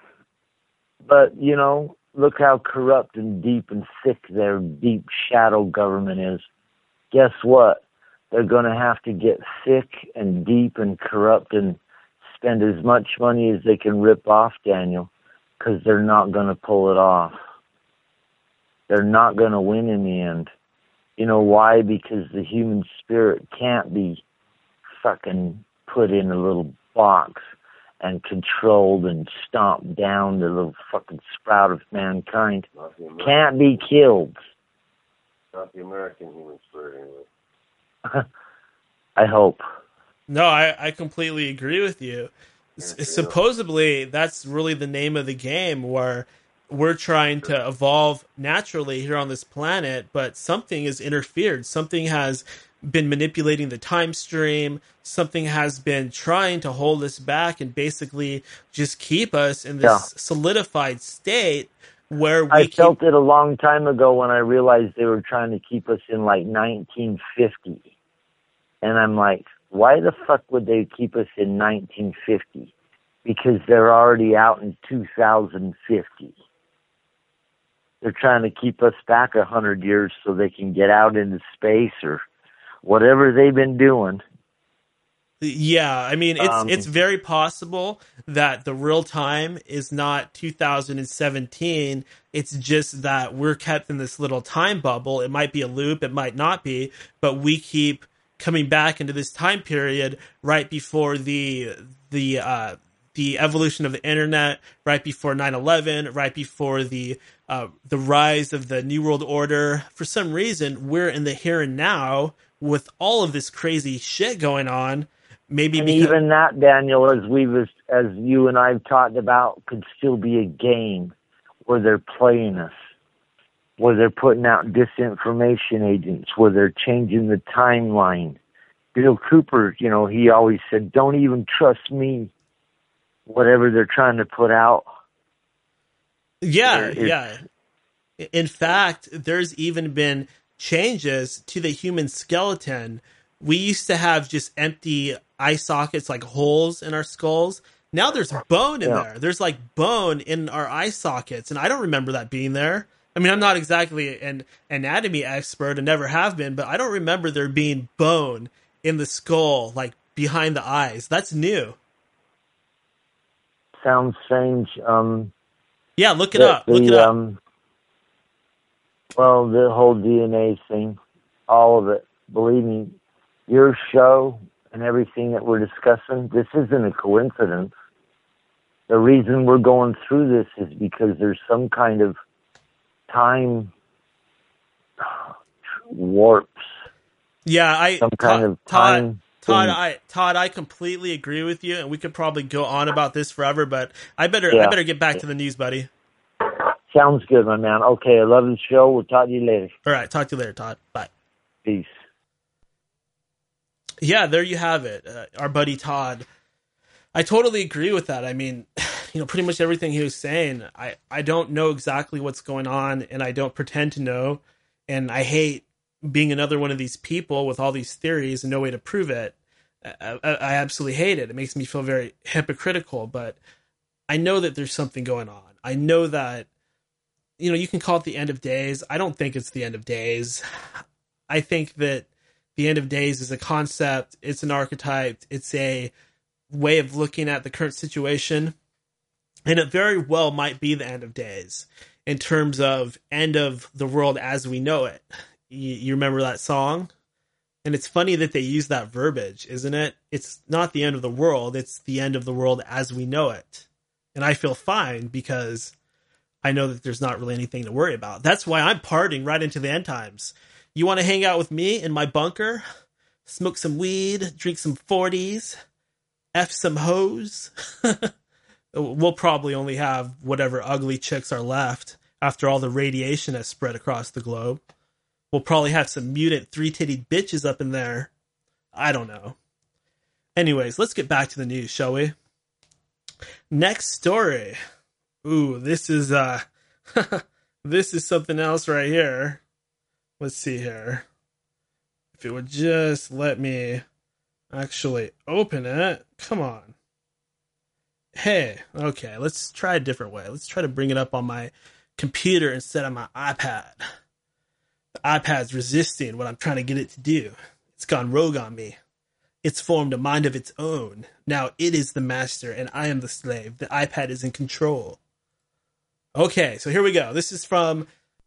But, you know, look how corrupt and deep and thick their deep shadow government is. Guess what? They're going to have to get thick and deep and corrupt and spend as much money as they can rip off, Daniel, because they're not going to pull it off. They're not going to win in the end. You know why? Because the human spirit can't be fucking put in a little box and controlled and stomped down, the little fucking sprout of mankind. Can't be killed. Not the American human spirit, anyway. I hope. No, I completely agree with you. Supposedly, that's really the name of the game, where we're trying to evolve naturally here on this planet, but something has interfered. Something has been manipulating the time stream. Something has been trying to hold us back and basically just keep us in this solidified state where we I felt it a long time ago when I realized they were trying to keep us in like 1950. And I'm like, why the fuck would they keep us in 1950? Because they're already out in 2050. They're trying to keep us back 100 years so they can get out into space or whatever they've been doing. Yeah, I mean, it's very possible that the real time is not 2017. It's just that we're kept in this little time bubble. It might be a loop, it might not be, but we keep coming back into this time period right before the evolution of the internet, right before 9/11, right before the rise of the New World Order. For some reason, we're in the here and now with all of this crazy shit going on. Maybe And because, even that, Daniel, as you and I've talked about, could still be a game where they're playing us, where they're putting out disinformation agents, where they're changing the timeline. Bill Cooper, he always said, "Don't even trust me." Whatever they're trying to put out. yeah. In fact, there's even been changes to the human skeleton. We used to have just empty eye sockets, like holes in our skulls. Now there's bone in there. There's like bone in our eye sockets, and I don't remember that being there. I mean, I'm not exactly an anatomy expert and never have been, but I don't remember there being bone in the skull, like behind the eyes. That's new. Sounds strange. Yeah, look it up. Look it up. Well, the whole DNA thing, all of it. Believe me, your show and everything that we're discussing, this isn't a coincidence. The reason we're going through this is because there's some kind of time warps. Yeah, some kind of time. Todd, I completely agree with you, and we could probably go on about this forever, but I better get back to the news, buddy. Sounds good, my man. Okay, I love the show. We'll talk to you later. All right, talk to you later, Todd. Bye. Peace. Yeah, there you have it. Our buddy Todd. I totally agree with that. I mean, pretty much everything he was saying. I don't know exactly what's going on, and I don't pretend to know, and I hate being another one of these people with all these theories and no way to prove it. I absolutely hate it. It makes me feel very hypocritical, but I know that there's something going on. I know that, you can call it the end of days. I don't think it's the end of days. I think that the end of days is a concept. It's an archetype. It's a way of looking at the current situation. And it very well might be the end of days in terms of end of the world as we know it. You remember that song? And it's funny that they use that verbiage, isn't it? It's not the end of the world. It's the end of the world as we know it. And I feel fine because I know that there's not really anything to worry about. That's why I'm partying right into the end times. You want to hang out with me in my bunker? Smoke some weed, drink some 40s, F some hoes? We'll probably only have whatever ugly chicks are left after all the radiation has spread across the globe. We'll probably have some mutant three-titted bitches up in there. I don't know. Anyways, let's get back to the news, shall we? Next story. Ooh, this is this is something else right here. Let's see here. If it would just let me actually open it. Come on. Hey, okay, let's try a different way. Let's try to bring it up on my computer instead of my iPad. The iPad's resisting what I'm trying to get it to do. It's gone rogue on me. It's formed a mind of its own. Now it is the master and I am the slave. The iPad is in control. Okay, so here we go. This is from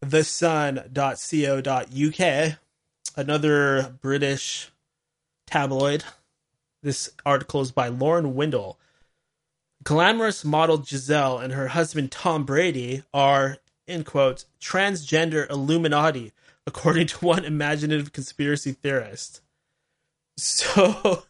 thesun.co.uk, another British tabloid. This article is by Lauren Windle. Glamorous model Giselle and her husband Tom Brady are, in quotes, transgender Illuminati, according to one imaginative conspiracy theorist. So,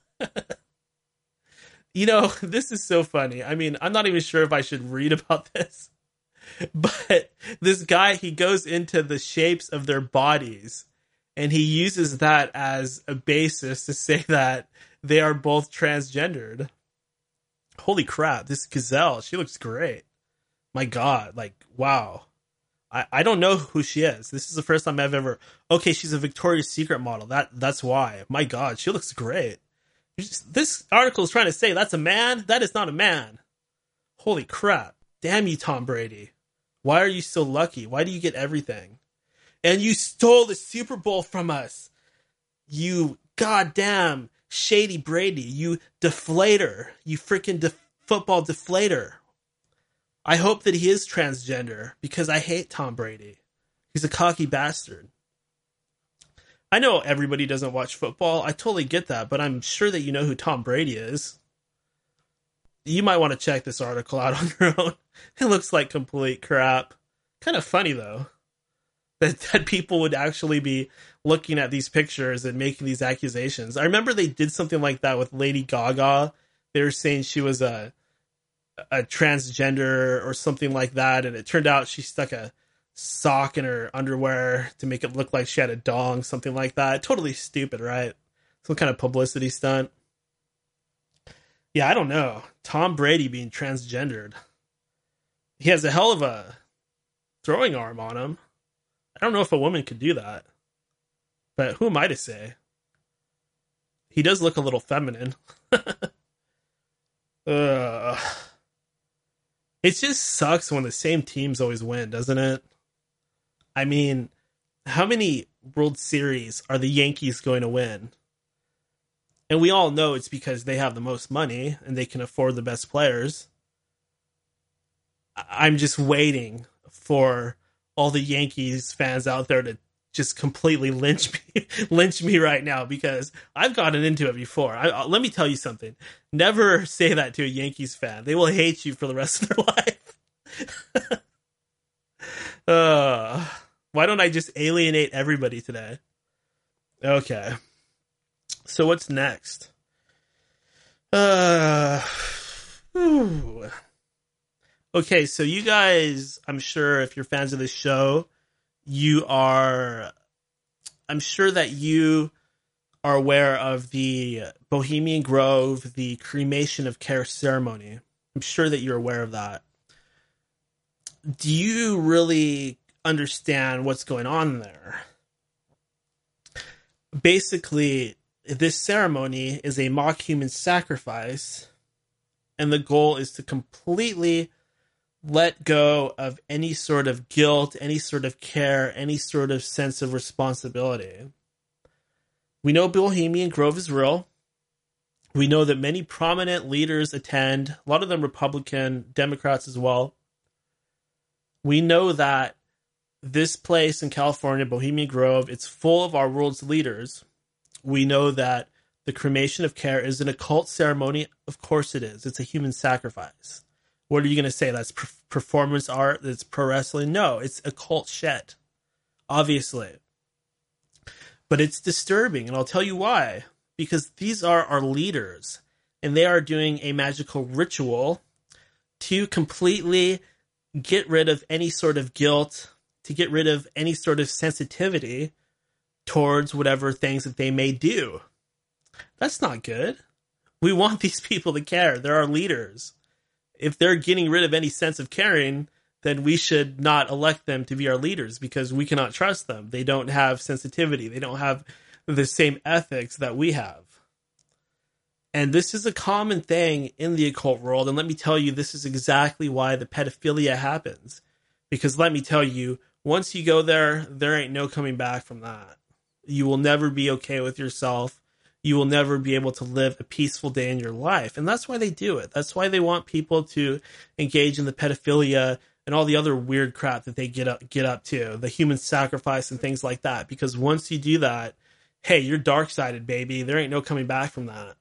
this is so funny. I mean, I'm not even sure if I should read about this. But this guy, he goes into the shapes of their bodies, and he uses that as a basis to say that they are both transgendered. Holy crap, this Giselle, she looks great. My God, wow. I don't know who she is. This is the first time I've ever... Okay, she's a Victoria's Secret model. That's why. My God, she looks great. This article is trying to say that's a man? That is not a man. Holy crap. Damn you, Tom Brady. Why are you so lucky? Why do you get everything? And you stole the Super Bowl from us. You goddamn shady Brady. You deflator. You freaking football deflator. I hope that he is transgender because I hate Tom Brady. He's a cocky bastard. I know everybody doesn't watch football. I totally get that, but I'm sure that you know who Tom Brady is. You might want to check this article out on your own. It looks like complete crap. Kind of funny, though. that people would actually be looking at these pictures and making these accusations. I remember they did something like that with Lady Gaga. They were saying she was a transgender or something like that, and it turned out she stuck a sock in her underwear to make it look like she had a dong, something like that. Totally stupid, right? Some kind of publicity stunt. Yeah, I don't know. Tom Brady being transgendered. He has a hell of a throwing arm on him. I don't know if a woman could do that. But who am I to say? He does look a little feminine. It just sucks when the same teams always win, doesn't it? I mean, how many World Series are the Yankees going to win? And we all know it's because they have the most money and they can afford the best players. I'm just waiting for all the Yankees fans out there to just completely lynch me right now, because I've gotten into it before. Let me tell you something. Never say that to a Yankees fan. They will hate you for the rest of their life. Why don't I just alienate everybody today? Okay. So what's next? Okay, so you guys, I'm sure if you're fans of this show, I'm sure that you are aware of the Bohemian Grove, the cremation of care ceremony. I'm sure that you're aware of that. Do you really understand what's going on there? Basically, this ceremony is a mock human sacrifice, and the goal is to completely let go of any sort of guilt, any sort of care, any sort of sense of responsibility. We know Bohemian Grove is real. We know that many prominent leaders attend, a lot of them Republican, Democrats as well. We know that this place in California, Bohemian Grove, it's full of our world's leaders. We know that the cremation of care is an occult ceremony. Of course it is. It's a human sacrifice. What are you going to say? That's performance art? That's pro wrestling? No, it's occult shit. Obviously. But it's disturbing, and I'll tell you why. Because these are our leaders, and they are doing a magical ritual to completely get rid of any sort of guilt, to get rid of any sort of sensitivity towards whatever things that they may do. That's not good. We want these people to care. They're our leaders. If they're getting rid of any sense of caring, then we should not elect them to be our leaders, because we cannot trust them. They don't have sensitivity. They don't have the same ethics that we have. And this is a common thing in the occult world. And let me tell you, this is exactly why the pedophilia happens. Because let me tell you, once you go there, there ain't no coming back from that. You will never be okay with yourself. You will never be able to live a peaceful day in your life. And that's why they do it. That's why they want people to engage in the pedophilia and all the other weird crap that they get up to, the human sacrifice and things like that. Because once you do that, hey, you're dark-sided, baby. There ain't no coming back from that.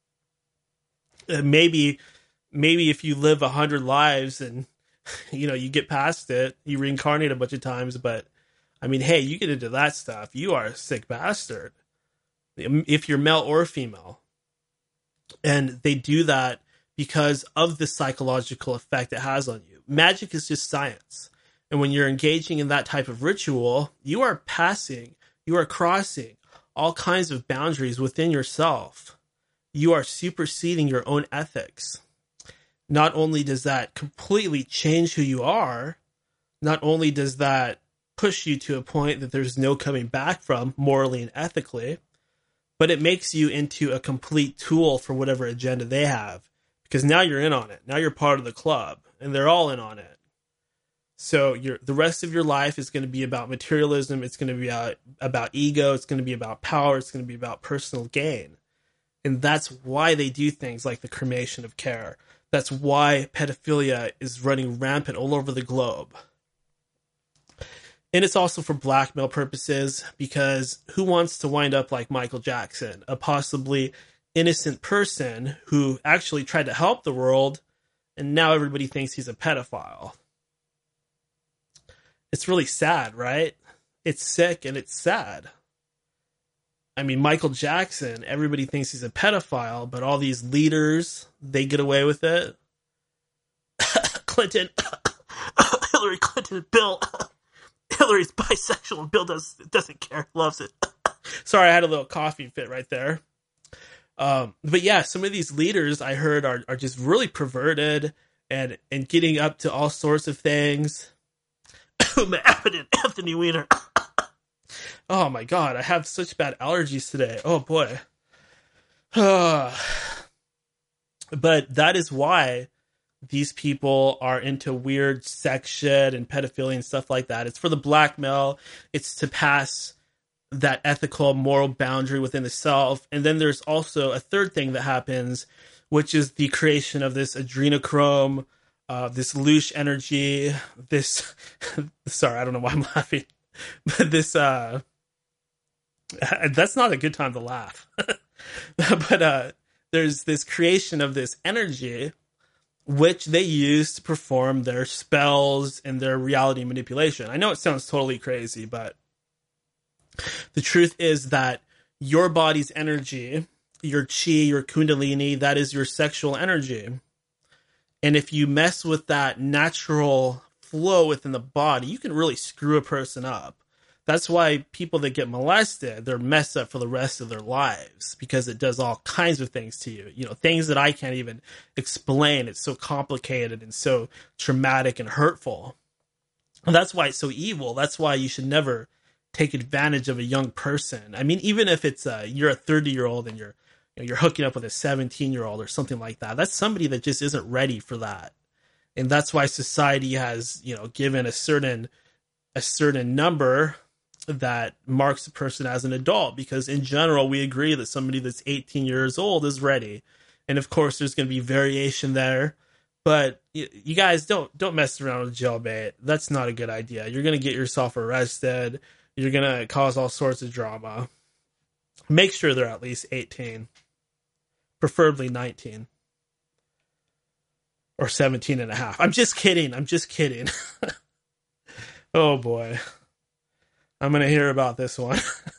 Maybe if you live 100 lives and, you get past it, you reincarnate a bunch of times. But, I mean, hey, you get into that stuff, you are a sick bastard. If you're male or female. And they do that because of the psychological effect it has on you. Magic is just science. And when you're engaging in that type of ritual, you are crossing all kinds of boundaries within yourself. You are superseding your own ethics. Not only does that completely change who you are, not only does that push you to a point that there's no coming back from morally and ethically, but it makes you into a complete tool for whatever agenda they have. Because now you're in on it. Now you're part of the club, and they're all in on it. So the rest of your life is going to be about materialism. It's going to be about ego. It's going to be about power. It's going to be about personal gain. And that's why they do things like the cremation of care. That's why pedophilia is running rampant all over the globe. And it's also for blackmail purposes, because who wants to wind up like Michael Jackson, a possibly innocent person who actually tried to help the world, and now everybody thinks he's a pedophile? It's really sad, right? It's sick and it's sad. I mean, Michael Jackson, everybody thinks he's a pedophile, but all these leaders, they get away with it. Clinton, Hillary Clinton, Bill, Hillary's bisexual and Bill doesn't care, loves it. Sorry, I had a little coughing fit right there. But yeah, some of these leaders I heard are just really perverted and getting up to all sorts of things. Anthony Weiner. Oh my God, I have such bad allergies today. Oh boy. But that is why these people are into weird sex shit and pedophilia and stuff like that. It's for the blackmail. It's to pass that ethical, moral boundary within the self. And then there's also a third thing that happens, which is the creation of this adrenochrome, this loosh energy, this, sorry, I don't know why I'm laughing, but this, that's not a good time to laugh. But there's this creation of this energy, which they use to perform their spells and their reality manipulation. I know it sounds totally crazy, but the truth is that your body's energy, your chi, your kundalini, that is your sexual energy. And if you mess with that natural flow within the body, you can really screw a person up. That's why people that get molested, they're messed up for the rest of their lives, because it does all kinds of things to you. You know, things that I can't even explain. It's so complicated and so traumatic and hurtful. And that's why it's so evil. That's why you should never take advantage of a young person. I mean, even if it's you're a 30-year-old and you're hooking up with a 17-year-old or something like that, that's somebody that just isn't ready for that. And that's why society has, given a certain number that marks a person as an adult, because in general we agree that somebody that's 18 years old is ready. And of course there's going to be variation there, but you guys don't mess around with jailbait. That's not a good idea. You're going to get yourself arrested. You're going to cause all sorts of drama. Make sure they're at least 18, preferably 19 or 17 and a half. I'm just kidding. Oh boy. I'm going to hear about this one.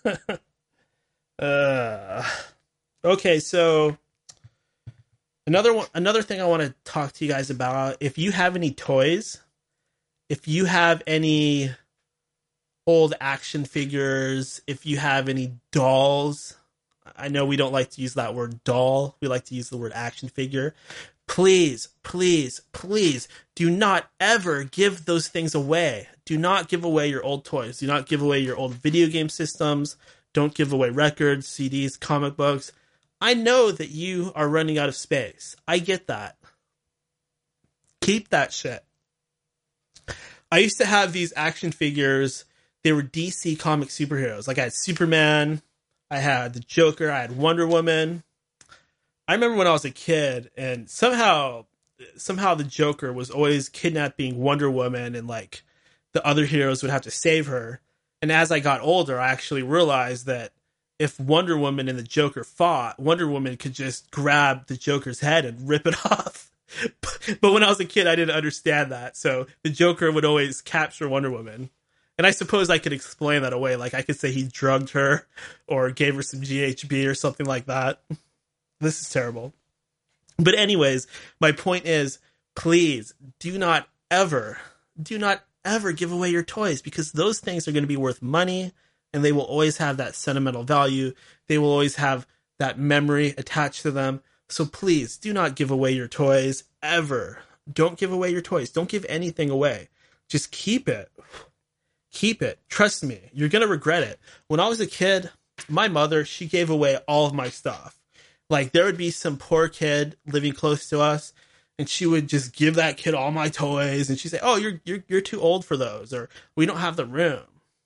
Okay, so another thing I want to talk to you guys about, if you have any toys, if you have any old action figures, if you have any dolls, I know we don't like to use that word doll, we like to use the word action figure. Please, please, please do not ever give those things away. Do not give away your old toys. Do not give away your old video game systems. Don't give away records, CDs, comic books. I know that you are running out of space. I get that. Keep that shit. I used to have these action figures. They were DC comic superheroes. Like I had Superman, I had the Joker, I had Wonder Woman. I remember when I was a kid, and somehow the Joker was always kidnapping Wonder Woman, and like the other heroes would have to save her. And as I got older, I actually realized that if Wonder Woman and the Joker fought, Wonder Woman could just grab the Joker's head and rip it off. But when I was a kid, I didn't understand that. So the Joker would always capture Wonder Woman. And I suppose I could explain that away. Like I could say he drugged her or gave her some GHB or something like that. This is terrible. But anyways, my point is, please do not ever give away your toys, because those things are going to be worth money, and they will always have that sentimental value. They will always have that memory attached to them. So please do not give away your toys ever. Don't give away your toys. Don't give anything away. Just keep it. Keep it. Trust me. You're going to regret it. When I was a kid, my mother, she gave away all of my stuff. Like there would be some poor kid living close to us, and she would just give that kid all my toys, and she'd say, "Oh, you're too old for those," or "We don't have the room."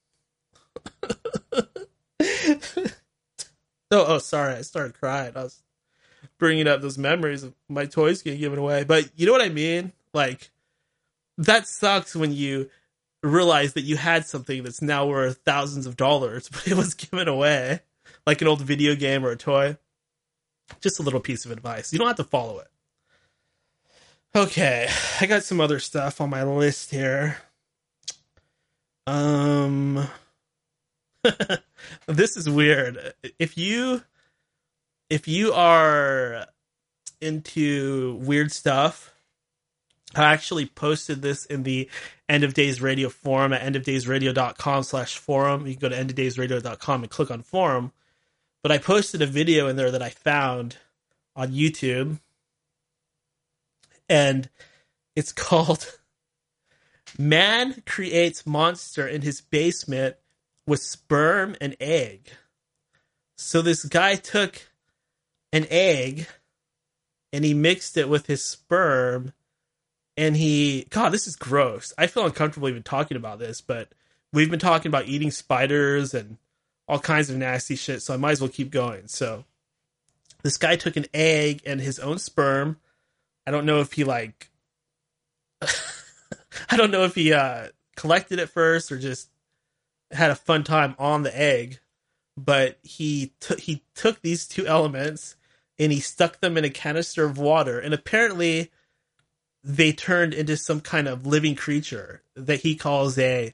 Oh, sorry, I started crying. I was bringing up those memories of my toys getting given away. But you know what I mean? Like, that sucks when you realize that you had something that's now worth thousands of dollars, but it was given away, like an old video game or a toy. Just a little piece of advice. You don't have to follow it. Okay, I got some other stuff on my list here. This is weird. If you are into weird stuff, I actually posted this in the End of Days Radio forum at endofdaysradio.com/forum. You can go to endofdaysradio.com and click on forum. But I posted a video in there that I found on YouTube, and it's called "Man Creates Monster in His Basement with Sperm and Egg." So this guy took an egg and he mixed it with his sperm, and God, this is gross. I feel uncomfortable even talking about this, but we've been talking about eating spiders and all kinds of nasty shit, so I might as well keep going. So this guy took an egg and his own sperm. I don't know if he collected it first or just had a fun time on the egg, but he took these two elements and he stuck them in a canister of water, and apparently they turned into some kind of living creature that he calls a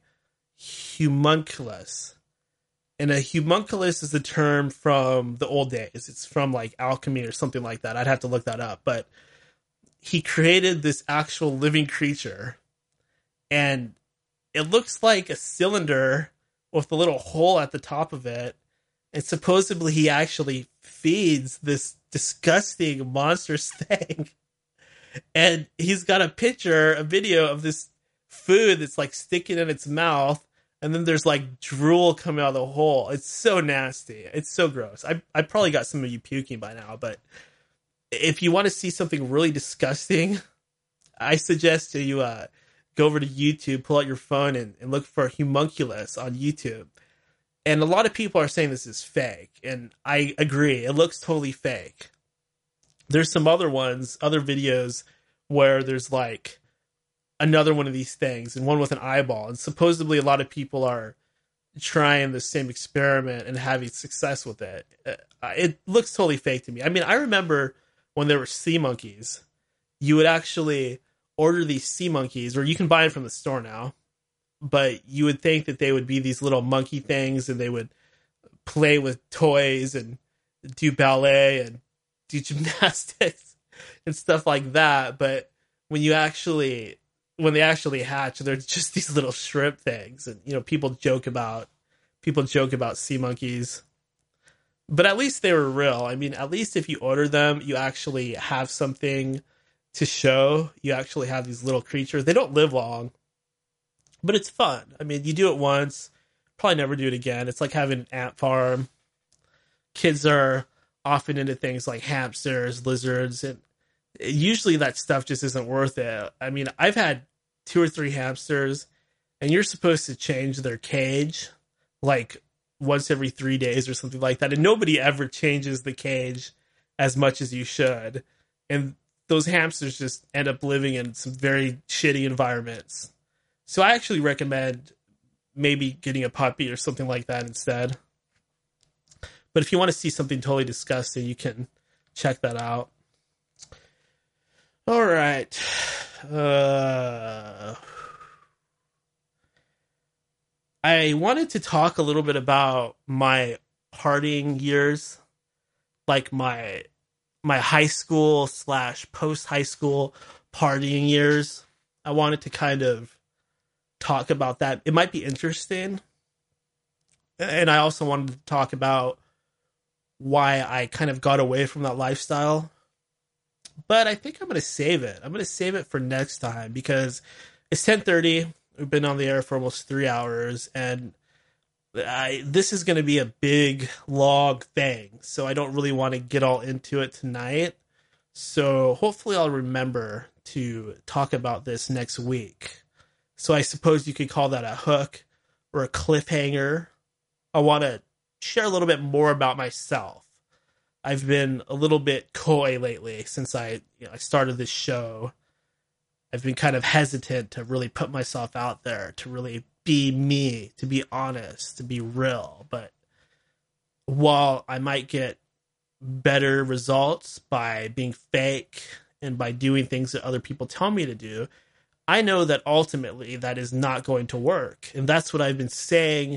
homunculus. And a homunculus is a term from the old days. It's from like alchemy or something like that. I'd have to look that up. But he created this actual living creature, and it looks like a cylinder with a little hole at the top of it. And supposedly he actually feeds this disgusting monstrous thing. And he's got a video of this food that's like sticking in its mouth, and then there's like drool coming out of the hole. It's so nasty. It's so gross. I probably got some of you puking by now, but if you want to see something really disgusting, I suggest you go over to YouTube, pull out your phone, and look for homunculus on YouTube. And a lot of people are saying this is fake, and I agree. It looks totally fake. There's some other videos where there's like another one of these things and one with an eyeball. And supposedly a lot of people are trying the same experiment and having success with it. It looks totally fake to me. I mean, I remember when there were sea monkeys, you would actually order these sea monkeys, or you can buy them from the store now, but you would think that they would be these little monkey things and they would play with toys and do ballet and do gymnastics and stuff like that. But when they actually hatch, they're just these little shrimp things. And, you know, people joke about sea monkeys, but at least they were real. I mean, at least if you order them, you actually have something to show. You actually have these little creatures. They don't live long, but it's fun. I mean, you do it once, probably never do it again. It's like having an ant farm. Kids are often into things like hamsters, lizards, and usually that stuff just isn't worth it. I mean, I've had 2 or 3 hamsters, and you're supposed to change their cage like once every 3 days or something like that, and nobody ever changes the cage as much as you should. And those hamsters just end up living in some very shitty environments. So I actually recommend maybe getting a puppy or something like that instead. But if you want to see something totally disgusting, you can check that out. All right. I wanted to talk a little bit about my partying years, like my high school / post high school partying years. I wanted to kind of talk about that. It might be interesting. And I also wanted to talk about why I kind of got away from that lifestyle. But I think I'm going to save it. I'm going to save it for next time because it's 10:30. We've been on the air for almost 3 hours, and this is going to be a big, long thing. So I don't really want to get all into it tonight. So hopefully I'll remember to talk about this next week. So I suppose you could call that a hook or a cliffhanger. I want to share a little bit more about myself. I've been a little bit coy lately since I started this show. I've been kind of hesitant to really put myself out there, to really be me, to be honest, to be real. But while I might get better results by being fake and by doing things that other people tell me to do, I know that ultimately that is not going to work. And that's what I've been saying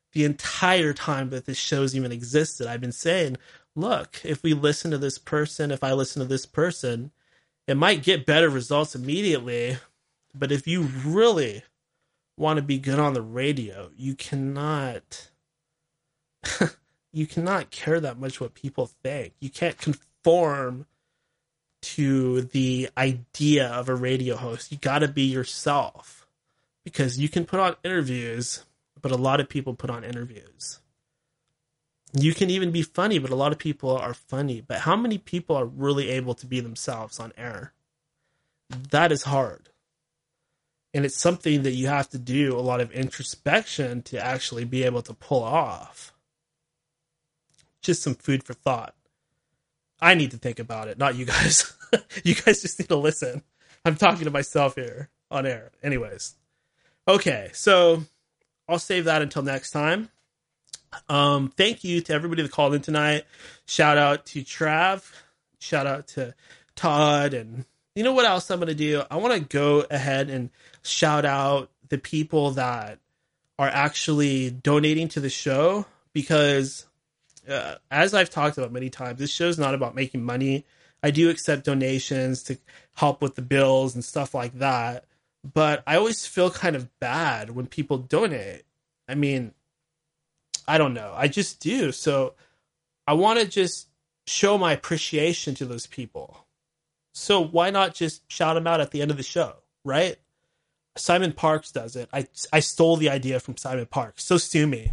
the entire time that this show's even existed. I've been saying, look, if we listen to this person, if I listen to this person, it might get better results immediately. But if you really want to be good on the radio, you cannot you cannot care that much what people think. You can't conform to the idea of a radio host. You got to be yourself, because you can put on interviews, but a lot of people put on interviews. You can even be funny, but a lot of people are funny. But how many people are really able to be themselves on air? That is hard. And it's something that you have to do a lot of introspection to actually be able to pull off. Just some food for thought. I need to think about it, not you guys. You guys just need to listen. I'm talking to myself here on air. Anyways. Okay, so I'll save that until next time. Thank you to everybody that called in tonight. Shout out to Trav. Shout out to Todd. And you know what else I'm going to do? I want to go ahead and shout out the people that are actually donating to the show, because as I've talked about many times, this show's not about making money. I do accept donations to help with the bills and stuff like that, but I always feel kind of bad when people donate. I mean, I don't know. I just do. So I want to just show my appreciation to those people. So why not just shout them out at the end of the show, right? Simon Parks does it. I stole the idea from Simon Parks. So sue me.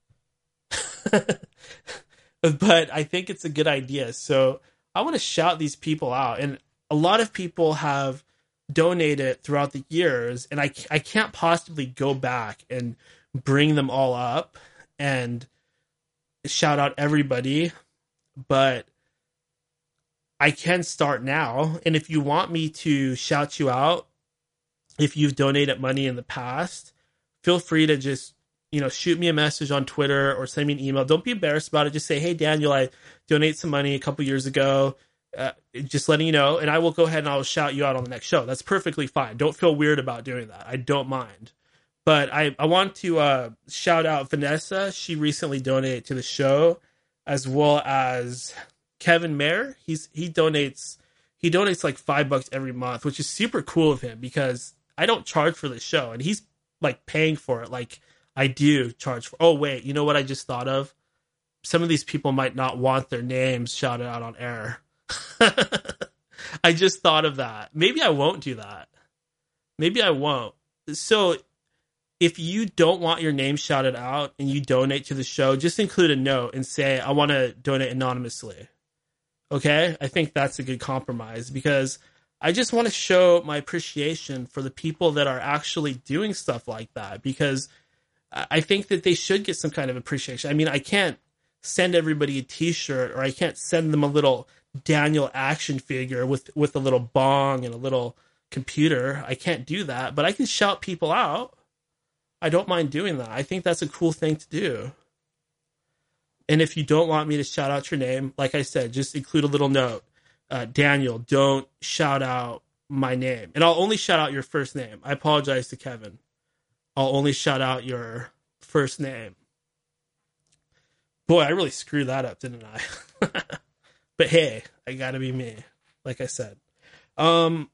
But I think it's a good idea. So I want to shout these people out. And a lot of people have donated throughout the years, and I can't possibly go back and bring them all up and shout out everybody, but I can start now. And if you want me to shout you out, if you've donated money in the past, feel free to just, shoot me a message on Twitter or send me an email. Don't be embarrassed about it. Just say, hey, Daniel, I donated some money a couple years ago. Just letting you know, and I will go ahead and I will shout you out on the next show. That's perfectly fine. Don't feel weird about doing that. I don't mind. But I want to shout out Vanessa. She recently donated to the show, as well as Kevin Mayer. He donates like $5 every month, which is super cool of him, because I don't charge for the show, and he's like paying for it like I do charge for. Oh wait, you know what I just thought of? Some of these people might not want their names shouted out on air. I just thought of that. Maybe I won't do that. Maybe I won't. So if you don't want your name shouted out and you donate to the show, just include a note and say, I want to donate anonymously. Okay? I think that's a good compromise, because I just want to show my appreciation for the people that are actually doing stuff like that, because I think that they should get some kind of appreciation. I mean, I can't send everybody a t-shirt, or I can't send them a little Daniel action figure with a little bong and a little computer. I can't do that, but I can shout people out. I don't mind doing that. I think that's a cool thing to do. And if you don't want me to shout out your name, like I said, just include a little note. Daniel, don't shout out my name. And I'll only shout out your first name. I apologize to Kevin. I'll only shout out your first name. Boy, I really screwed that up, didn't I? But hey, I gotta be me, like I said. Okay,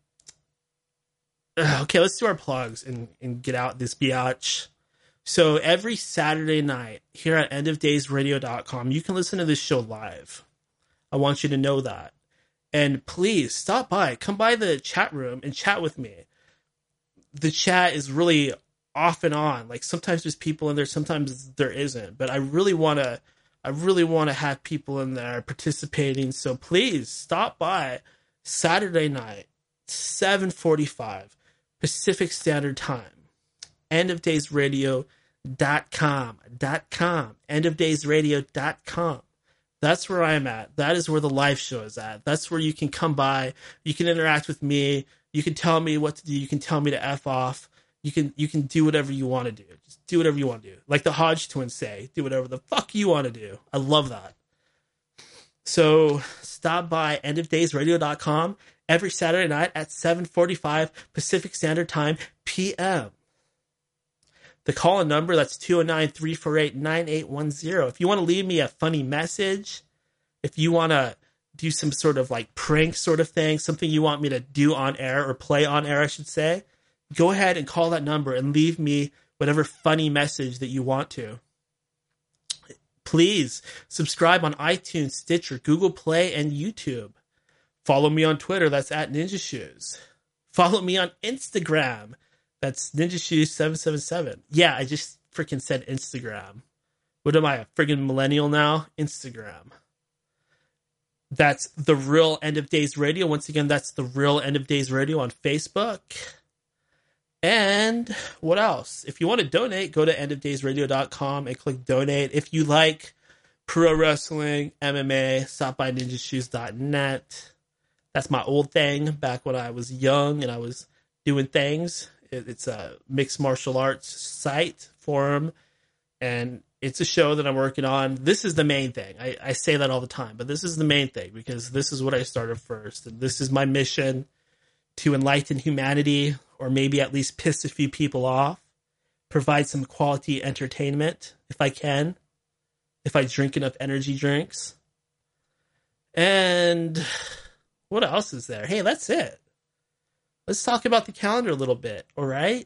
let's do our plugs and get out this biatch. So every Saturday night here at endofdaysradio.com, you can listen to this show live. I want you to know that. And please stop by. Come by the chat room and chat with me. The chat is really off and on. Like, sometimes there's people in there, sometimes there isn't. But I really want to have people in there participating. So please stop by Saturday night, 7:45 Pacific Standard Time. endofdaysradio.com. endofdaysradio.com. That's where I'm at. That is where the live show is at. That's where you can come by. You can interact with me. You can tell me what to do. You can tell me to F off. You can do whatever you want to do. Just do whatever you want to do. Like the Hodge twins say, do whatever the fuck you want to do. I love that. So stop by endofdaysradio.com every Saturday night at 7:45 Pacific Standard Time, PM. The call-in number, that's 209-348-9810. If you want to leave me a funny message, if you want to do some sort of like prank sort of thing, something you want me to do on air or play on air, I should say, go ahead and call that number and leave me whatever funny message that you want to. Please subscribe on iTunes, Stitcher, Google Play, and YouTube. Follow me on Twitter. That's at Ninja Shoes. Follow me on Instagram. That's Ninja Shoes 777. Yeah, I just freaking said Instagram. What am I, a friggin' millennial now? Instagram. That's The Real End of Days Radio. Once again, that's The Real End of Days Radio on Facebook. And what else? If you want to donate, go to endofdaysradio.com and click donate. If you like pro wrestling, MMA, stop by ninjashoes.net. That's my old thing back when I was young and I was doing things. It's a mixed martial arts site, forum, and it's a show that I'm working on. This is the main thing. I say that all the time, but this is the main thing because this is what I started first. And this is my mission, to enlighten humanity, or maybe at least piss a few people off, provide some quality entertainment if I can, if I drink enough energy drinks. And what else is there? Hey, that's it. Let's talk about the calendar a little bit, all right?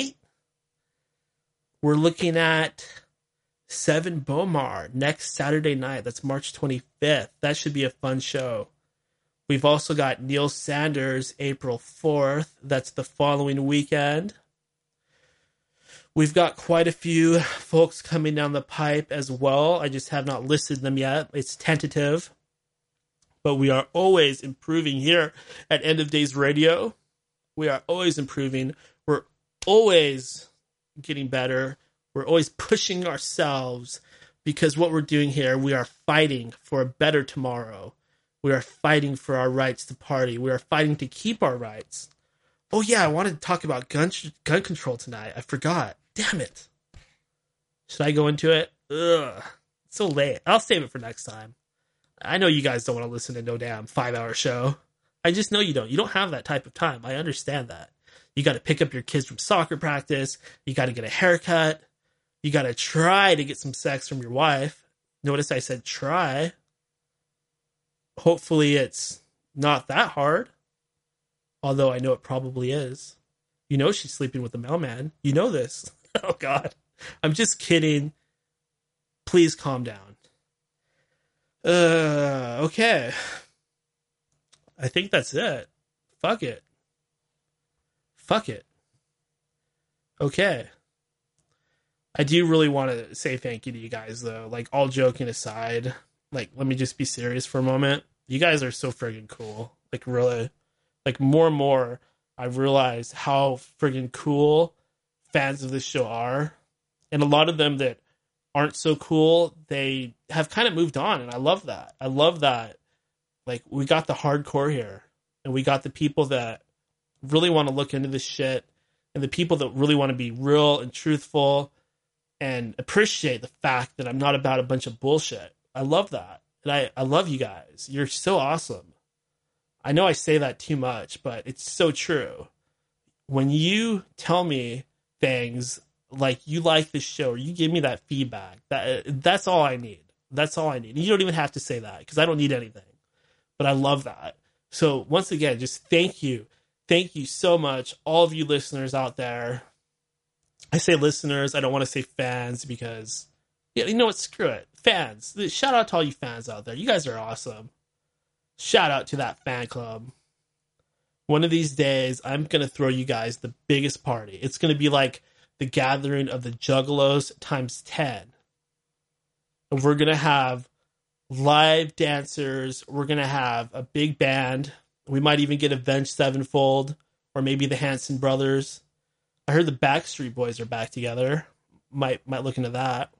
We're looking at Seven Bomar next Saturday night. That's March 25th. That should be a fun show. We've also got Neil Sanders April 4th. That's the following weekend. We've got quite a few folks coming down the pipe as well. I just have not listed them yet. It's tentative. But we are always improving here at End of Days Radio. We are always improving. We're always getting better. We're always pushing ourselves because what we're doing here, we are fighting for a better tomorrow. We are fighting for our rights to party. We are fighting to keep our rights. Oh yeah, I wanted to talk about gun control tonight. I forgot. Damn it. Should I go into it? Ugh. It's so late. I'll save it for next time. I know you guys don't want to listen to no damn 5-hour show. I just know you don't. You don't have that type of time. I understand that. You got to pick up your kids from soccer practice. You got to get a haircut. You got to try to get some sex from your wife. Notice I said try. Hopefully it's not that hard. Although I know it probably is. You know she's sleeping with the mailman. You know this. Oh, God. I'm just kidding. Please calm down. Okay. I think that's it. Fuck it. Okay. I do really want to say thank you to you guys, though. Like, all joking aside, like, let me just be serious for a moment. You guys are so friggin' cool. Like, really. Like, more and more, I've realized how friggin' cool fans of this show are. And a lot of them that aren't so cool, they have kind of moved on, and I love that. I love that. Like, we got the hardcore here, and we got the people that really want to look into this shit, and the people that really want to be real and truthful and appreciate the fact that I'm not about a bunch of bullshit. I love that. And I love you guys. You're so awesome. I know I say that too much, but it's so true. When you tell me things like you like this show, or you give me that feedback, that's all I need. That's all I need. And you don't even have to say that, because I don't need anything. But I love that. So once again, just thank you. Thank you so much, all of you listeners out there. I say listeners, I don't want to say fans, because, yeah, you know what, screw it. Fans. Shout out to all you fans out there. You guys are awesome. Shout out to that fan club. One of these days, I'm going to throw you guys the biggest party. It's going to be like the gathering of the Juggalos times 10. And we're going to have live dancers. We're going to have a big band. We might even get Avenged Sevenfold, or maybe the Hanson Brothers. I heard the Backstreet Boys are back together. Might look into that.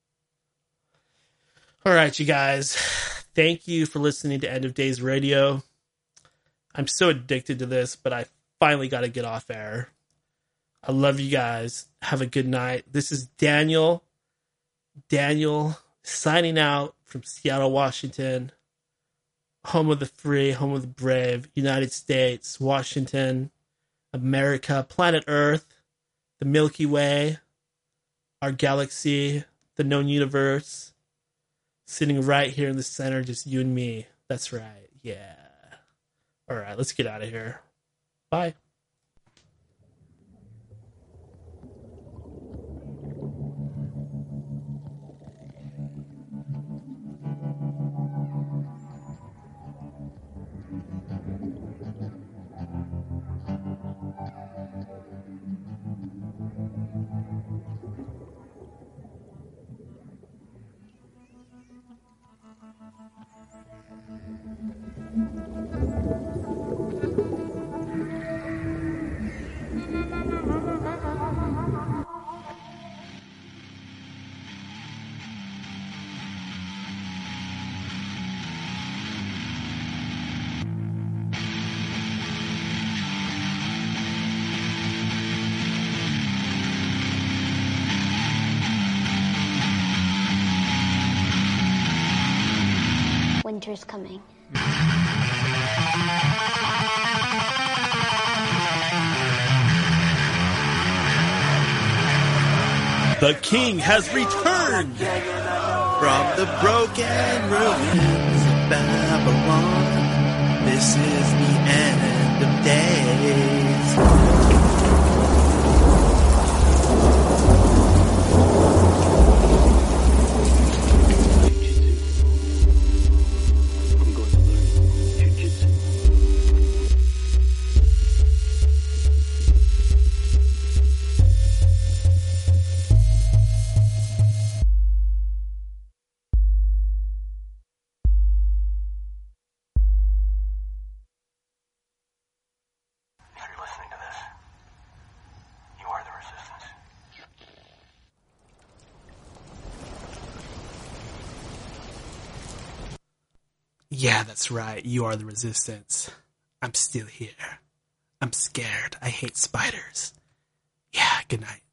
All right, you guys. Thank you for listening to End of Days Radio. I'm so addicted to this, but I finally got to get off air. I love you guys. Have a good night. This is Daniel signing out from Seattle, Washington. Home of the free, home of the brave, United States, Washington, America, planet Earth, the Milky Way. our galaxy, the known universe, sitting right here in the center, just you and me. That's right. Yeah. All right, let's get out of here. Bye. Winter's coming. The king has returned from the broken ruins of Babylon. This is the end of days. Yeah, that's right. You are the resistance. I'm still here. I'm scared. I hate spiders. Yeah, good night.